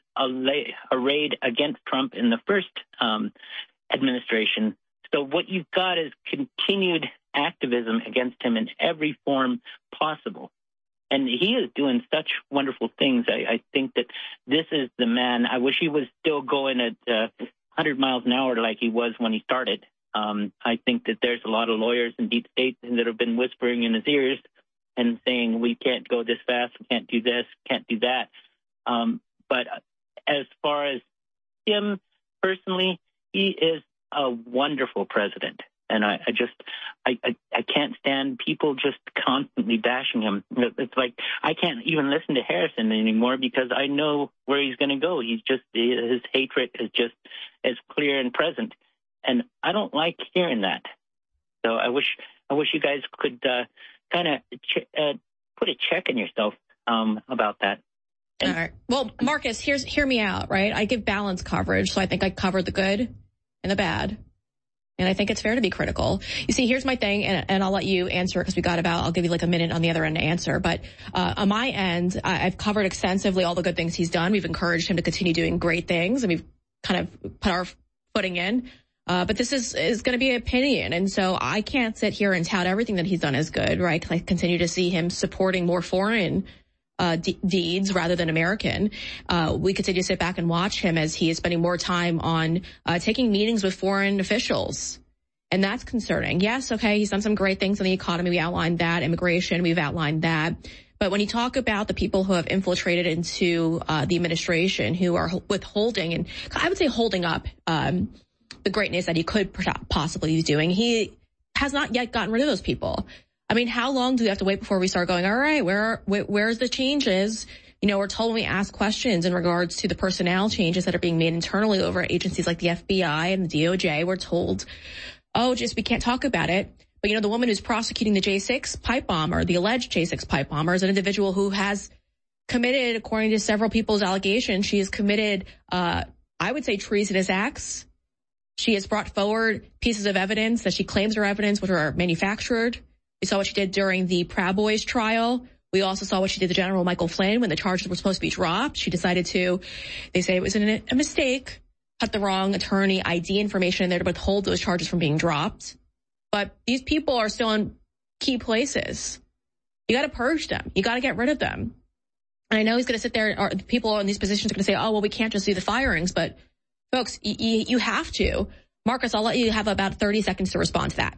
arrayed against Trump in the first um, administration. So what you've got is continued activism against him in every form possible. And he is doing such wonderful things. I, I think that this is the man. I wish he was still going at uh, one hundred miles an hour like he was when he started. Um, I think that there's a lot of lawyers in deep state that have been whispering in his ears and saying, we can't go this fast, we can't do this, can't do that. Um, but as far as him personally, he is a wonderful president. And I, I just, I, I, I can't stand people just constantly bashing him. It's like I can't even listen to Harrison anymore because I know where he's going to go. He's just, his hatred is just as clear and present. And I don't like hearing that. So I wish, I wish you guys could uh, kind of ch- uh, put a check in yourself um, about that. And- All right. Well, Marcus, here's, hear me out, right? I give balanced coverage. So I think I covered the good and the bad. And I think it's fair to be critical. You see, here's my thing, and, and I'll let you answer because we got about, I'll give you like a minute on the other end to answer. But uh, on my end, I, I've covered extensively all the good things he's done. We've encouraged him to continue doing great things, and we've kind of put our footing in. Uh, but this is, is going to be an opinion. And so I can't sit here and tout everything that he's done as good, right? Because I continue to see him supporting more foreign Uh, de- deeds rather than American. Uh, we continue to sit back and watch him as he is spending more time on uh, taking meetings with foreign officials. And that's concerning. Yes, okay, he's done some great things in the economy. We outlined that. Immigration, we've outlined that. But when you talk about the people who have infiltrated into uh, the administration, who are withholding, and I would say holding up um, the greatness that he could possibly be doing, he has not yet gotten rid of those people. I mean, how long do we have to wait before we start going, all right, where, where where's the changes? You know, we're told when we ask questions in regards to the personnel changes that are being made internally over at agencies like the F B I and the D O J, we're told, oh, just we can't talk about it. But, you know, the woman who's prosecuting the J six pipe bomb, or the alleged J six pipe bomber, is an individual who has committed, according to several people's allegations, she has committed, uh, I would say, treasonous acts. She has brought forward pieces of evidence that she claims are evidence which are manufactured. We saw what she did during the Proud Boys trial. We also saw what she did to General Michael Flynn when the charges were supposed to be dropped. She decided to, they say it was an, a mistake, put the wrong attorney I D information in there to withhold those charges from being dropped. But these people are still in key places. You got to purge them. You got to get rid of them. And I know he's going to sit there, or people in these positions are going to say, oh, well, we can't just do the firings. But folks, y- y- you have to. Marcus, I'll let you have about thirty seconds to respond to that.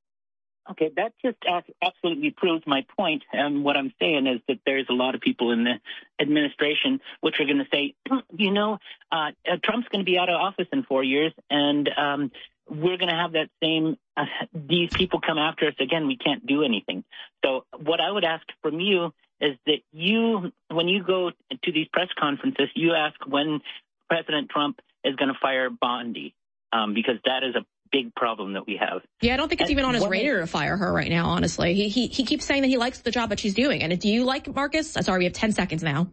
Okay, that just absolutely proves my point. And what I'm saying is that there's a lot of people in the administration which are going to say, you know, uh, Trump's going to be out of office in four years, and um, we're going to have that same, uh, these people come after us again. We can't do anything. So what I would ask from you is that you, when you go to these press conferences, you ask when President Trump is going to fire Bondi, um, because that is a big problem that we have. Yeah, I don't think it's and even on his radar to fire her right now, honestly. He, he he keeps saying that he likes the job that she's doing. And do you like Marcus? Sorry, we have ten seconds now.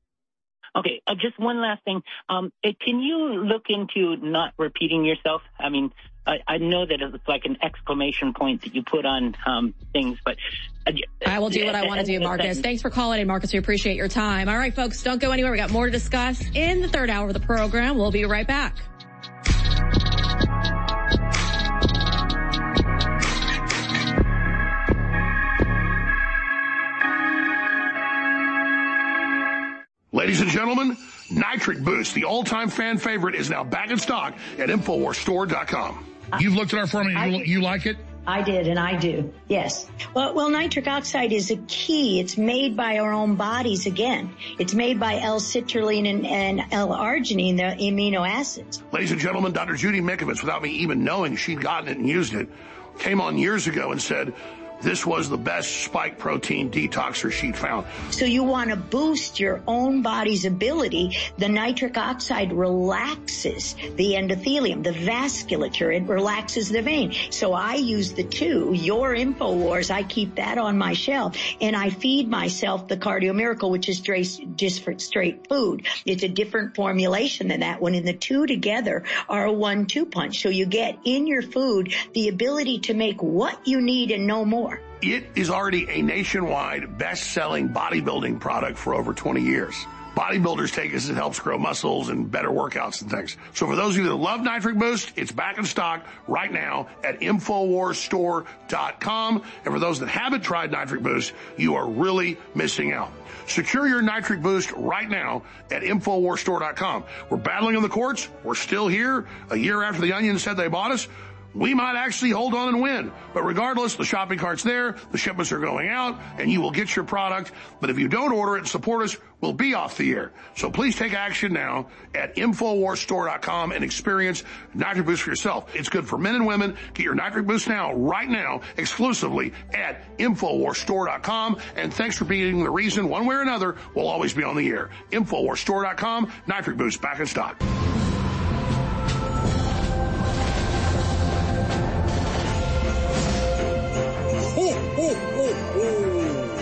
Okay, uh, just one last thing. Um, it, can you look into not repeating yourself? I mean, I, I know that it's like an exclamation point that you put on um, things, but... Uh, I will do what I want to do, Marcus. Thanks for calling in, Marcus. We appreciate your time. All right, folks, don't go anywhere. We got more to discuss in the third hour of the program. We'll be right back. Nitric Boost, the all-time fan favorite, is now back in stock at Infowars Store dot com. You've looked at our formula. You, you like it? I did, and I do, yes. Well, well, nitric oxide is a key. It's made by our own bodies again. It's made by L-citrulline and, and L-arginine, the amino acids. Ladies and gentlemen, Doctor Judy Mikovits, without me even knowing she'd gotten it and used it, came on years ago and said this was the best spike protein detoxer she'd found. So you want to boost your own body's ability. The nitric oxide relaxes the endothelium, the vasculature. It relaxes the vein. So I use the two. Your InfoWars, I keep that on my shelf. And I feed myself the Cardio Miracle, which is just for straight food. It's a different formulation than that one. And the two together are a one two punch. So you get in your food the ability to make what you need and no more. It is already a nationwide best-selling bodybuilding product for over twenty years. Bodybuilders take it as it helps grow muscles and better workouts and things. So for those of you that love Nitric Boost, it's back in stock right now at Infowars Store dot com. And for those that haven't tried Nitric Boost, you are really missing out. Secure your Nitric Boost right now at Infowars Store dot com. We're battling in the courts. We're still here. A year after the Onion said they bought us, we might actually hold on and win. But regardless, the shopping cart's there, the shipments are going out, and you will get your product. But if you don't order it and support us, we'll be off the air. So please take action now at Infowars Store dot com and experience Nitric Boost for yourself. It's good for men and women. Get your Nitric Boost now, right now, exclusively at Infowars Store dot com. And thanks for being the reason, one way or another, we'll always be on the air. Infowars Store dot com, Nitric Boost back in stock. Ho, ho, ho, ho.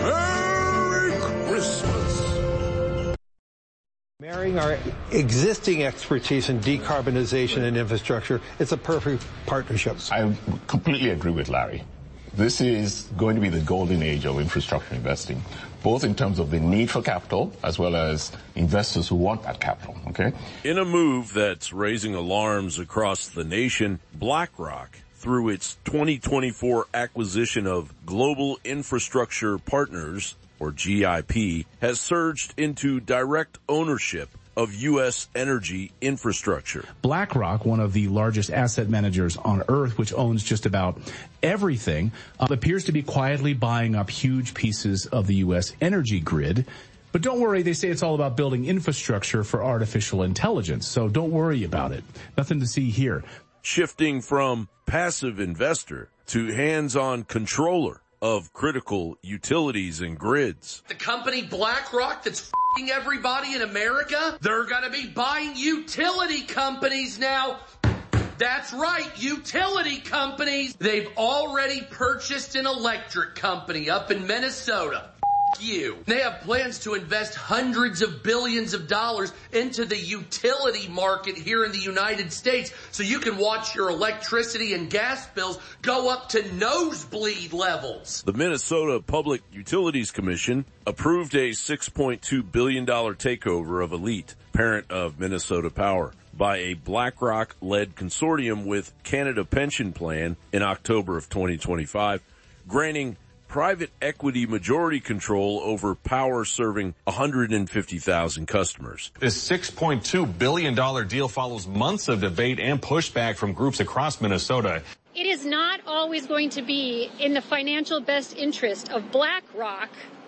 Merry Christmas. Marrying our existing expertise in decarbonization and infrastructure, it's a perfect partnership. I completely agree with Larry. This is going to be the golden age of infrastructure investing, both in terms of the need for capital as well as investors who want that capital, okay? In a move that's raising alarms across the nation, BlackRock, through its twenty twenty-four acquisition of Global Infrastructure Partners, or G I P, has surged into direct ownership of U S energy infrastructure. BlackRock, one of the largest asset managers on earth, which owns just about everything, uh, appears to be quietly buying up huge pieces of the U S energy grid. But don't worry, they say it's all about building infrastructure for artificial intelligence, so don't worry about it. Nothing to see here. Shifting from passive investor to hands-on controller of critical utilities and grids. The company BlackRock that's f***ing everybody in America, they're gonna be buying utility companies now. That's right, utility companies. They've already purchased an electric company up in Minnesota. You. They have plans to invest hundreds of billions of dollars into the utility market here in the United States so you can watch your electricity and gas bills go up to nosebleed levels. The Minnesota Public Utilities Commission approved a six point two billion dollars takeover of Elite, parent of Minnesota Power, by a BlackRock-led consortium with Canada Pension Plan in October of twenty twenty-five, granting private equity majority control over power serving one hundred fifty thousand customers. This six point two billion dollars deal follows months of debate and pushback from groups across Minnesota. It is not always going to be in the financial best interest of BlackRock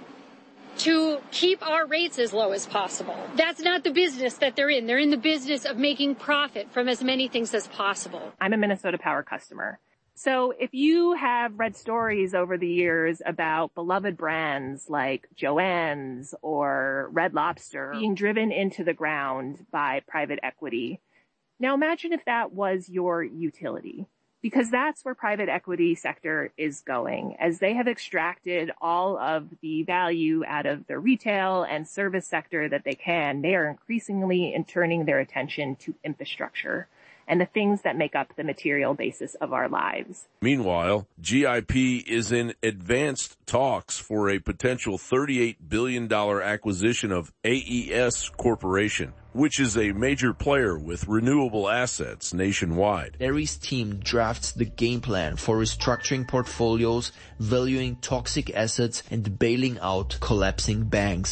to keep our rates as low as possible. That's not the business that they're in. They're in the business of making profit from as many things as possible. I'm a Minnesota Power customer. So if you have read stories over the years about beloved brands like Joann's or Red Lobster being driven into the ground by private equity, now imagine if that was your utility, because that's where private equity sector is going. As they have extracted all of the value out of the retail and service sector that they can, they are increasingly turning their attention to infrastructure and the things that make up the material basis of our lives. Meanwhile, G I P is in advanced talks for a potential thirty-eight billion dollars acquisition of A E S Corporation, which is a major player with renewable assets nationwide. Larry's team drafts the game plan for restructuring portfolios, valuing toxic assets, and bailing out collapsing banks.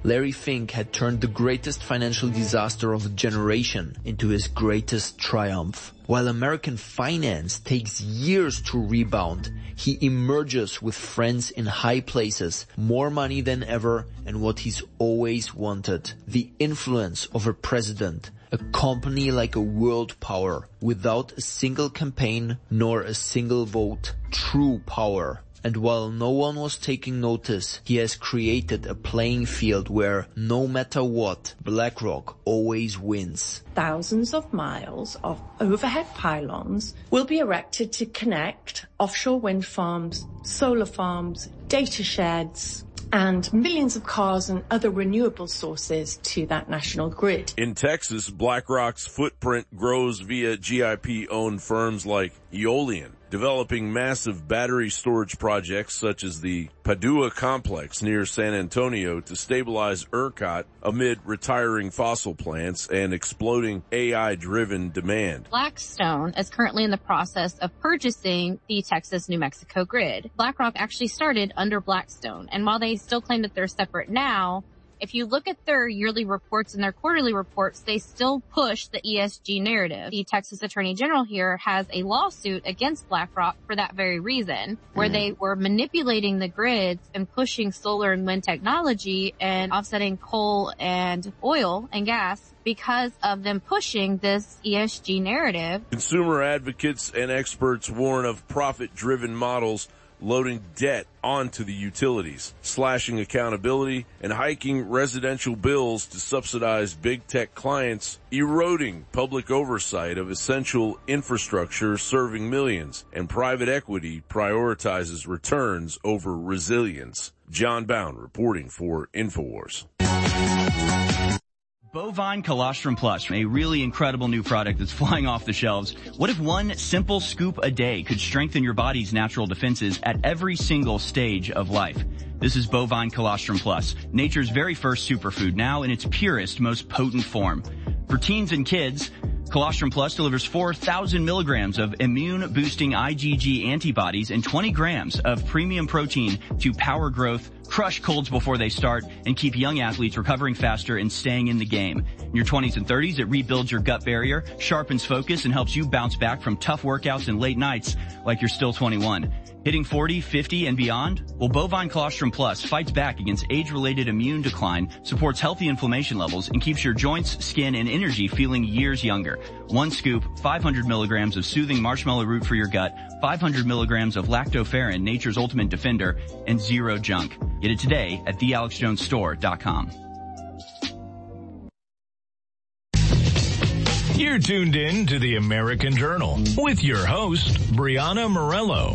Larry Fink had turned the greatest financial disaster of a generation into his greatest triumph. While American finance takes years to rebound, he emerges with friends in high places, more money than ever, and what he's always wanted: the influence of a president, a company like a world power, without a single campaign nor a single vote. True power. And while no one was taking notice, he has created a playing field where, no matter what, BlackRock always wins. Thousands of miles of overhead pylons will be erected to connect offshore wind farms, solar farms, data sheds, and millions of cars and other renewable sources to that national grid. In Texas, BlackRock's footprint grows via G I P-owned firms like Eolian, developing massive battery storage projects such as the Padua Complex near San Antonio to stabilize ERCOT amid retiring fossil plants and exploding A I-driven demand. Blackstone is currently in the process of purchasing the Texas-New Mexico grid. BlackRock actually started under Blackstone, and while they still claim that they're separate now, if you look at their yearly reports and their quarterly reports, they still push the E S G narrative. The Texas Attorney General here has a lawsuit against BlackRock for that very reason, where mm. they were manipulating the grids and pushing solar and wind technology and offsetting coal and oil and gas because of them pushing this E S G narrative. Consumer advocates and experts warn of profit-driven models loading debt onto the utilities, slashing accountability, and hiking residential bills to subsidize big tech clients, eroding public oversight of essential infrastructure serving millions, and private equity prioritizes returns over resilience. John Bound reporting for InfoWars. Bovine Colostrum Plus, a really incredible new product that's flying off the shelves. What if one simple scoop a day could strengthen your body's natural defenses at every single stage of life? This is Bovine Colostrum Plus, nature's very first superfood, now in its purest, most potent form. For teens and kids, Colostrum Plus delivers four thousand milligrams of immune-boosting I G G antibodies and twenty grams of premium protein to power growth, crush colds before they start, and keep young athletes recovering faster and staying in the game. In your twenties and thirties, it rebuilds your gut barrier, sharpens focus, and helps you bounce back from tough workouts and late nights like you're still twenty-one. Hitting forty, fifty, and beyond? Well, Bovine Colostrum Plus fights back against age-related immune decline, supports healthy inflammation levels, and keeps your joints, skin, and energy feeling years younger. One scoop, five hundred milligrams of soothing marshmallow root for your gut, five hundred milligrams of lactoferrin, nature's ultimate defender, and zero junk. Get it today at the alex jones store dot com. You're tuned in to the American Journal with your host, Brianna Morello.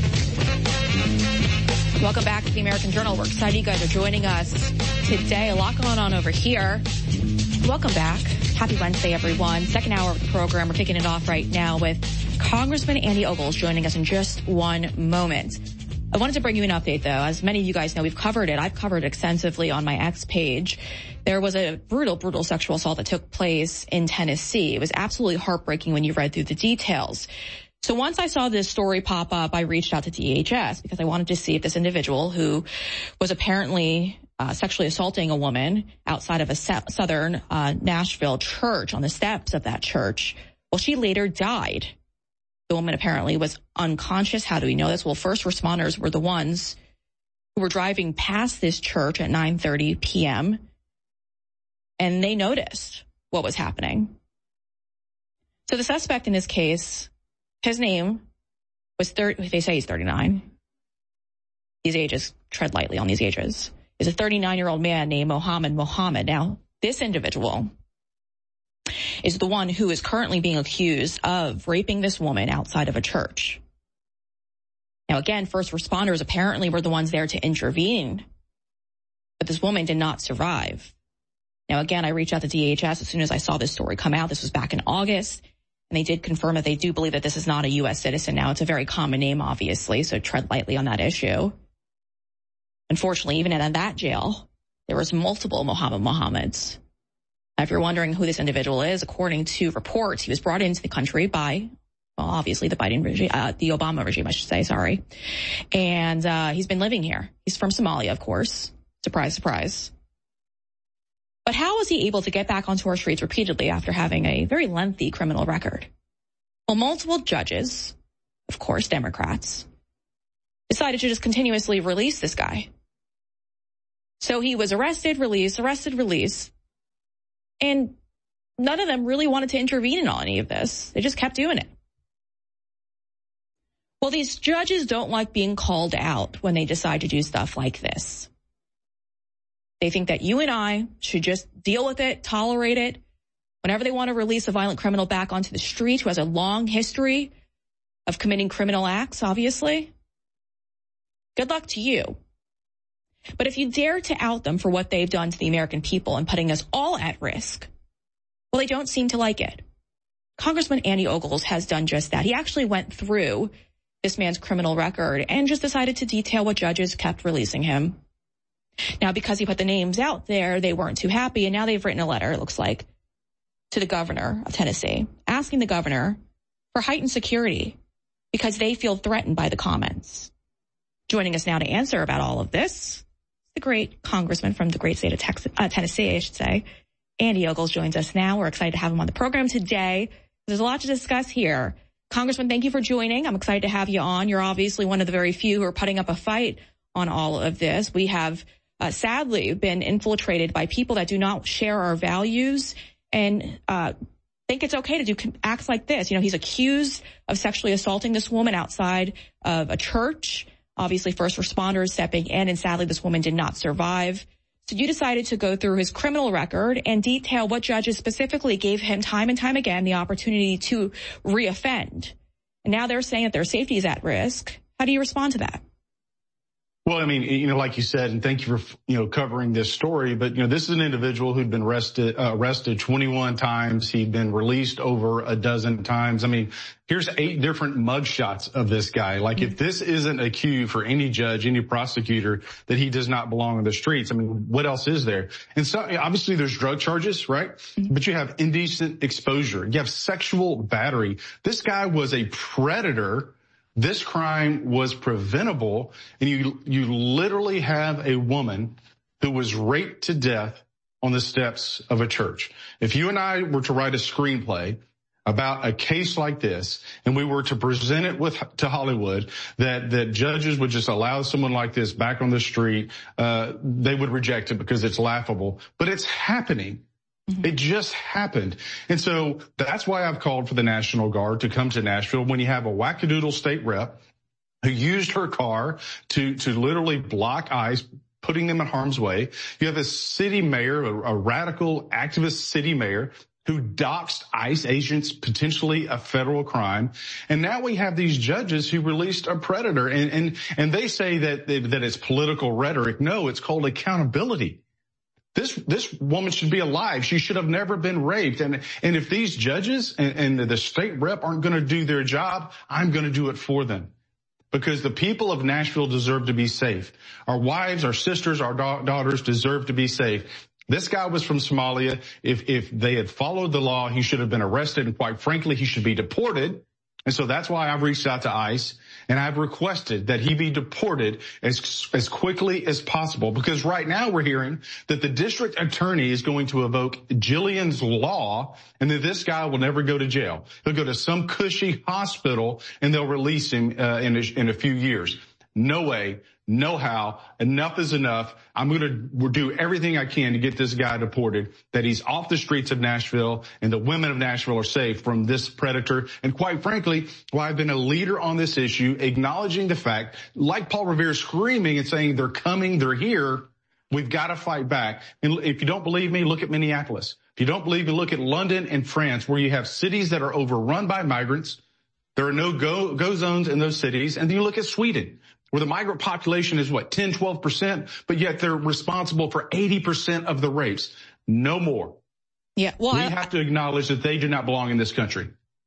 Welcome back to the American Journal. We're excited you guys are joining us today. A lot going on over here. Welcome back. Happy Wednesday, everyone. Second hour of the program. We're kicking it off right now with Congressman Andy Ogles joining us in just one moment. I wanted to bring you an update, though. As many of you guys know, we've covered it. I've covered it extensively on my X page. There was a brutal, brutal sexual assault that took place in Tennessee. It was absolutely heartbreaking when you read through the details. So once I saw this story pop up, I reached out to D H S because I wanted to see if this individual who was apparently uh, sexually assaulting a woman outside of a southern uh, Nashville church, on the steps of that church, well, she later died. The woman apparently was unconscious. How do we know this? Well, first responders were the ones who were driving past this church at nine thirty p.m. and they noticed what was happening. So the suspect in this case, his name was thirty, they say he's thirty-nine. These ages, tread lightly on these ages. Is a thirty-nine-year-old man named Mohammed Mohammed. Now, this individual is the one who is currently being accused of raping this woman outside of a church. Now, again, first responders apparently were the ones there to intervene, but this woman did not survive. Now, again, I reached out to D H S as soon as I saw this story come out. This was back in August. And they did confirm that they do believe that this is not a U S citizen now. It's a very common name, obviously, so tread lightly on that issue. Unfortunately, even in that jail, there was multiple Mohammed Mohammeds. Now, if you're wondering who this individual is, according to reports, he was brought into the country by, well, obviously the Biden regime, uh, the Obama regime, I should say, sorry. And uh, he's been living here. He's from Somalia, of course. Surprise, surprise. But how was he able to get back onto our streets repeatedly after having a very lengthy criminal record? Well, multiple judges, of course, Democrats, decided to just continuously release this guy. So he was arrested, released, arrested, released. And none of them really wanted to intervene in any of this. They just kept doing it. Well, these judges don't like being called out when they decide to do stuff like this. They think that you and I should just deal with it, tolerate it. Whenever they want to release a violent criminal back onto the street who has a long history of committing criminal acts, obviously, good luck to you. But if you dare to out them for what they've done to the American people and putting us all at risk, well, they don't seem to like it. Congressman Andy Ogles has done just that. He actually went through this man's criminal record and just decided to detail what judges kept releasing him. Now, because he put the names out there, they weren't too happy, and now they've written a letter, it looks like, to the governor of Tennessee, asking the governor for heightened security because they feel threatened by the comments. Joining us now to answer about all of this, the great congressman from the great state of Texas, uh, Tennessee, I should say, Andy Ogles joins us now. We're excited to have him on the program today. There's a lot to discuss here. Congressman, thank you for joining. I'm excited to have you on. You're obviously one of the very few who are putting up a fight on all of this. We have uh, sadly been infiltrated by people that do not share our values and uh think it's okay to do acts like this. You know, he's accused of sexually assaulting this woman outside of a church. Obviously, first responders stepping in, and sadly, this woman did not survive. So you decided to go through his criminal record and detail what judges specifically gave him time and time again the opportunity to reoffend. And now they're saying that their safety is at risk. How do you respond to that? Well, I mean, you know, like you said, and thank you for, you know, covering this story, but, you know, this is an individual who'd been arrested, uh, arrested twenty-one times. He'd been released over a dozen times. I mean, here's eight different mugshots of this guy. Like, mm-hmm. if this isn't a cue for any judge, any prosecutor, that he does not belong on the streets, I mean, what else is there? And so, obviously, there's drug charges, right? Mm-hmm. But you have indecent exposure. You have sexual battery. This guy was a predator. This crime was preventable, and you you literally have a woman who was raped to death on the steps of a church. If you and I were to write a screenplay about a case like this, and we were to present it with to Hollywood, that that judges would just allow someone like this back on the street, uh, they would reject it because it's laughable. But it's happening. Mm-hmm. It just happened. And so that's why I've called for the National Guard to come to Nashville when you have a wackadoodle state rep who used her car to, to literally block ICE, putting them in harm's way. You have a city mayor, a, a radical activist city mayor who doxed ICE agents, potentially a federal crime. And now we have these judges who released a predator, and, and, and they say that, that it's political rhetoric. No, it's called accountability. This, this woman should be alive. She should have never been raped. And, and if these judges and, and the state rep aren't going to do their job, I'm going to do it for them. Because the people of Nashville deserve to be safe. Our wives, our sisters, our da- daughters deserve to be safe. This guy was from Somalia. If, if they had followed the law, he should have been arrested. And quite frankly, he should be deported. And so that's why I've reached out to ICE, and I've requested that he be deported as as quickly as possible, because right now we're hearing that the district attorney is going to evoke Jillian's law, and that this guy will never go to jail. He'll go to some cushy hospital, and they'll release him uh, in, a, in a few years. No way. No how. Enough is enough. I'm going to do everything I can to get this guy deported, that he's off the streets of Nashville and the women of Nashville are safe from this predator. And quite frankly, why I've been a leader on this issue, acknowledging the fact, like Paul Revere screaming and saying they're coming, they're here. We've got to fight back. And if you don't believe me, look at Minneapolis. If you don't believe me, look at London and France, where you have cities that are overrun by migrants. There are no go, go zones in those cities. And then you look at Sweden, where the migrant population is what, ten, twelve percent, but yet they're responsible for eighty percent of the rapes. No more. Yeah. Well, we I, have to acknowledge that they do not belong in this country.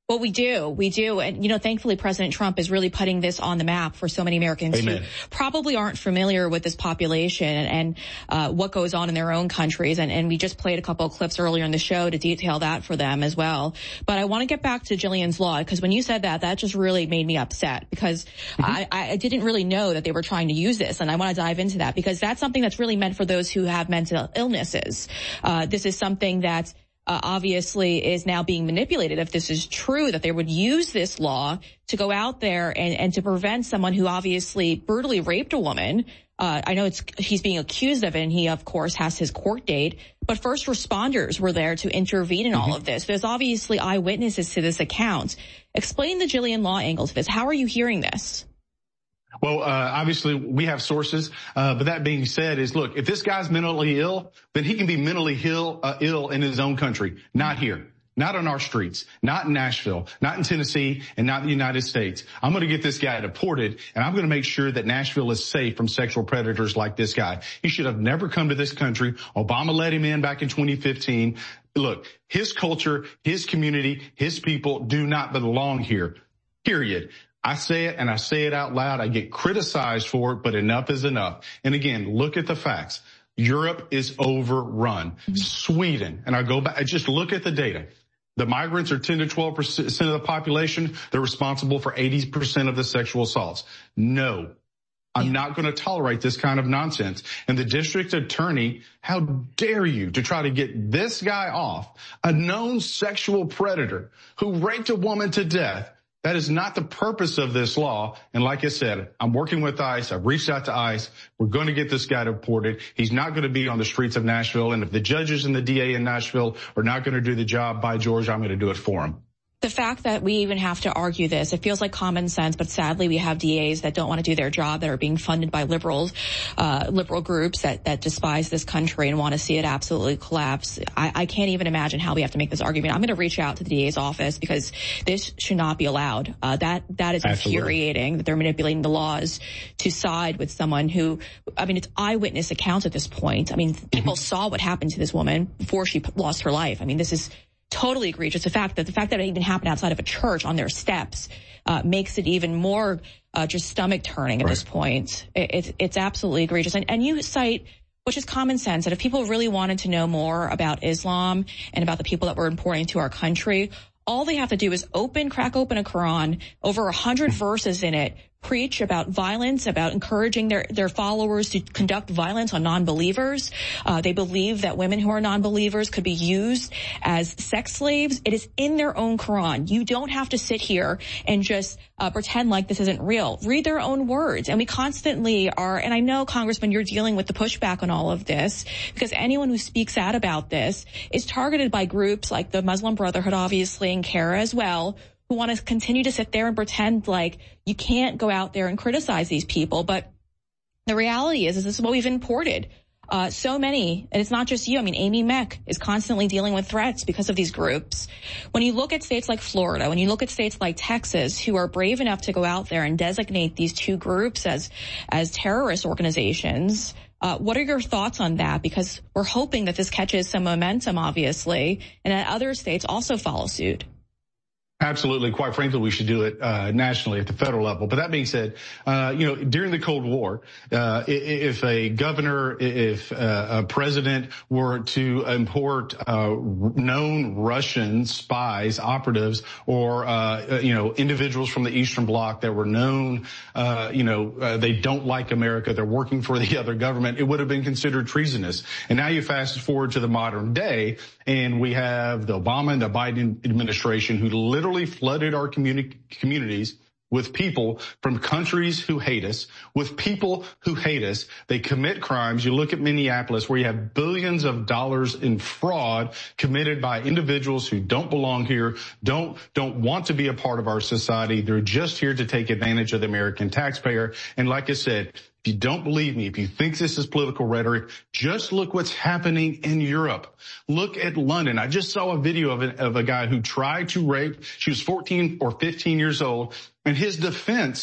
Well, we do. We do. And, you know, thankfully, President Trump is really putting this on the map for so many Americans Amen. who probably aren't familiar with this population and, and uh, what goes on in their own countries. And, and we just played a couple of clips earlier in the show to detail that for them as well. But I want to get back to Gillian's Law, because when you said that, that just really made me upset, because mm-hmm. I, I didn't really know that they were trying to use this. And I want to dive into that, because that's something that's really meant for those who have mental illnesses. Uh, this is something that Uh, obviously is now being manipulated. If this is true, that they would use this law to go out there and, and to prevent someone who obviously brutally raped a woman. Uh, I know it's, he's being accused of it, and he, of course, has his court date, but first responders were there to intervene in all of this. There's obviously eyewitnesses to this account. Explain the Gillian Law angle to this. How are you hearing this? Well, uh, obviously we have sources, uh, but that being said is, look, if this guy's mentally ill, then he can be mentally ill, uh, ill in his own country, not here, not on our streets, not in Nashville, not in Tennessee, and not in the United States. I'm going to get this guy deported, and I'm going to make sure that Nashville is safe from sexual predators like this guy. He should have never come to this country. Obama let him in back in twenty fifteen. Look, his culture, his community, his people do not belong here, period. I say it and I say it out loud. I get criticized for it, but enough is enough. And again, look at the facts. Europe is overrun. Mm-hmm. Sweden, and I go back, I just look at the data. The migrants are ten to twelve percent of the population. They're responsible for eighty percent of the sexual assaults. No, I'm not going to tolerate this kind of nonsense. And the district attorney, how dare you to try to get this guy off, a known sexual predator who raped a woman to death. That is not the purpose of this law. And like I said, I'm working with ICE. I've reached out to ICE. We're going to get this guy deported. He's not going to be on the streets of Nashville. And if the judges and the D A in Nashville are not going to do the job, by George, I'm going to do it for him. The fact that we even have to argue this, it feels like common sense, but sadly we have D As that don't want to do their job, that are being funded by liberals, uh, liberal groups that, that despise this country and want to see it absolutely collapse. I, I can't even imagine how we have to make this argument. I'm going to reach out to the D A's office, because this should not be allowed. Uh, that, that is Absolutely. infuriating that they're manipulating the laws to side with someone who, I mean, it's eyewitness accounts at this point. I mean, people mm-hmm. saw what happened to this woman before she lost her life. I mean, this is totally egregious. The fact that the fact that it even happened outside of a church on their steps uh, makes it even more uh, just stomach turning at right. this point. It, it, it's absolutely egregious. And, and you cite, which is common sense, that if people really wanted to know more about Islam and about the people that we're importing to our country, all they have to do is open, crack open a Quran, over a hundred verses in it, preach about violence, about encouraging their, their followers to conduct violence on non-believers. Uh, they believe that women who are non-believers could be used as sex slaves. It is in their own Quran. You don't have to sit here and just uh, pretend like this isn't real. Read their own words. And we constantly are, and I know, Congressman, you're dealing with the pushback on all of this, because anyone who speaks out about this is targeted by groups like the Muslim Brotherhood, obviously, and CARA as well, who want to continue to sit there and pretend like you can't go out there and criticize these people. But the reality is, is this is what we've imported. Uh, so many, and it's not just you. I mean, Amy Meck is constantly dealing with threats because of these groups. When you look at states like Florida, when you look at states like Texas, who are brave enough to go out there and designate these two groups as, as terrorist organizations, uh, what are your thoughts on that? Because we're hoping that this catches some momentum, obviously, and that other states also follow suit. Absolutely. Quite frankly, we should do it uh nationally at the federal level. But that being said, uh you know, during the Cold War, uh if a governor, if uh, a president were to import uh known Russian spies, operatives, or uh you know, individuals from the Eastern Bloc that were known, uh you know, uh, they don't like America, they're working for the other government, it would have been considered treasonous. And now you fast forward to the modern day, and we have the Obama and the Biden administration who literally flooded our communi- communities with people from countries who hate us, with people who hate us. They commit crimes. You look at Minneapolis, where you have billions of dollars in fraud committed by individuals who don't belong here, don't, don't want to be a part of our society. They're just here to take advantage of the American taxpayer. And like I said, if you don't believe me, if you think this is political rhetoric, just look what's happening in Europe. Look at London. I just saw a video of a, of a guy who tried to rape. She was fourteen or fifteen years old, and his defense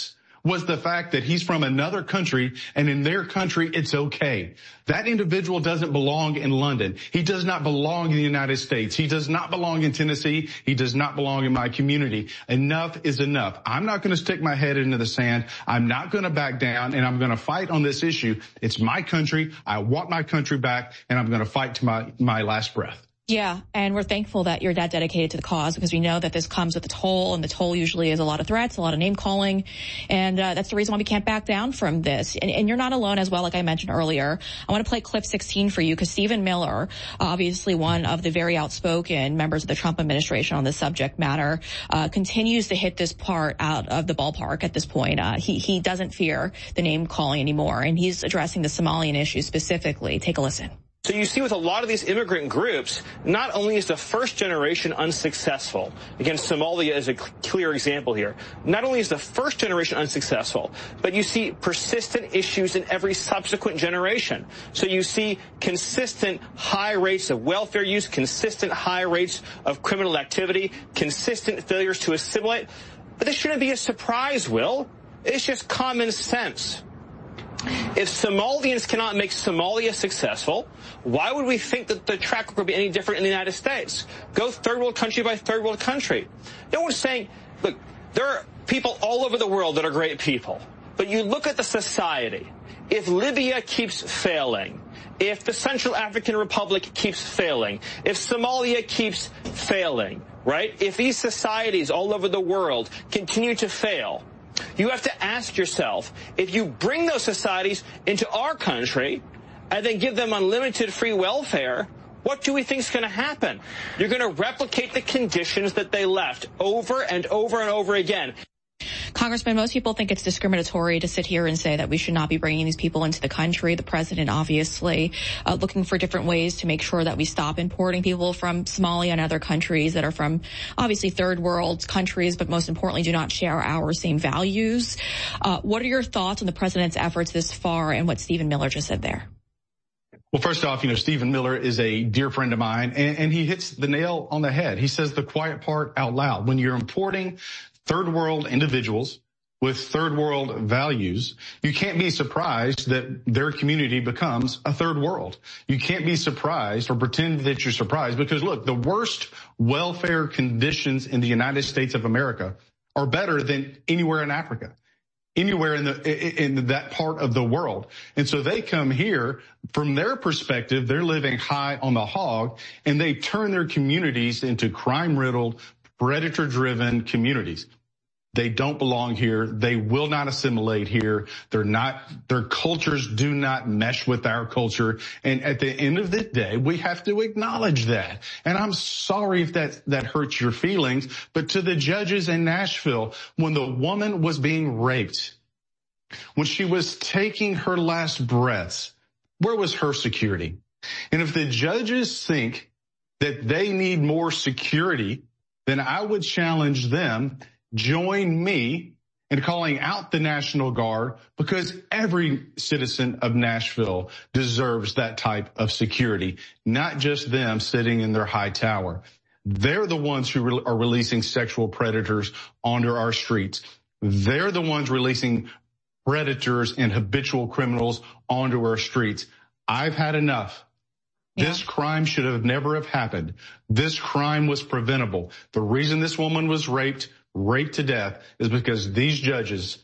was the fact that he's from another country, and in their country, it's okay. That individual doesn't belong in London. He does not belong in the United States. He does not belong in Tennessee. He does not belong in my community. Enough is enough. I'm not going to stick my head into the sand. I'm not going to back down, and I'm going to fight on this issue. It's my country. I want my country back, and I'm going to fight to my, my last breath. Yeah, and we're thankful that you're that dedicated to the cause, because we know that this comes with a toll, and the toll usually is a lot of threats, a lot of name calling, and uh, that's the reason why we can't back down from this. And, and you're not alone as well, like I mentioned earlier. I want to play clip sixteen for you, because Stephen Miller, obviously one of the very outspoken members of the Trump administration on this subject matter, uh, continues to hit this part out of the ballpark at this point. Uh, he, he doesn't fear the name calling anymore, and he's addressing the Somalian issue specifically. Take a listen. So you see with a lot of these immigrant groups, not only is the first generation unsuccessful, again, Somalia is a clear example here, not only is the first generation unsuccessful, but you see persistent issues in every subsequent generation. So you see consistent high rates of welfare use, consistent high rates of criminal activity, consistent failures to assimilate. But this shouldn't be a surprise, Will. It's just common sense. If Somalians cannot make Somalia successful, why would we think that the track record would be any different in the United States? Go third world country by third world country. No one's saying, look, there are people all over the world that are great people. But you look at the society. If Libya keeps failing, if the Central African Republic keeps failing, if Somalia keeps failing, right? If these societies all over the world continue to fail, you have to ask yourself, if you bring those societies into our country and then give them unlimited free welfare, what do we think is going to happen? You're going to replicate the conditions that they left over and over and over again. Congressman, most people think it's discriminatory to sit here and say that we should not be bringing these people into the country. The president obviously uh, looking for different ways to make sure that we stop importing people from Somalia and other countries that are from obviously third world countries, but most importantly do not share our same values. Uh, what are your thoughts on the president's efforts this far and what Stephen Miller just said there? Well, first off, you know, Stephen Miller is a dear friend of mine, and, and he hits the nail on the head. He says the quiet part out loud. When you're importing third world individuals with third world values, you can't be surprised that their community becomes a third world. You can't be surprised or pretend that you're surprised, because look, the worst welfare conditions in the United States of America are better than anywhere in Africa, anywhere in the in that part of the world. And so they come here, from their perspective, they're living high on the hog, and they turn their communities into crime-riddled, predator-driven communities. They don't belong here. They will not assimilate here. They're not, their cultures do not mesh with our culture. And at the end of the day, we have to acknowledge that. And I'm sorry if that, that hurts your feelings, but to the judges in Nashville, when the woman was being raped, when she was taking her last breaths, where was her security? And if the judges think that they need more security, then I would challenge them, join me in calling out the National Guard, because every citizen of Nashville deserves that type of security, not just them sitting in their high tower. They're the ones who re- are releasing sexual predators onto our streets. They're the ones releasing predators and habitual criminals onto our streets. I've had enough. Yeah. This crime should have never have happened. This crime was preventable. The reason this woman was raped, raped to death, is because these judges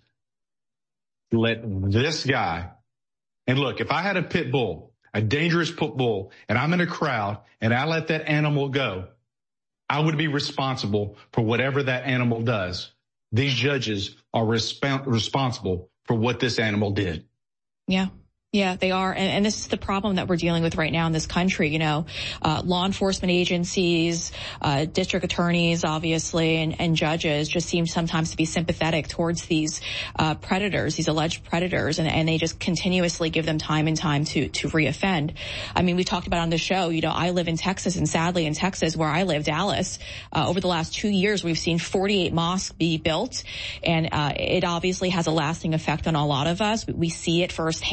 let this guy, and look, if I had a pit bull, a dangerous pit bull, and I'm in a crowd and I let that animal go, I would be responsible for whatever that animal does. These judges are resp- responsible for what this animal did. Yeah. Yeah, they are. And, and this is the problem that we're dealing with right now in this country. You know, uh, law enforcement agencies, uh, district attorneys, obviously, and, and judges just seem sometimes to be sympathetic towards these, uh, predators, these alleged predators, and, and they just continuously give them time and time to, to reoffend. I mean, we talked about on the show, you know, I live in Texas, and sadly in Texas, where I live, Dallas, uh, over the last two years, we've seen forty-eight mosques be built, and, uh, it obviously has a lasting effect on a lot of us. We see it firsthand.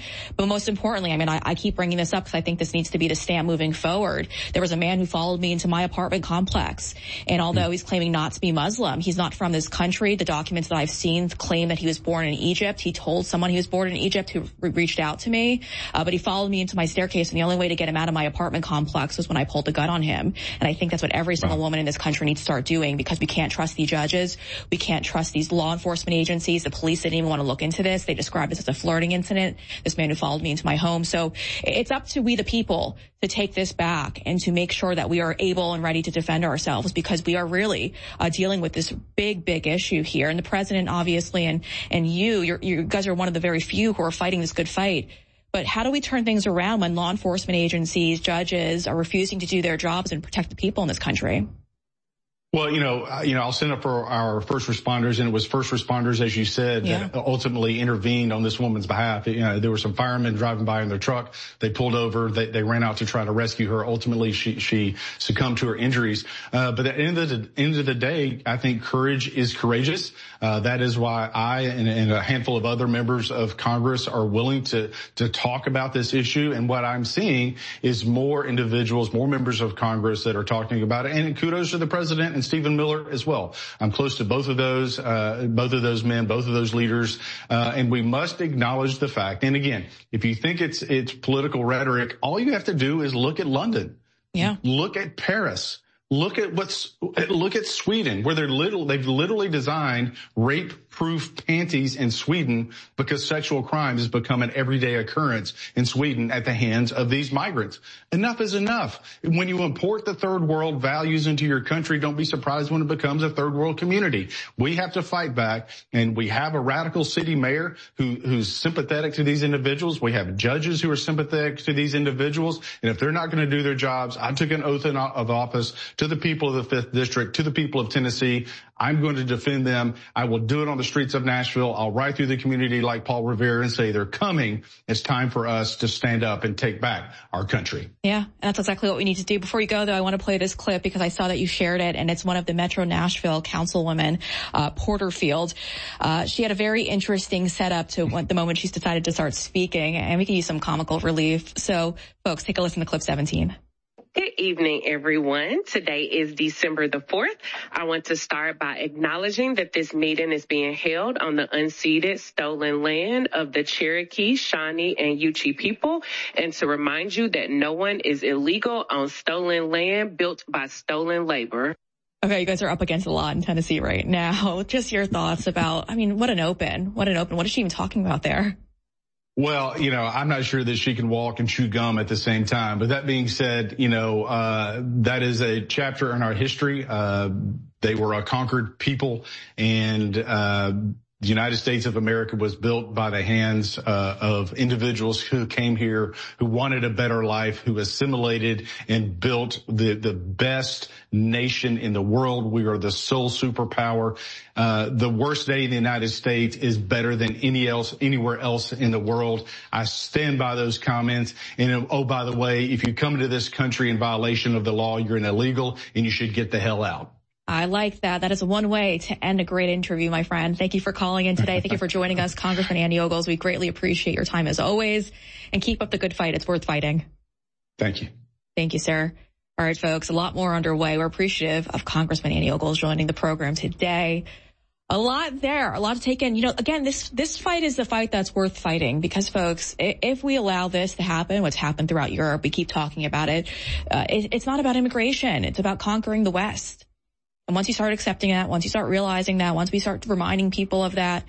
But most importantly, I mean, I, I keep bringing this up because I think this needs to be the stamp moving forward. There was a man who followed me into my apartment complex, and although he's claiming not to be Muslim, he's not from this country. The documents that I've seen claim that he was born in Egypt. He told someone he was born in Egypt who re- reached out to me, uh, but he followed me into my staircase, and the only way to get him out of my apartment complex was when I pulled the gun on him. And I think that's what every single woman in this country needs to start doing, because we can't trust the judges. We can't trust these law enforcement agencies. The police didn't even want to look into this. They described this as a flirting incident, this man who followed me into my home. So it's up to we the people to take this back and to make sure that we are able and ready to defend ourselves, because we are really uh, dealing with this big, big issue here. And the president, obviously, and, and you, you're, you guys are one of the very few who are fighting this good fight. But how do we turn things around when law enforcement agencies, judges are refusing to do their jobs and protect the people in this country? Well, you know, uh, you know, I'll send up for our first responders, and it was first responders, as you said, yeah. that ultimately intervened on this woman's behalf. You know, there were some firemen driving by in their truck. They pulled over. They, they ran out to try to rescue her. Ultimately, she, she succumbed to her injuries. Uh, but at the end of the end of the day, I think courage is courageous. Uh, that is why I and, and a handful of other members of Congress are willing to, to talk about this issue. And what I'm seeing is more individuals, more members of Congress that are talking about it. And kudos to the president and Stephen Miller as well. I'm close to both of those, uh, both of those men, both of those leaders. Uh, and we must acknowledge the fact. And again, if you think it's, it's political rhetoric, all you have to do is look at London. Yeah. Look at Paris. Look at what's, look at Sweden, where they're little, they've literally designed rape-proof panties in Sweden because sexual crime has become an everyday occurrence in Sweden at the hands of these migrants. Enough is enough. When you import the third world values into your country, don't be surprised when it becomes a third world community. We have to fight back, and we have a radical city mayor who, who's sympathetic to these individuals. We have judges who are sympathetic to these individuals. And if they're not going to do their jobs, I took an oath of office to the people of the fifth District, to the people of Tennessee. I'm going to defend them. I will do it on the streets of Nashville. I'll ride through the community like Paul Revere and say they're coming. It's time for us to stand up and take back our country. Yeah, and that's exactly what we need to do. Before you go, though, I want to play this clip because I saw that you shared it, and it's one of the Metro Nashville councilwomen, uh, Porterfield. Uh, she had a very interesting setup to when, the moment she's decided to start speaking, and we can use some comical relief. So, folks, take a listen to clip seventeen. Good evening, everyone. Today is December the fourth. I want to start by acknowledging that this meeting is being held on the unceded, stolen land of the Cherokee, Shawnee, and Yuchi people, and to remind you that no one is illegal on stolen land built by stolen labor. Okay, you guys are up against a lot in Tennessee right now. Just your thoughts about, I mean, what an open, what an open. What is she even talking about there? Well, you know, I'm not sure that she can walk and chew gum at the same time. But that being said, you know, uh, that is a chapter in our history. Uh, they were a conquered people, and, uh, the United States of America was built by the hands uh, of individuals who came here, who wanted a better life, who assimilated and built the, the best nation in the world. We are the sole superpower. Uh, the worst day in the United States is better than any else, anywhere else in the world. I stand by those comments. And oh, by the way, if you come into this country in violation of the law, you're an illegal and you should get the hell out. I like that. That is one way to end a great interview, my friend. Thank you for calling in today. Thank you for joining us, Congressman Andy Ogles. We greatly appreciate your time as always. And keep up the good fight. It's worth fighting. Thank you. Thank you, sir. All right, folks, a lot more underway. We're appreciative of Congressman Andy Ogles joining the program today. A lot there, a lot to take in. You know, again, this, this fight is the fight that's worth fighting because, folks, if we allow this to happen, what's happened throughout Europe, we keep talking about it, uh, it it's not about immigration. It's about conquering the West. And once you start accepting that, once you start realizing that, once we start reminding people of that,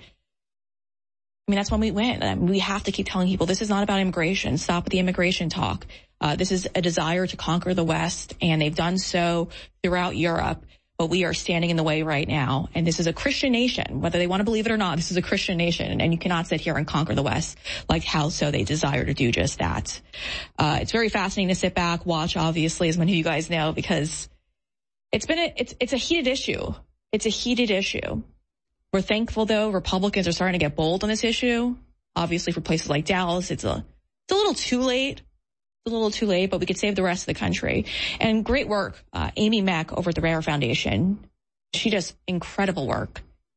I mean, that's when we win. I mean, we have to keep telling people this is not about immigration. Stop with the immigration talk. Uh, this is a desire to conquer the West, and they've done so throughout Europe. But we are standing in the way right now. And this is a Christian nation, whether they want to believe it or not. This is a Christian nation, and you cannot sit here and conquer the West like how so they desire to do just that. Uh, it's very fascinating to sit back, watch, obviously, as many of you guys know, because It's been a, it's, it's a heated issue. It's a heated issue. We're thankful, though, Republicans are starting to get bold on this issue. Obviously, for places like Dallas, it's a, it's a little too late. It's a little too late, but we could save the rest of the country. And great work, uh, Amy Mack over at the Rare Foundation. She does incredible work.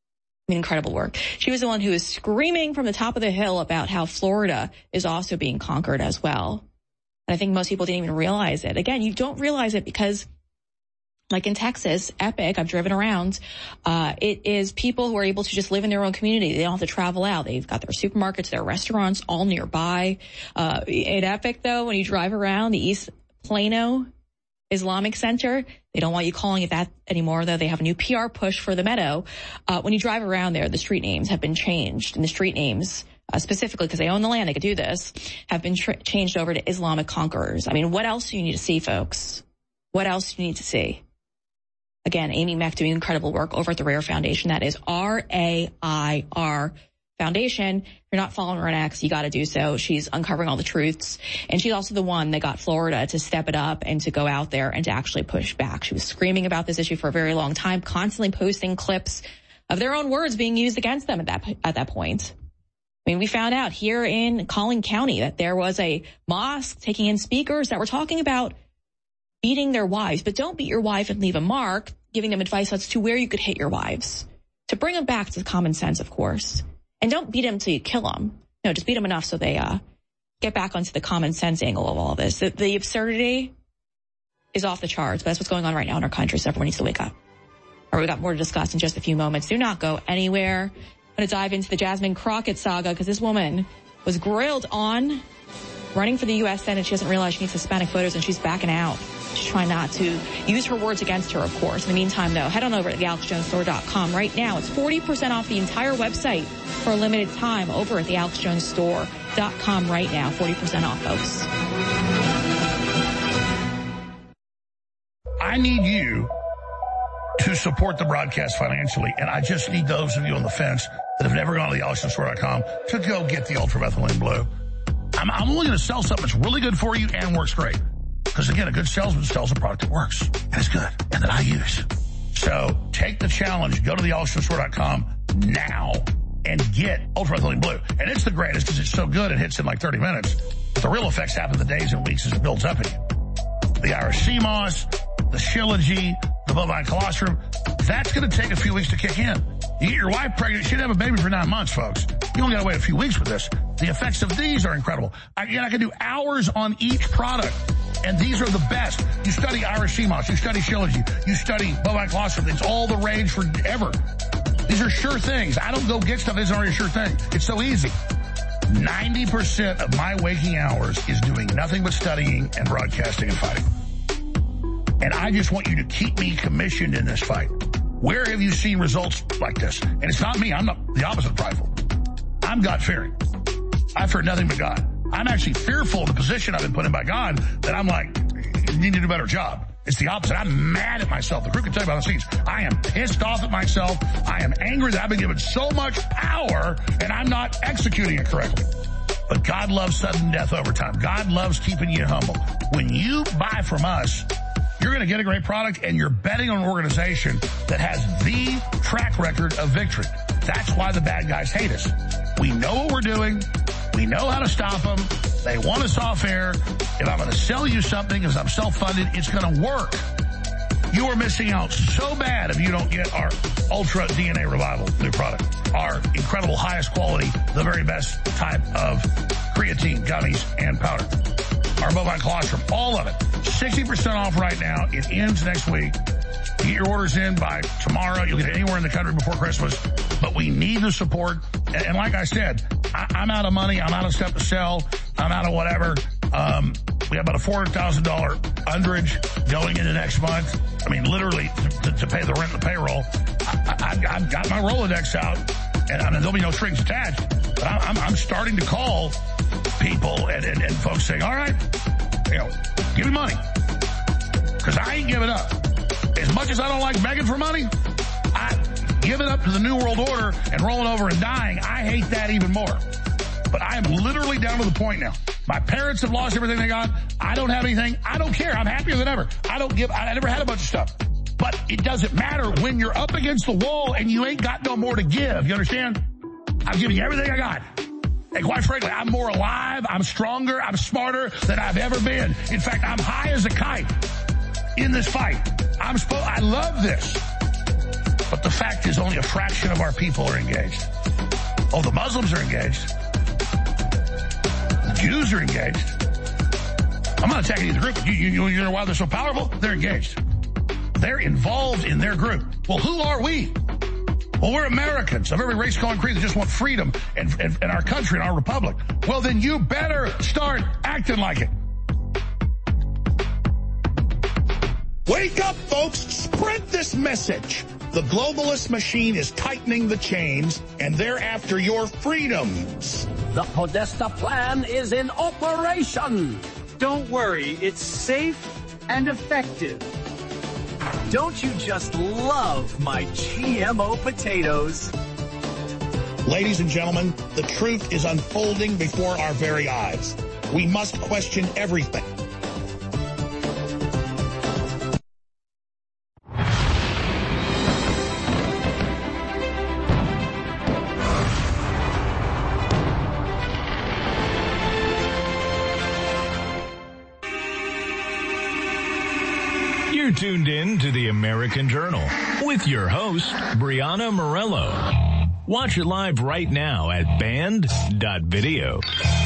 Incredible work. She was the one who was screaming from the top of the hill about how Florida is also being conquered as well. And I think most people didn't even realize it. Again, you don't realize it because, like in Texas, Epic, I've driven around, uh, it is people who are able to just live in their own community. They don't have to travel out. They've got their supermarkets, their restaurants all nearby. Uh, in Epic, though, when you drive around the East Plano Islamic Center, they don't want you calling it that anymore, though. They have a new P R push for the Meadow. Uh, when you drive around there, the street names have been changed, and the street names, uh, specifically because they own the land, they could do this, have been tra- changed over to Islamic conquerors. I mean, what else do you need to see, folks? What else do you need to see? Again, Amy Meck doing incredible work over at the RAIR Foundation. That is R A I R Foundation. If you're not following her on X, you got to do so. She's uncovering all the truths. And she's also the one that got Florida to step it up and to go out there and to actually push back. She was screaming about this issue for a very long time, constantly posting clips of their own words being used against them at that, at that point. I mean, we found out here in Collin County that there was a mosque taking in speakers that were talking about beating their wives, but don't beat your wife and leave a mark, giving them advice as to where you could hit your wives. To bring them back to common sense, of course. And don't beat them till you kill them. No, just beat them enough so they uh get back onto the common sense angle of all this. The, the absurdity is off the charts, but that's what's going on right now in our country, so everyone needs to wake up. All right, we got more to discuss in just a few moments. Do not go anywhere. I'm going to dive into the Jasmine Crockett saga because this woman was grilled on running for the U S Senate. She doesn't realize she needs Hispanic voters, and she's backing out. She's trying not to use her words against her, of course. In the meantime, though, head on over to the alex jones store dot com right now. It's forty percent off the entire website for a limited time over at the alex jones store dot com right now. forty percent off, folks. I need you to support the broadcast financially, and I just need those of you on the fence that have never gone to the alex jones store dot com to go get the ultramethylene blue. I'm, I'm only going to sell something that's really good for you and works great. Because, again, a good salesman sells a product that works, and it's good, and that I use. So take the challenge. Go to the alex jones store dot com now and get ultramethylene blue. And it's the greatest because it's so good it hits in like thirty minutes. But the real effects happen the days and weeks as it builds up in you. The Irish sea moss, the Shilajit, the bovine colostrum, that's going to take a few weeks to kick in. You get your wife pregnant, she'd have a baby for nine months, folks. You only got to wait a few weeks with this. The effects of these are incredible. Again, I can do hours on each product. And these are the best. You study Irish sea moss, you study Shilajit, you study bovine colostrum. It's all the rage forever. These are sure things. I don't go get stuff that isn't already a sure thing. It's so easy. ninety percent of my waking hours is doing nothing but studying and broadcasting and fighting. And I just want you to keep me commissioned in this fight. Where have you seen results like this? And it's not me. I'm not the opposite of prideful. I'm God-fearing. I've heard nothing but God. I'm actually fearful of the position I've been put in by God that I'm like, you need to do a better job. It's the opposite. I'm mad at myself. The crew can tell you about the scenes. I am pissed off at myself. I am angry that I've been given so much power and I'm not executing it correctly. But God loves sudden death over time. God loves keeping you humble. When you buy from us, you're going to get a great product, and you're betting on an organization that has the track record of victory. That's why the bad guys hate us. We know what we're doing. We know how to stop them. They want us off air. If I'm going to sell you something, if I'm self-funded, it's going to work. You are missing out so bad if you don't get our Ultra D N A Revival new product. Our incredible highest quality, the very best type of creatine, gummies, and powder. Our bovine colostrum, all of it. sixty percent off right now. It ends next week. Get your orders in by tomorrow. You'll get it anywhere in the country before Christmas. But we need the support. And, and like I said, I, I'm out of money. I'm out of stuff to sell. I'm out of whatever. Um, we have about a four hundred thousand dollars underage going into next month. I mean, literally to, to pay the rent and the payroll. I, I, I've got my Rolodex out, and I mean, there'll be no strings attached. But I'm, I'm starting to call people and, and, and folks saying, all right, you know, give me money. Because I ain't giving up. As much as I don't like begging for money, I give it up to the New World Order and rolling over and dying. I hate that even more. But I am literally down to the point now. My parents have lost everything they got. I don't have anything. I don't care. I'm happier than ever. I don't give. I never had a bunch of stuff. But it doesn't matter when you're up against the wall and you ain't got no more to give. You understand? I'm giving you everything I got. And quite frankly, I'm more alive, I'm stronger, I'm smarter than I've ever been. In fact, I'm high as a kite in this fight. I'm spo- I love this. But the fact is only a fraction of our people are engaged. Oh, the Muslims are engaged. The Jews are engaged. I'm not attacking either group. You, you, you know why they're so powerful? They're engaged. They're involved in their group. Well, who are we? Well, we're Americans of every race, color, and creed that just want freedom and, and, and our country and our republic. Well, then you better start acting like it. Wake up, folks. Spread this message. The globalist machine is tightening the chains, and they're after your freedoms. The Podesta plan is in operation. Don't worry, it's safe and effective. Don't you just love my G M O potatoes? Ladies and gentlemen, the truth is unfolding before our very eyes. We must question everything. You're tuned in to the American Journal with your host, Brianna Morello. Watch it live right now at band dot video.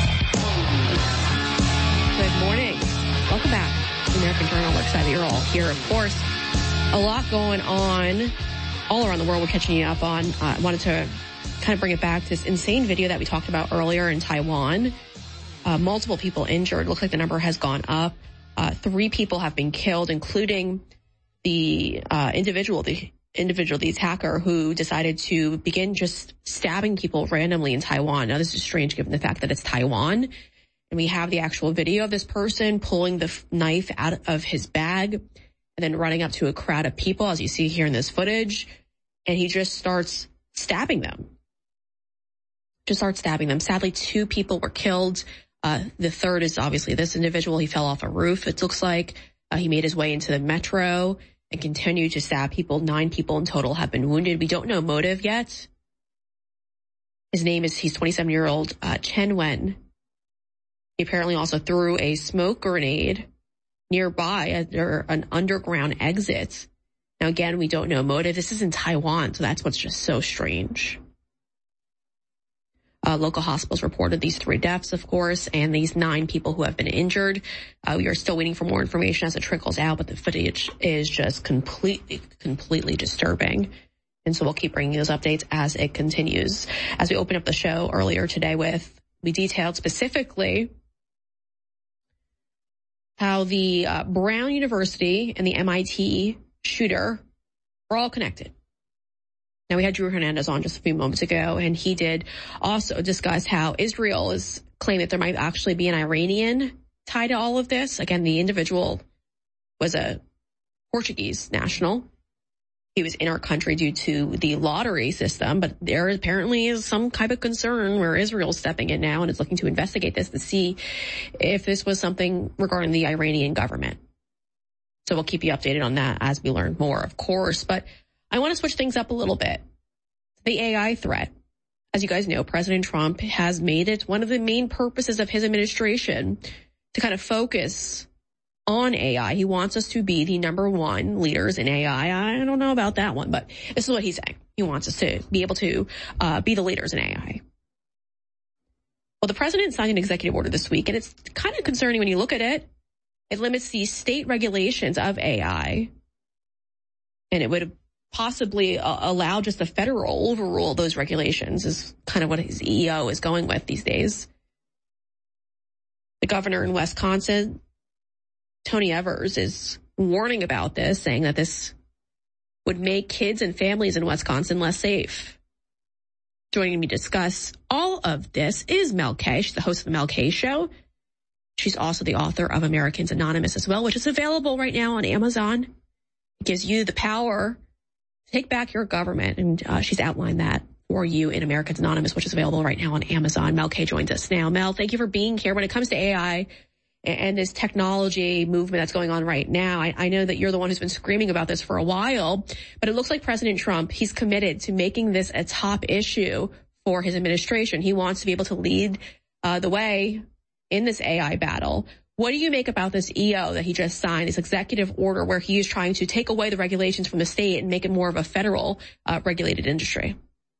Good morning. Welcome back to the American Journal. We're excited you're all here. Of course, a lot going on all around the world we're catching you up on. I uh, wanted to kind of bring it back to this insane video that we talked about earlier in Taiwan. Uh, multiple people injured. Looks like the number has gone up. Uh, three people have been killed, including the uh, individual, the individual, the attacker who decided to begin just stabbing people randomly in Taiwan. Now, this is strange given the fact that it's Taiwan. And we have the actual video of this person pulling the f- knife out of his bag and then running up to a crowd of people, as you see here in this footage. And he just starts stabbing them. Just starts stabbing them. Sadly, two people were killed. Uh, the third is obviously this individual. He fell off a roof, it looks like. Uh, he made his way into the metro and continued to stab people. Nine people in total have been wounded. We don't know motive yet. His name is, he's twenty-seven-year-old uh, Chen Wen. He apparently also threw a smoke grenade nearby at an underground exit. Now, again, we don't know motive. This is in Taiwan, so that's what's just so strange. Uh, local hospitals reported these three deaths, of course, and these nine people who have been injured. Uh, we are still waiting for more information as it trickles out, but the footage is just completely, completely disturbing. And so we'll keep bringing those updates as it continues. As we open up the show earlier today with, we detailed specifically how the uh, Brown University and the M I T shooter are all connected. Now, we had Drew Hernandez on just a few moments ago, and he did also discuss how Israel is claiming that there might actually be an Iranian tie to all of this. Again, the individual was a Portuguese national. He was in our country due to the lottery system, but there apparently is some type of concern where Israel's stepping in now and is looking to investigate this to see if this was something regarding the Iranian government. So we'll keep you updated on that as we learn more, of course. But I want to switch things up a little bit. The A I threat. As you guys know, President Trump has made it one of the main purposes of his administration to kind of focus on A I. He wants us to be the number one leaders in A I. I don't know about that one, but this is what he's saying. He wants us to be able to uh, be the leaders in A I. Well, the president signed an executive order this week, and it's kind of concerning when you look at it. It limits the state regulations of A I, and it would possibly uh, allow just the federal overrule those regulations is kind of what his E O is going with these days. The governor in Wisconsin, Tony Evers, is warning about this, saying that this would make kids and families in Wisconsin less safe. Joining me to discuss all of this is Mel K. She's the host of the Mel K Show. She's also the author of Americans Anonymous as well, which is available right now on Amazon. It gives you the power to take back your government, and uh, she's outlined that for you in Americans Anonymous, which is available right now on Amazon. Mel K joins us now. Mel, thank you for being here. When it comes to A I and this technology movement that's going on right now, I, I know that you're the one who's been screaming about this for a while, but it looks like President Trump, he's committed to making this a top issue for his administration. He wants to be able to lead uh, the way in this A I battle. What do you make about this E O that he just signed, this executive order where he is trying to take away the regulations from the state and make it more of a federal uh, regulated industry?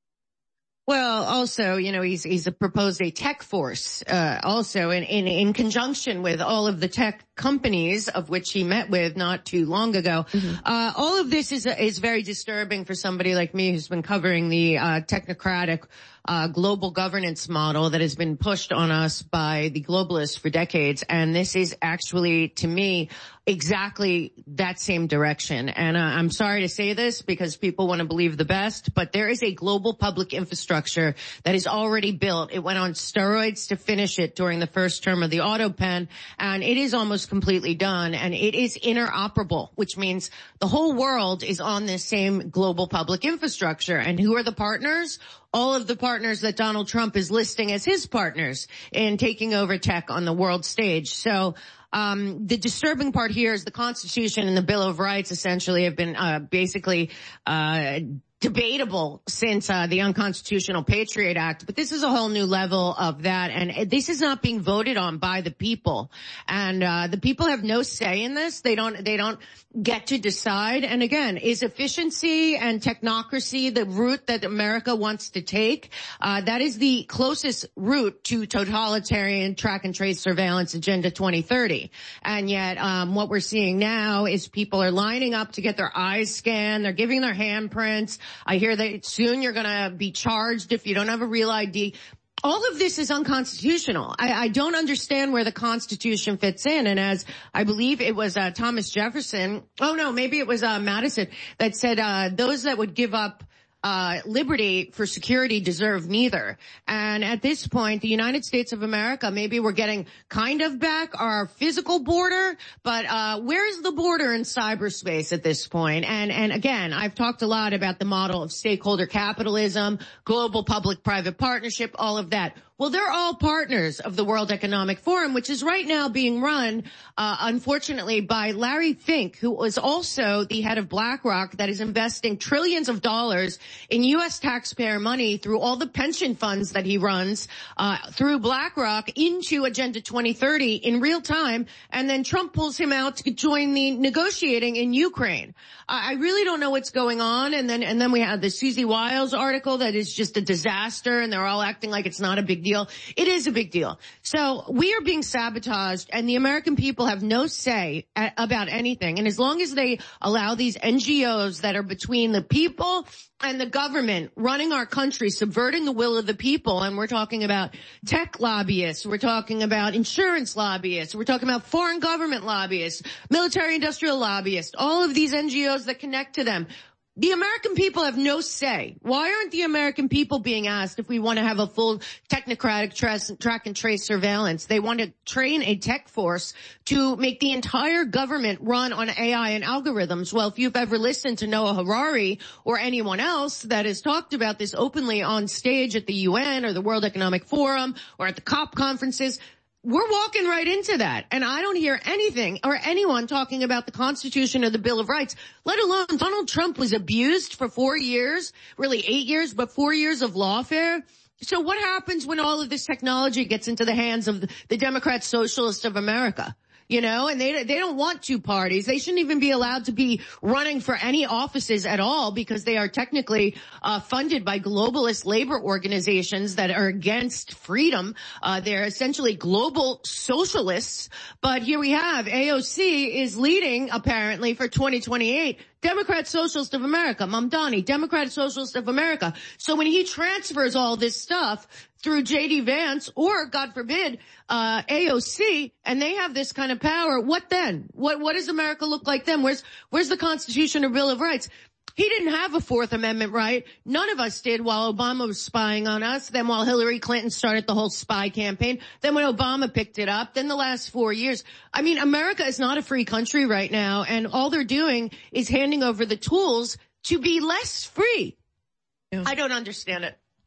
Well, also, you know, he's, he's proposed a tech force, uh, also in, in, in conjunction with all of the tech companies of which he met with not too long ago. Mm-hmm. Uh, all of this is, is very disturbing for somebody like me who's been covering the, uh, technocratic, uh, global governance model that has been pushed on us by the globalists for decades. And this is actually, to me, exactly that same direction. And uh, I'm sorry to say this because people want to believe the best, but there is a global public infrastructure that is already built. It went on steroids to finish it during the first term of the auto pen, and it is almost completely done, and it is interoperable, which means the whole world is on this same global public infrastructure. And who are the partners? All of the partners that Donald Trump is listing as his partners in taking over tech on the world stage. So Um, the disturbing part here is the Constitution and the Bill of Rights essentially have been, uh, basically, uh, debatable since, uh, the Unconstitutional Patriot Act. But this is a whole new level of that. And this is not being voted on by the people. And, uh, the people have no say in this. They don't, they don't get to decide. And again, is efficiency and technocracy the route that America wants to take? Uh, that is the closest route to totalitarian track and trace surveillance agenda twenty thirty. And yet, um, what we're seeing now is people are lining up to get their eyes scanned. They're giving their handprints. I hear that soon you're going to be charged if you don't have a real I D. All of this is unconstitutional. I, I don't understand where the Constitution fits in. And as I believe it was uh, Thomas Jefferson, oh no, maybe it was uh, Madison that said uh, those that would give up Uh, liberty for security deserve neither. And at this point, the United States of America, maybe we're getting kind of back our physical border, but, uh, where's the border in cyberspace at this point? And, and again, I've talked a lot about the model of stakeholder capitalism, global public-private partnership, all of that. Well, they're all partners of the World Economic Forum, which is right now being run, uh, unfortunately, by Larry Fink, who was also the head of BlackRock that is investing trillions of dollars in U S taxpayer money through all the pension funds that he runs, uh, through BlackRock into Agenda twenty thirty in real time. And then Trump pulls him out to join the negotiating in Ukraine. I really don't know what's going on. And then, and then we have the Susie Wiles article that is just a disaster, and they're all acting like it's not a big deal. It is a big deal. So we are being sabotaged, and the American people have no say a- about anything. And as long as they allow these N G Os that are between the people and the government running our country, subverting the will of the people, and we're talking about tech lobbyists, we're talking about insurance lobbyists, we're talking about foreign government lobbyists, military industrial lobbyists, all of these N G Os that connect to them. The American people have no say. Why aren't the American people being asked if we want to have a full technocratic track and trace surveillance? They want to train a tech force to make the entire government run on A I and algorithms. Well, if you've ever listened to Noah Harari or anyone else that has talked about this openly on stage at the U N or the World Economic Forum or at the COP conferences, we're walking right into that. And I don't hear anything or anyone talking about the Constitution or the Bill of Rights, let alone Donald Trump was abused for four years, really eight years, but four years of lawfare. So what happens when all of this technology gets into the hands of the, the Democrat Socialists of America? You know, and they they don't want two parties. They shouldn't even be allowed to be running for any offices at all because they are technically uh funded by globalist labor organizations that are against freedom. Uh They're essentially global socialists. But here we have A O C is leading, apparently, for twenty twenty-eight. Democrat Socialist of America, Mamdani, Democrat Socialist of America. So when he transfers all this stuff through J D Vance or, God forbid, uh, A O C, and they have this kind of power, what then? What, what does America look like then? Where's, where's the Constitution or Bill of Rights? He didn't have a Fourth Amendment right. None of us did while Obama was spying on us. Then while Hillary Clinton started the whole spy campaign. Then when Obama picked it up. Then the last four years. I mean, America is not a free country right now. And all they're doing is handing over the tools to be less free. Yeah. I don't understand it.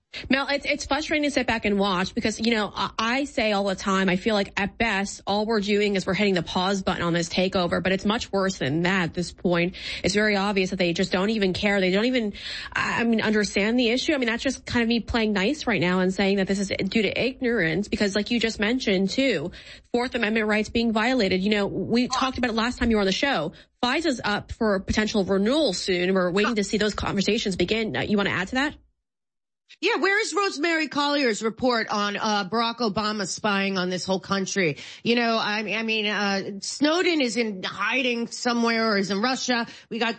Mel, it's, it's frustrating to sit back and watch because, you know, I, I say all the time, I feel like at best, all we're doing is we're hitting the pause button on this takeover, but it's much worse than that at this point. It's very obvious that they just don't even care. They don't even, I mean, understand the issue. I mean, that's just kind of me playing nice right now and saying that this is due to ignorance because like you just mentioned too, Fourth Amendment rights being violated. You know, we talked about it last time you were on the show. FISA's up for potential renewal soon. We're waiting to see those conversations begin. You want to add to that? Yeah, where is Rosemary Collier's report on uh Barack Obama spying on this whole country? You know, I mean, I mean, uh Snowden is in hiding somewhere or is in Russia. We got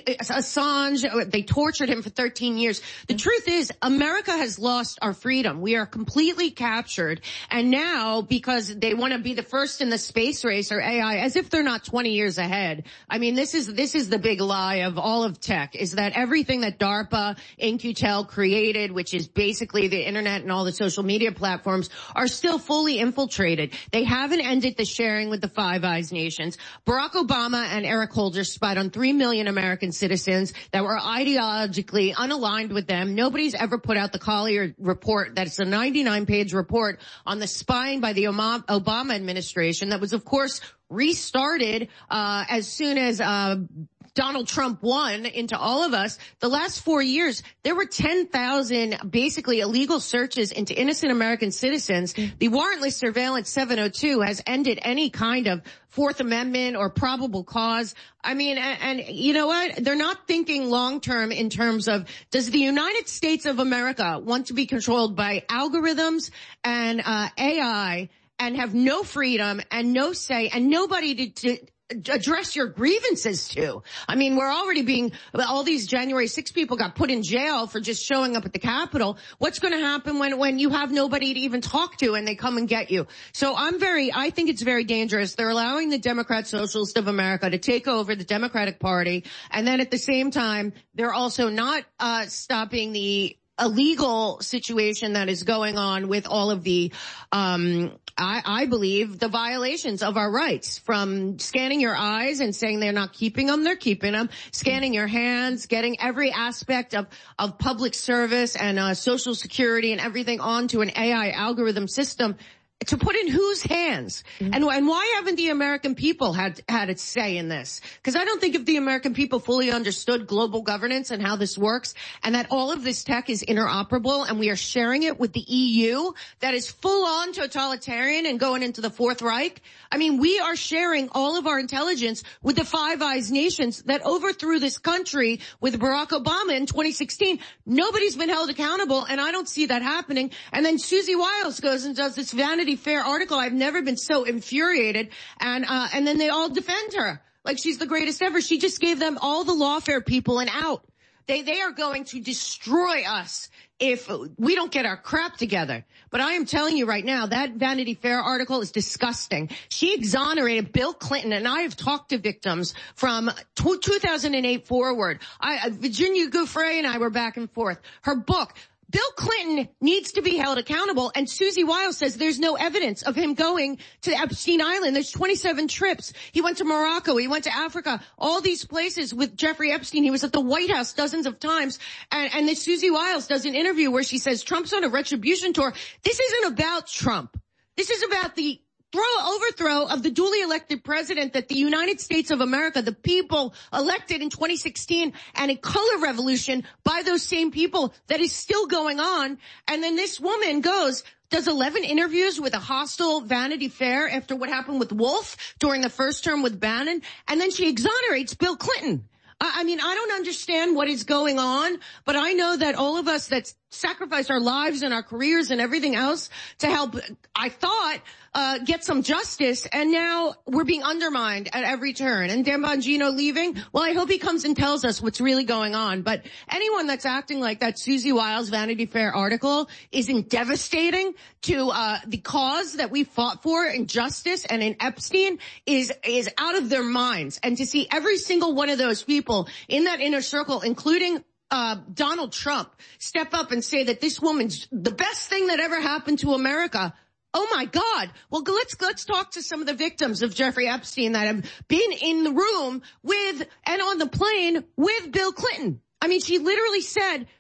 Assange. They tortured him for thirteen years. The truth is, America has lost our freedom. We are completely captured. And now, because they want to be the first in the space race or A I, as if they're not twenty years ahead. I mean, this is this is the big lie of all of tech, is that everything that DARPA, In-Q-Tel created, which is basically the internet and all the social media platforms, are still fully infiltrated. They haven't ended the sharing with the Five Eyes nations. Barack Obama and Eric Holder spied on three million American citizens that were ideologically unaligned with them. Nobody's ever put out the Collier report. That's a ninety-nine page report on the spying by the Obama administration that was, of course, restarted uh as soon as uh Donald Trump won into all of us. The last four years, there were ten thousand basically illegal searches into innocent American citizens. The warrantless surveillance seven oh two has ended any kind of Fourth Amendment or probable cause. I mean, and, and you know what? They're not thinking long term in terms of, does the United States of America want to be controlled by algorithms and uh A I and have no freedom and no say and nobody to, to address your grievances to? I mean, we're already being, all these January sixth people got put in jail for just showing up at the Capitol. What's going to happen when, when you have nobody to even talk to and they come and get you? So I'm very, I think it's very dangerous. They're allowing the Democrat Socialists of America to take over the Democratic Party. And then at the same time, they're also not, uh, stopping the illegal situation that is going on with all of the, um, I, I believe, the violations of our rights, from scanning your eyes and saying they're not keeping them, they're keeping them, scanning your hands, getting every aspect of, of public service and uh, Social Security and everything onto an A I algorithm system. To put in whose hands? Mm-hmm. And, and why haven't the American people had, had a say in this? Because I don't think if the American people fully understood global governance and how this works, and that all of this tech is interoperable and we are sharing it with the E U that is full on totalitarian and going into the Fourth Reich. I mean, we are sharing all of our intelligence with the Five Eyes nations that overthrew this country with Barack Obama in twenty sixteen. Nobody's been held accountable, and I don't see that happening. And then Susie Wiles goes and does this Vanity Fair article. I've never been so infuriated. And, uh, and then they all defend her like she's the greatest ever. She just gave them, all the lawfare people, an out. They, they are going to destroy us if we don't get our crap together. But I am telling you right now, that Vanity Fair article is disgusting. She exonerated Bill Clinton, and I have talked to victims from two thousand eight forward. I, Virginia Giuffre and I were back and forth. Her book, Bill Clinton needs to be held accountable, and Susie Wiles says there's no evidence of him going to Epstein Island. There's twenty-seven trips. He went to Morocco. He went to Africa. All these places with Jeffrey Epstein. He was at the White House dozens of times. And, and then Susie Wiles does an interview where she says Trump's on a retribution tour. This isn't about Trump. This is about the throw overthrow of the duly elected president that the United States of America, the people elected in twenty sixteen, and a color revolution by those same people that is still going on. And then this woman goes, does eleven interviews with a hostile Vanity Fair after what happened with Wolf during the first term with Bannon, and then she exonerates Bill Clinton. I mean, I don't understand what is going on, but I know that all of us that sacrificed our lives and our careers and everything else to help, I thought, uh, get some justice, and now we're being undermined at every turn. And Dan Bongino leaving, well, I hope he comes and tells us what's really going on. But anyone that's acting like that Susie Wiles Vanity Fair article isn't devastating to uh the cause that we fought for in justice and in Epstein is is out of their minds. And to see every single one of those people in that inner circle, including Uh, Donald Trump, step up and say that this woman's the best thing that ever happened to America. Oh my God. Well, let's, let's talk to some of the victims of Jeffrey Epstein that have been in the room with and on the plane with Bill Clinton. I mean, she literally said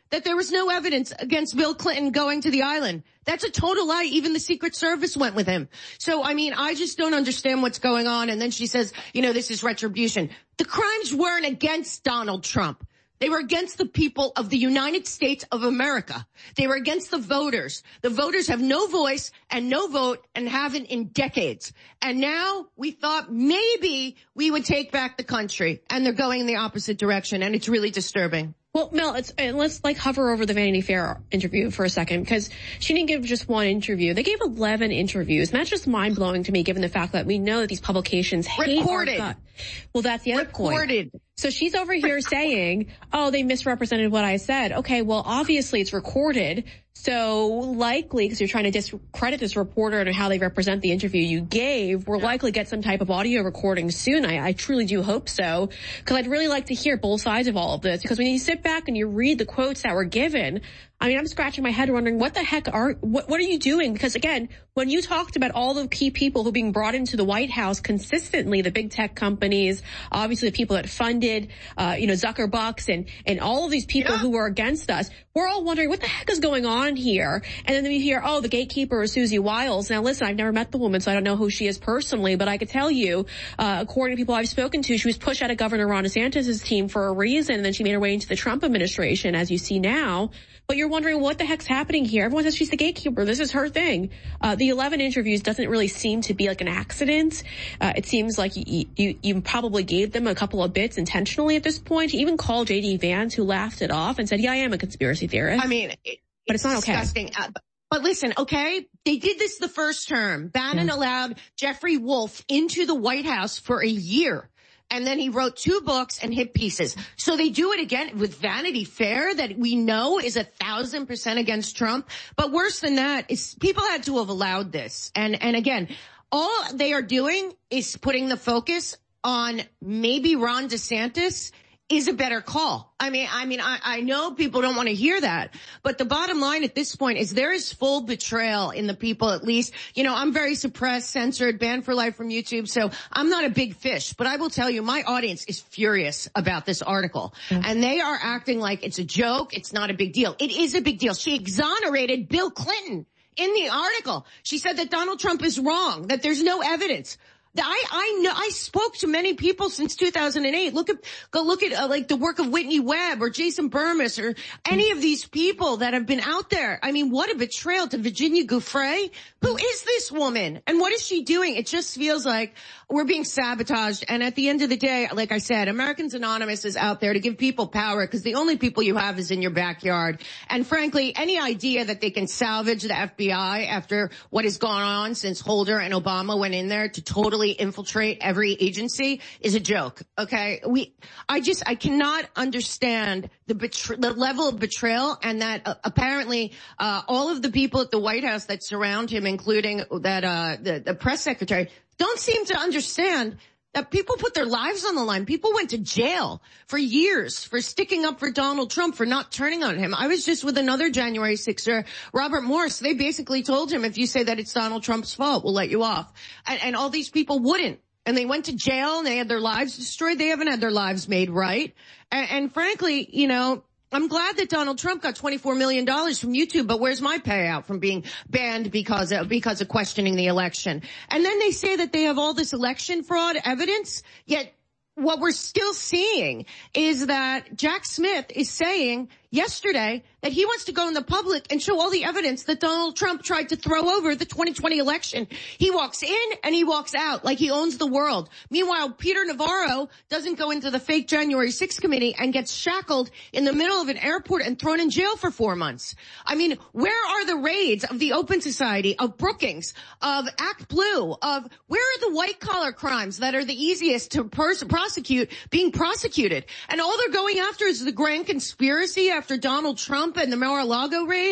that there was no evidence against Bill Clinton going to the island. That's a total lie. Even the Secret Service went with him. So, I mean, I just don't understand what's going on. And then she says, you know, this is retribution. The crimes weren't against Donald Trump. They were against the people of the United States of America. They were against the voters. The voters have no voice and no vote and haven't in decades. And now we thought maybe we would take back the country, and they're going in the opposite direction, and it's really disturbing. Well, Mel, it's, let's like hover over the Vanity Fair interview for a second, because she didn't give just one interview. They gave eleven interviews, and that's just mind blowing to me, given the fact that we know that these publications hate Recorded. our gut. Well, that's the other Recorded. point. So she's over here saying, oh, they misrepresented what I said. Okay, well, obviously it's recorded. So likely, because you're trying to discredit this reporter and how they represent the interview you gave, we're yeah. likely to get some type of audio recording soon. I, I truly do hope so, because I'd really like to hear both sides of all of this. Because when you sit back and you read the quotes that were given, I mean, I'm scratching my head wondering what the heck are, what, what are you doing? Because again, when you talked about all the key people who are being brought into the White House consistently, the big tech companies, obviously the people that funded, uh, you know, Zuckerbucks and, and all of these people yeah. who were against us, we're all wondering what the heck is going on here. And then we hear, oh, the gatekeeper is Susie Wiles. Now listen, I've never met the woman, so I don't know who she is personally, but I could tell you, uh, according to people I've spoken to, she was pushed out of Governor Ron DeSantis' team for a reason, and then she made her way into the Trump administration, as you see now. But you're wondering what the heck's happening here. Everyone says she's the gatekeeper. This is her thing. Uh, the eleven interviews doesn't really seem to be like an accident. Uh, it seems like you, you, you probably gave them a couple of bits intentionally at this point. You even called J D Vance, who laughed it off and said, yeah, I am a conspiracy theorist. I mean, it, but it's, it's not disgusting. okay. Uh, but listen, okay, they did this the first term. Bannon yeah. allowed Jeffrey Wolf into the White House for a year. And then he wrote two books and hit pieces. So they do it again with Vanity Fair, that we know is a thousand percent against Trump. But worse than that is people had to have allowed this. And, and again, all they are doing is putting the focus on maybe Ron DeSantis is a better call. I mean, I mean, I, I know people don't want to hear that, but the bottom line at this point is there is full betrayal in the people, at least. You know, I'm very suppressed, censored, banned for life from YouTube, so I'm not a big fish, but I will tell you, my audience is furious about this article, mm-hmm. and they are acting like it's a joke, it's not a big deal. It is a big deal. She exonerated Bill Clinton in the article. She said that Donald Trump is wrong, that there's no evidence. I, I know, I spoke to many people since two thousand eight. Look at, go look at uh, like the work of Whitney Webb or Jason Burmis or any of these people that have been out there. I mean, what a betrayal to Virginia Giuffre. Who is this woman? And what is she doing? It just feels like we're being sabotaged. And at the end of the day, like I said, Americans Anonymous is out there to give people power, because the only people you have is in your backyard. And frankly, any idea that they can salvage the F B I after what has gone on since Holder and Obama went in there to totally infiltrate every agency is a joke. Okay. We, I just, I cannot understand the betray, the level of betrayal, and that uh, apparently, uh, all of the people at the White House that surround him, including that, uh, the, the press secretary, don't seem to understand that people put their lives on the line. People went to jail for years for sticking up for Donald Trump, for not turning on him. I was just with another January sixer, Robert Morse. They basically told him, if you say that it's Donald Trump's fault, we'll let you off. And, and all these people wouldn't. And they went to jail and they had their lives destroyed. They haven't had their lives made right. And, and frankly, you know, I'm glad that Donald Trump got twenty-four million dollars from YouTube, but where's my payout from being banned because of, because of questioning the election? And then they say that they have all this election fraud evidence, yet what we're still seeing is that Jack Smith is saying yesterday that he wants to go in the public and show all the evidence that Donald Trump tried to throw over the twenty twenty election. He walks in and he walks out like he owns the world. Meanwhile, Peter Navarro doesn't go into the fake January sixth committee and gets shackled in the middle of an airport and thrown in jail for four months. I mean, where are the raids of the Open Society, of Brookings, of Act Blue, of where are the white collar crimes that are the easiest to pers- prosecute being prosecuted? And all they're going after is the grand conspiracy after Donald Trump and the Mar-a-Lago raid.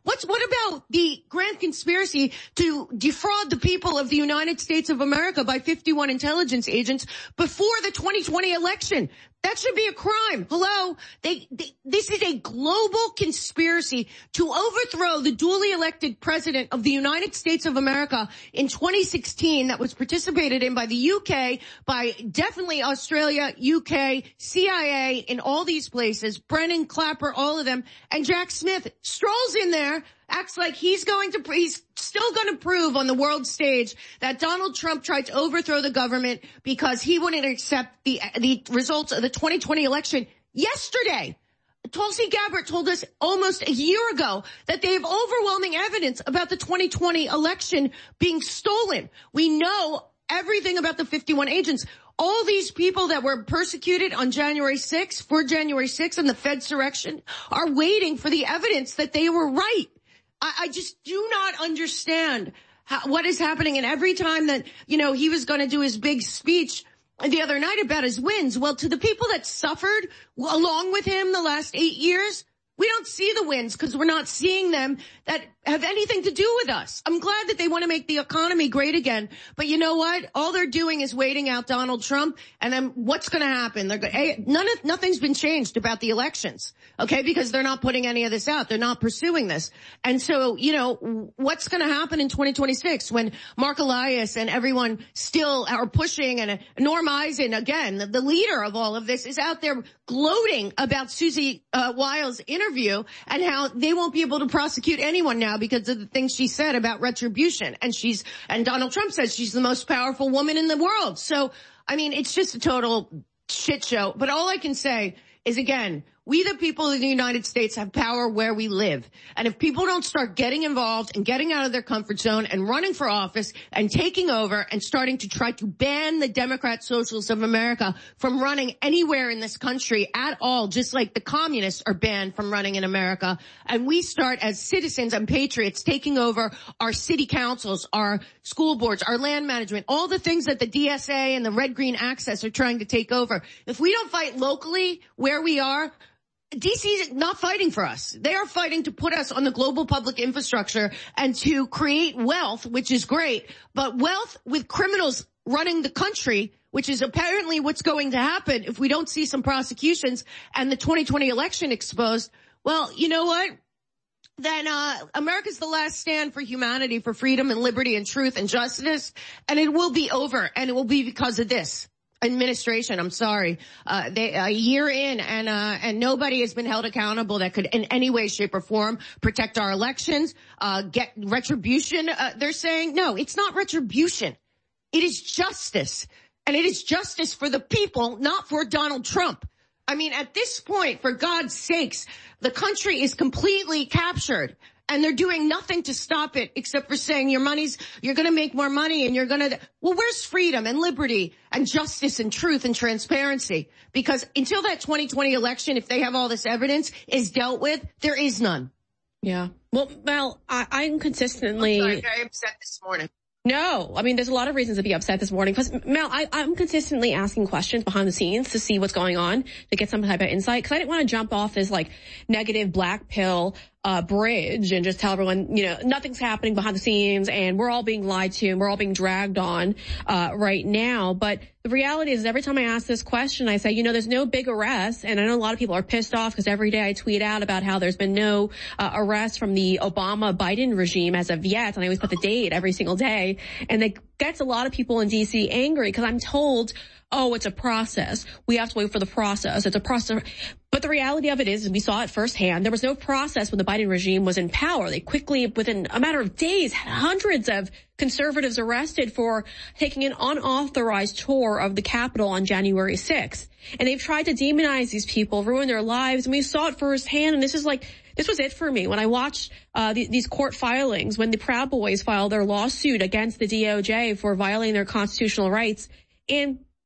What's, what about the grand conspiracy to defraud the people of the United States of America by fifty-one intelligence agents before the twenty twenty election? That should be a crime. Hello? They, they, this is a global conspiracy to overthrow the duly elected president of the United States of America in twenty sixteen that was participated in by the U K, by definitely Australia, U K, C I A, in all these places, Brennan, Clapper, all of them, and Jack Smith strolls in there, acts like he's going to, he's still going to prove on the world stage that Donald Trump tried to overthrow the government because he wouldn't accept the, the results of the twenty twenty election yesterday. Tulsi Gabbard told us almost a year ago that they have overwhelming evidence about the twenty twenty election being stolen. We know everything about the fifty-one agents. All these people that were persecuted on January sixth, for January sixth and the Fedsurrection are waiting for the evidence that they were right. I, I just do not understand how, what is happening. And every time that, you know, he was going to do his big speech the other night about his wins, well, to the people that suffered along with him the last eight years, we don't see the wins because we're not seeing them that have anything to do with us. I'm glad that they want to make the economy great again. But you know what? All they're doing is waiting out Donald Trump. And then what's going to happen? They're going, none of, nothing's been changed about the elections. Okay. Because they're not putting any of this out. They're not pursuing this. And so, you know, what's going to happen in twenty twenty-six when Mark Elias and everyone still are pushing, and Norm Eisen, again, the, the leader of all of this, is out there gloating about Susie uh, Wiles' interview and how they won't be able to prosecute anyone now because of the things she said about retribution. And she's, and Donald Trump says she's the most powerful woman in the world. So, I mean, it's just a total shit show. But all I can say is, again, we the people of the United States have power where we live. And if people don't start getting involved and getting out of their comfort zone and running for office and taking over and starting to try to ban the Democrat Socialists of America from running anywhere in this country at all, just like the communists are banned from running in America, and we start as citizens and patriots taking over our city councils, our school boards, our land management, all the things that the D S A and the Red Green Access are trying to take over. If we don't fight locally where we are, D C is not fighting for us. They are fighting to put us on the global public infrastructure and to create wealth, which is great, but wealth with criminals running the country, which is apparently what's going to happen if we don't see some prosecutions and the twenty twenty election exposed. Well, you know what? Then uh America's the last stand for humanity, for freedom and liberty and truth and justice, and it will be over, and it will be because of this administration. I'm sorry. Uh, they, a year in, and, uh, and nobody has been held accountable that could in any way, shape, or form protect our elections, uh, get retribution. Uh, they're saying, no, it's not retribution. It is justice. And it is justice for the people, not for Donald Trump. I mean, at this point, for God's sakes, the country is completely captured. And they're doing nothing to stop it except for saying your money's, you're going to make more money and you're going to, well, where's freedom and liberty and justice and truth and transparency? Because until that twenty twenty election, if they have all this evidence, is dealt with, there is none. Yeah. Well, Mel, I, I'm consistently. I'm sorry, very upset this morning. No, I mean, there's a lot of reasons to be upset this morning. Because, Mel, I, I'm consistently asking questions behind the scenes to see what's going on, to get some type of insight. Because I didn't want to jump off this, like, negative black pill uh bridge and just tell everyone, you know, nothing's happening behind the scenes and we're all being lied to and we're all being dragged on uh right now. But the reality is, every time I ask this question, I say, you know, there's no big arrests. And I know a lot of people are pissed off because every day I tweet out about how there's been no uh, arrests from the Obama-Biden regime as of yet. And I always put the date every single day. And that gets a lot of people in D C angry because I'm told, oh, it's a process. We have to wait for the process. It's a process. But the reality of it is, we saw it firsthand, there was no process when the Biden regime was in power. They quickly, within a matter of days, had hundreds of conservatives arrested for taking an unauthorized tour of the Capitol on January sixth. And they've tried to demonize these people, ruin their lives. And we saw it firsthand. And this is like, this was it for me. When I watched uh th- these court filings, when the Proud Boys filed their lawsuit against the D O J for violating their constitutional rights, and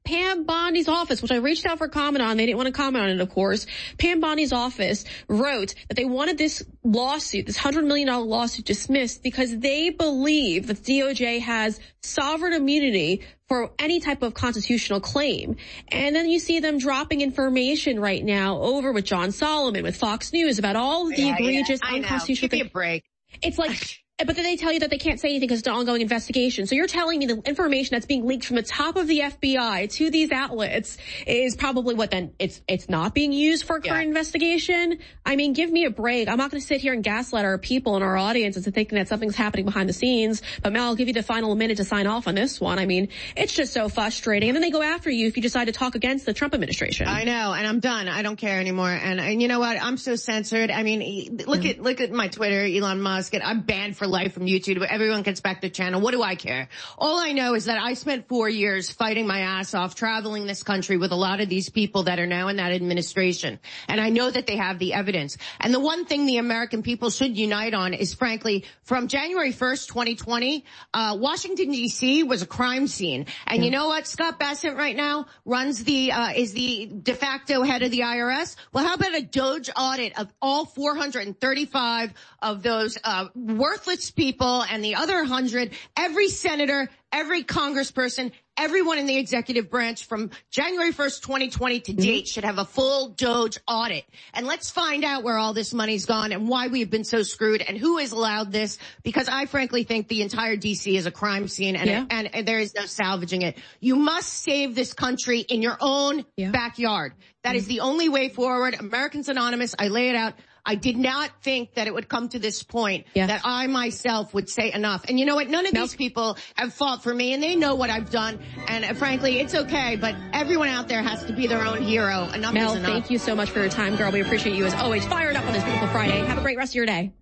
Pam Bondi's office, which I reached out for comment on. They didn't want to comment on it, of course. Pam Bondi's office wrote that they wanted this lawsuit, this one hundred million dollars lawsuit dismissed because they believe that the D O J has sovereign immunity for any type of constitutional claim. And then you see them dropping information right now over with John Solomon, with Fox News, about all the yeah, egregious yeah, unconstitutional things. Give me a break. It's like... But then they tell you that they can't say anything because it's an ongoing investigation. So you're telling me the information that's being leaked from the top of the F B I to these outlets is probably what then it's it's not being used for a current yeah. investigation? I mean, give me a break. I'm not going to sit here and gaslight our people and our audience into thinking that something's happening behind the scenes. But Mel, I'll give you the final minute to sign off on this one. I mean, it's just so frustrating. And then they go after you if you decide to talk against the Trump administration. I know, and I'm done. I don't care anymore. And, and you know what? I'm so censored. I mean, look mm. at look at my Twitter, Elon Musk, and I'm banned for life from YouTube. Everyone gets back to the channel. What do I care? All I know is that I spent four years fighting my ass off, traveling this country with a lot of these people that are now in that administration. And I know that they have the evidence. And the one thing the American people should unite on is, frankly, from January first, twenty twenty, uh, Washington, D C was a crime scene. And yeah. you know what? Scott Bassett right now runs the, uh, is the de facto head of the I R S. Well, how about a Doge audit of all four hundred thirty-five of those, uh, worthless people and the other hundred, every senator, every congressperson, everyone in the executive branch from January first, twenty twenty to date should have a full Doge audit. And let's find out where all this money's gone and why we've been so screwed and who has allowed this, because I frankly think the entire D C is a crime scene and, yeah. and, and there is no salvaging it. You must save this country in your own yeah. backyard. That mm-hmm. is the only way forward. Americans Anonymous, I lay it out. I did not think that it would come to this point yes. that I myself would say enough. And you know what? None of nope. these people have fought for me and they know what I've done. And uh, frankly, it's okay, but everyone out there has to be their own hero. Enough Mel, is enough. Thank you so much for your time, girl. We appreciate you as always. Fired up on this beautiful Friday. Have a great rest of your day.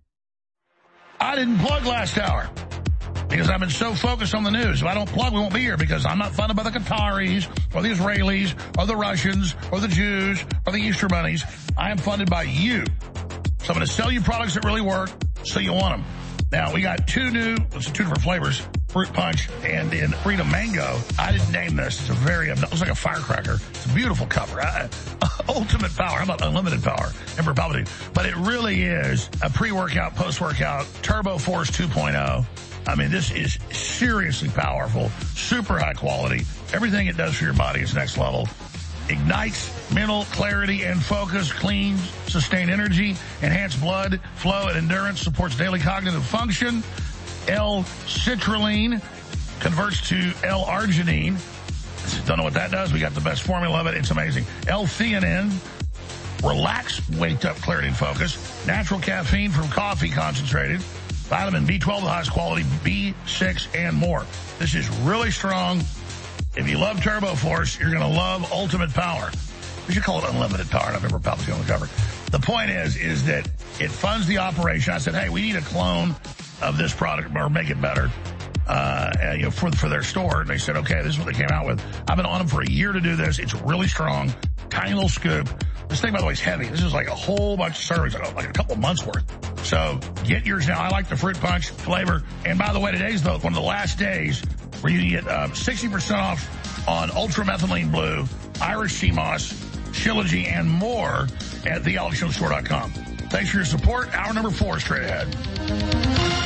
I didn't plug last hour because I've been so focused on the news. If I don't plug, we won't be here because I'm not funded by the Qataris or the Israelis or the Russians or the Jews or the Easter bunnies. I am funded by you. So I'm going to sell you products that really work so you want them. Now, we got two new, it's two different flavors, Fruit Punch and in Freedom Mango. I didn't name this. It's a very, it looks like a firecracker. It's a beautiful cover. Uh, ultimate power. How about unlimited power? Emperor Palpatine. But it really is a pre-workout, post-workout, Turbo Force two point oh. I mean, this is seriously powerful, super high quality. Everything it does for your body is next level. Ignites mental clarity and focus, cleans, sustain energy, enhance blood flow and endurance, supports daily cognitive function. L-citrulline converts to L-arginine. Don't know what that does. We got the best formula of it. It's amazing. L-theanine, relax, wake up, clarity and focus. Natural caffeine from coffee concentrated. Vitamin B twelve, the highest quality, B six, and more. This is really strong. If you love Turbo Force, you're going to love Ultimate Power. We should call it Unlimited Power. I remember Palpatine on the cover. The point is, is that it funds the operation. I said, hey, we need a clone of this product or make it better, uh, you know, for, for their store. And they said, okay, this is what they came out with. I've been on them for a year to do this. It's really strong. Tiny little scoop. This thing, by the way, is heavy. This is like a whole bunch of servings, like a couple months worth. So get yours now. I like the Fruit Punch flavor. And by the way, today's the, one of the last days where you can get uh, sixty percent off on Ultra Methylene Blue, Irish Sea Moss, Shilajit, and more at the alex jones store dot com. Thanks for your support. Hour number four straight ahead.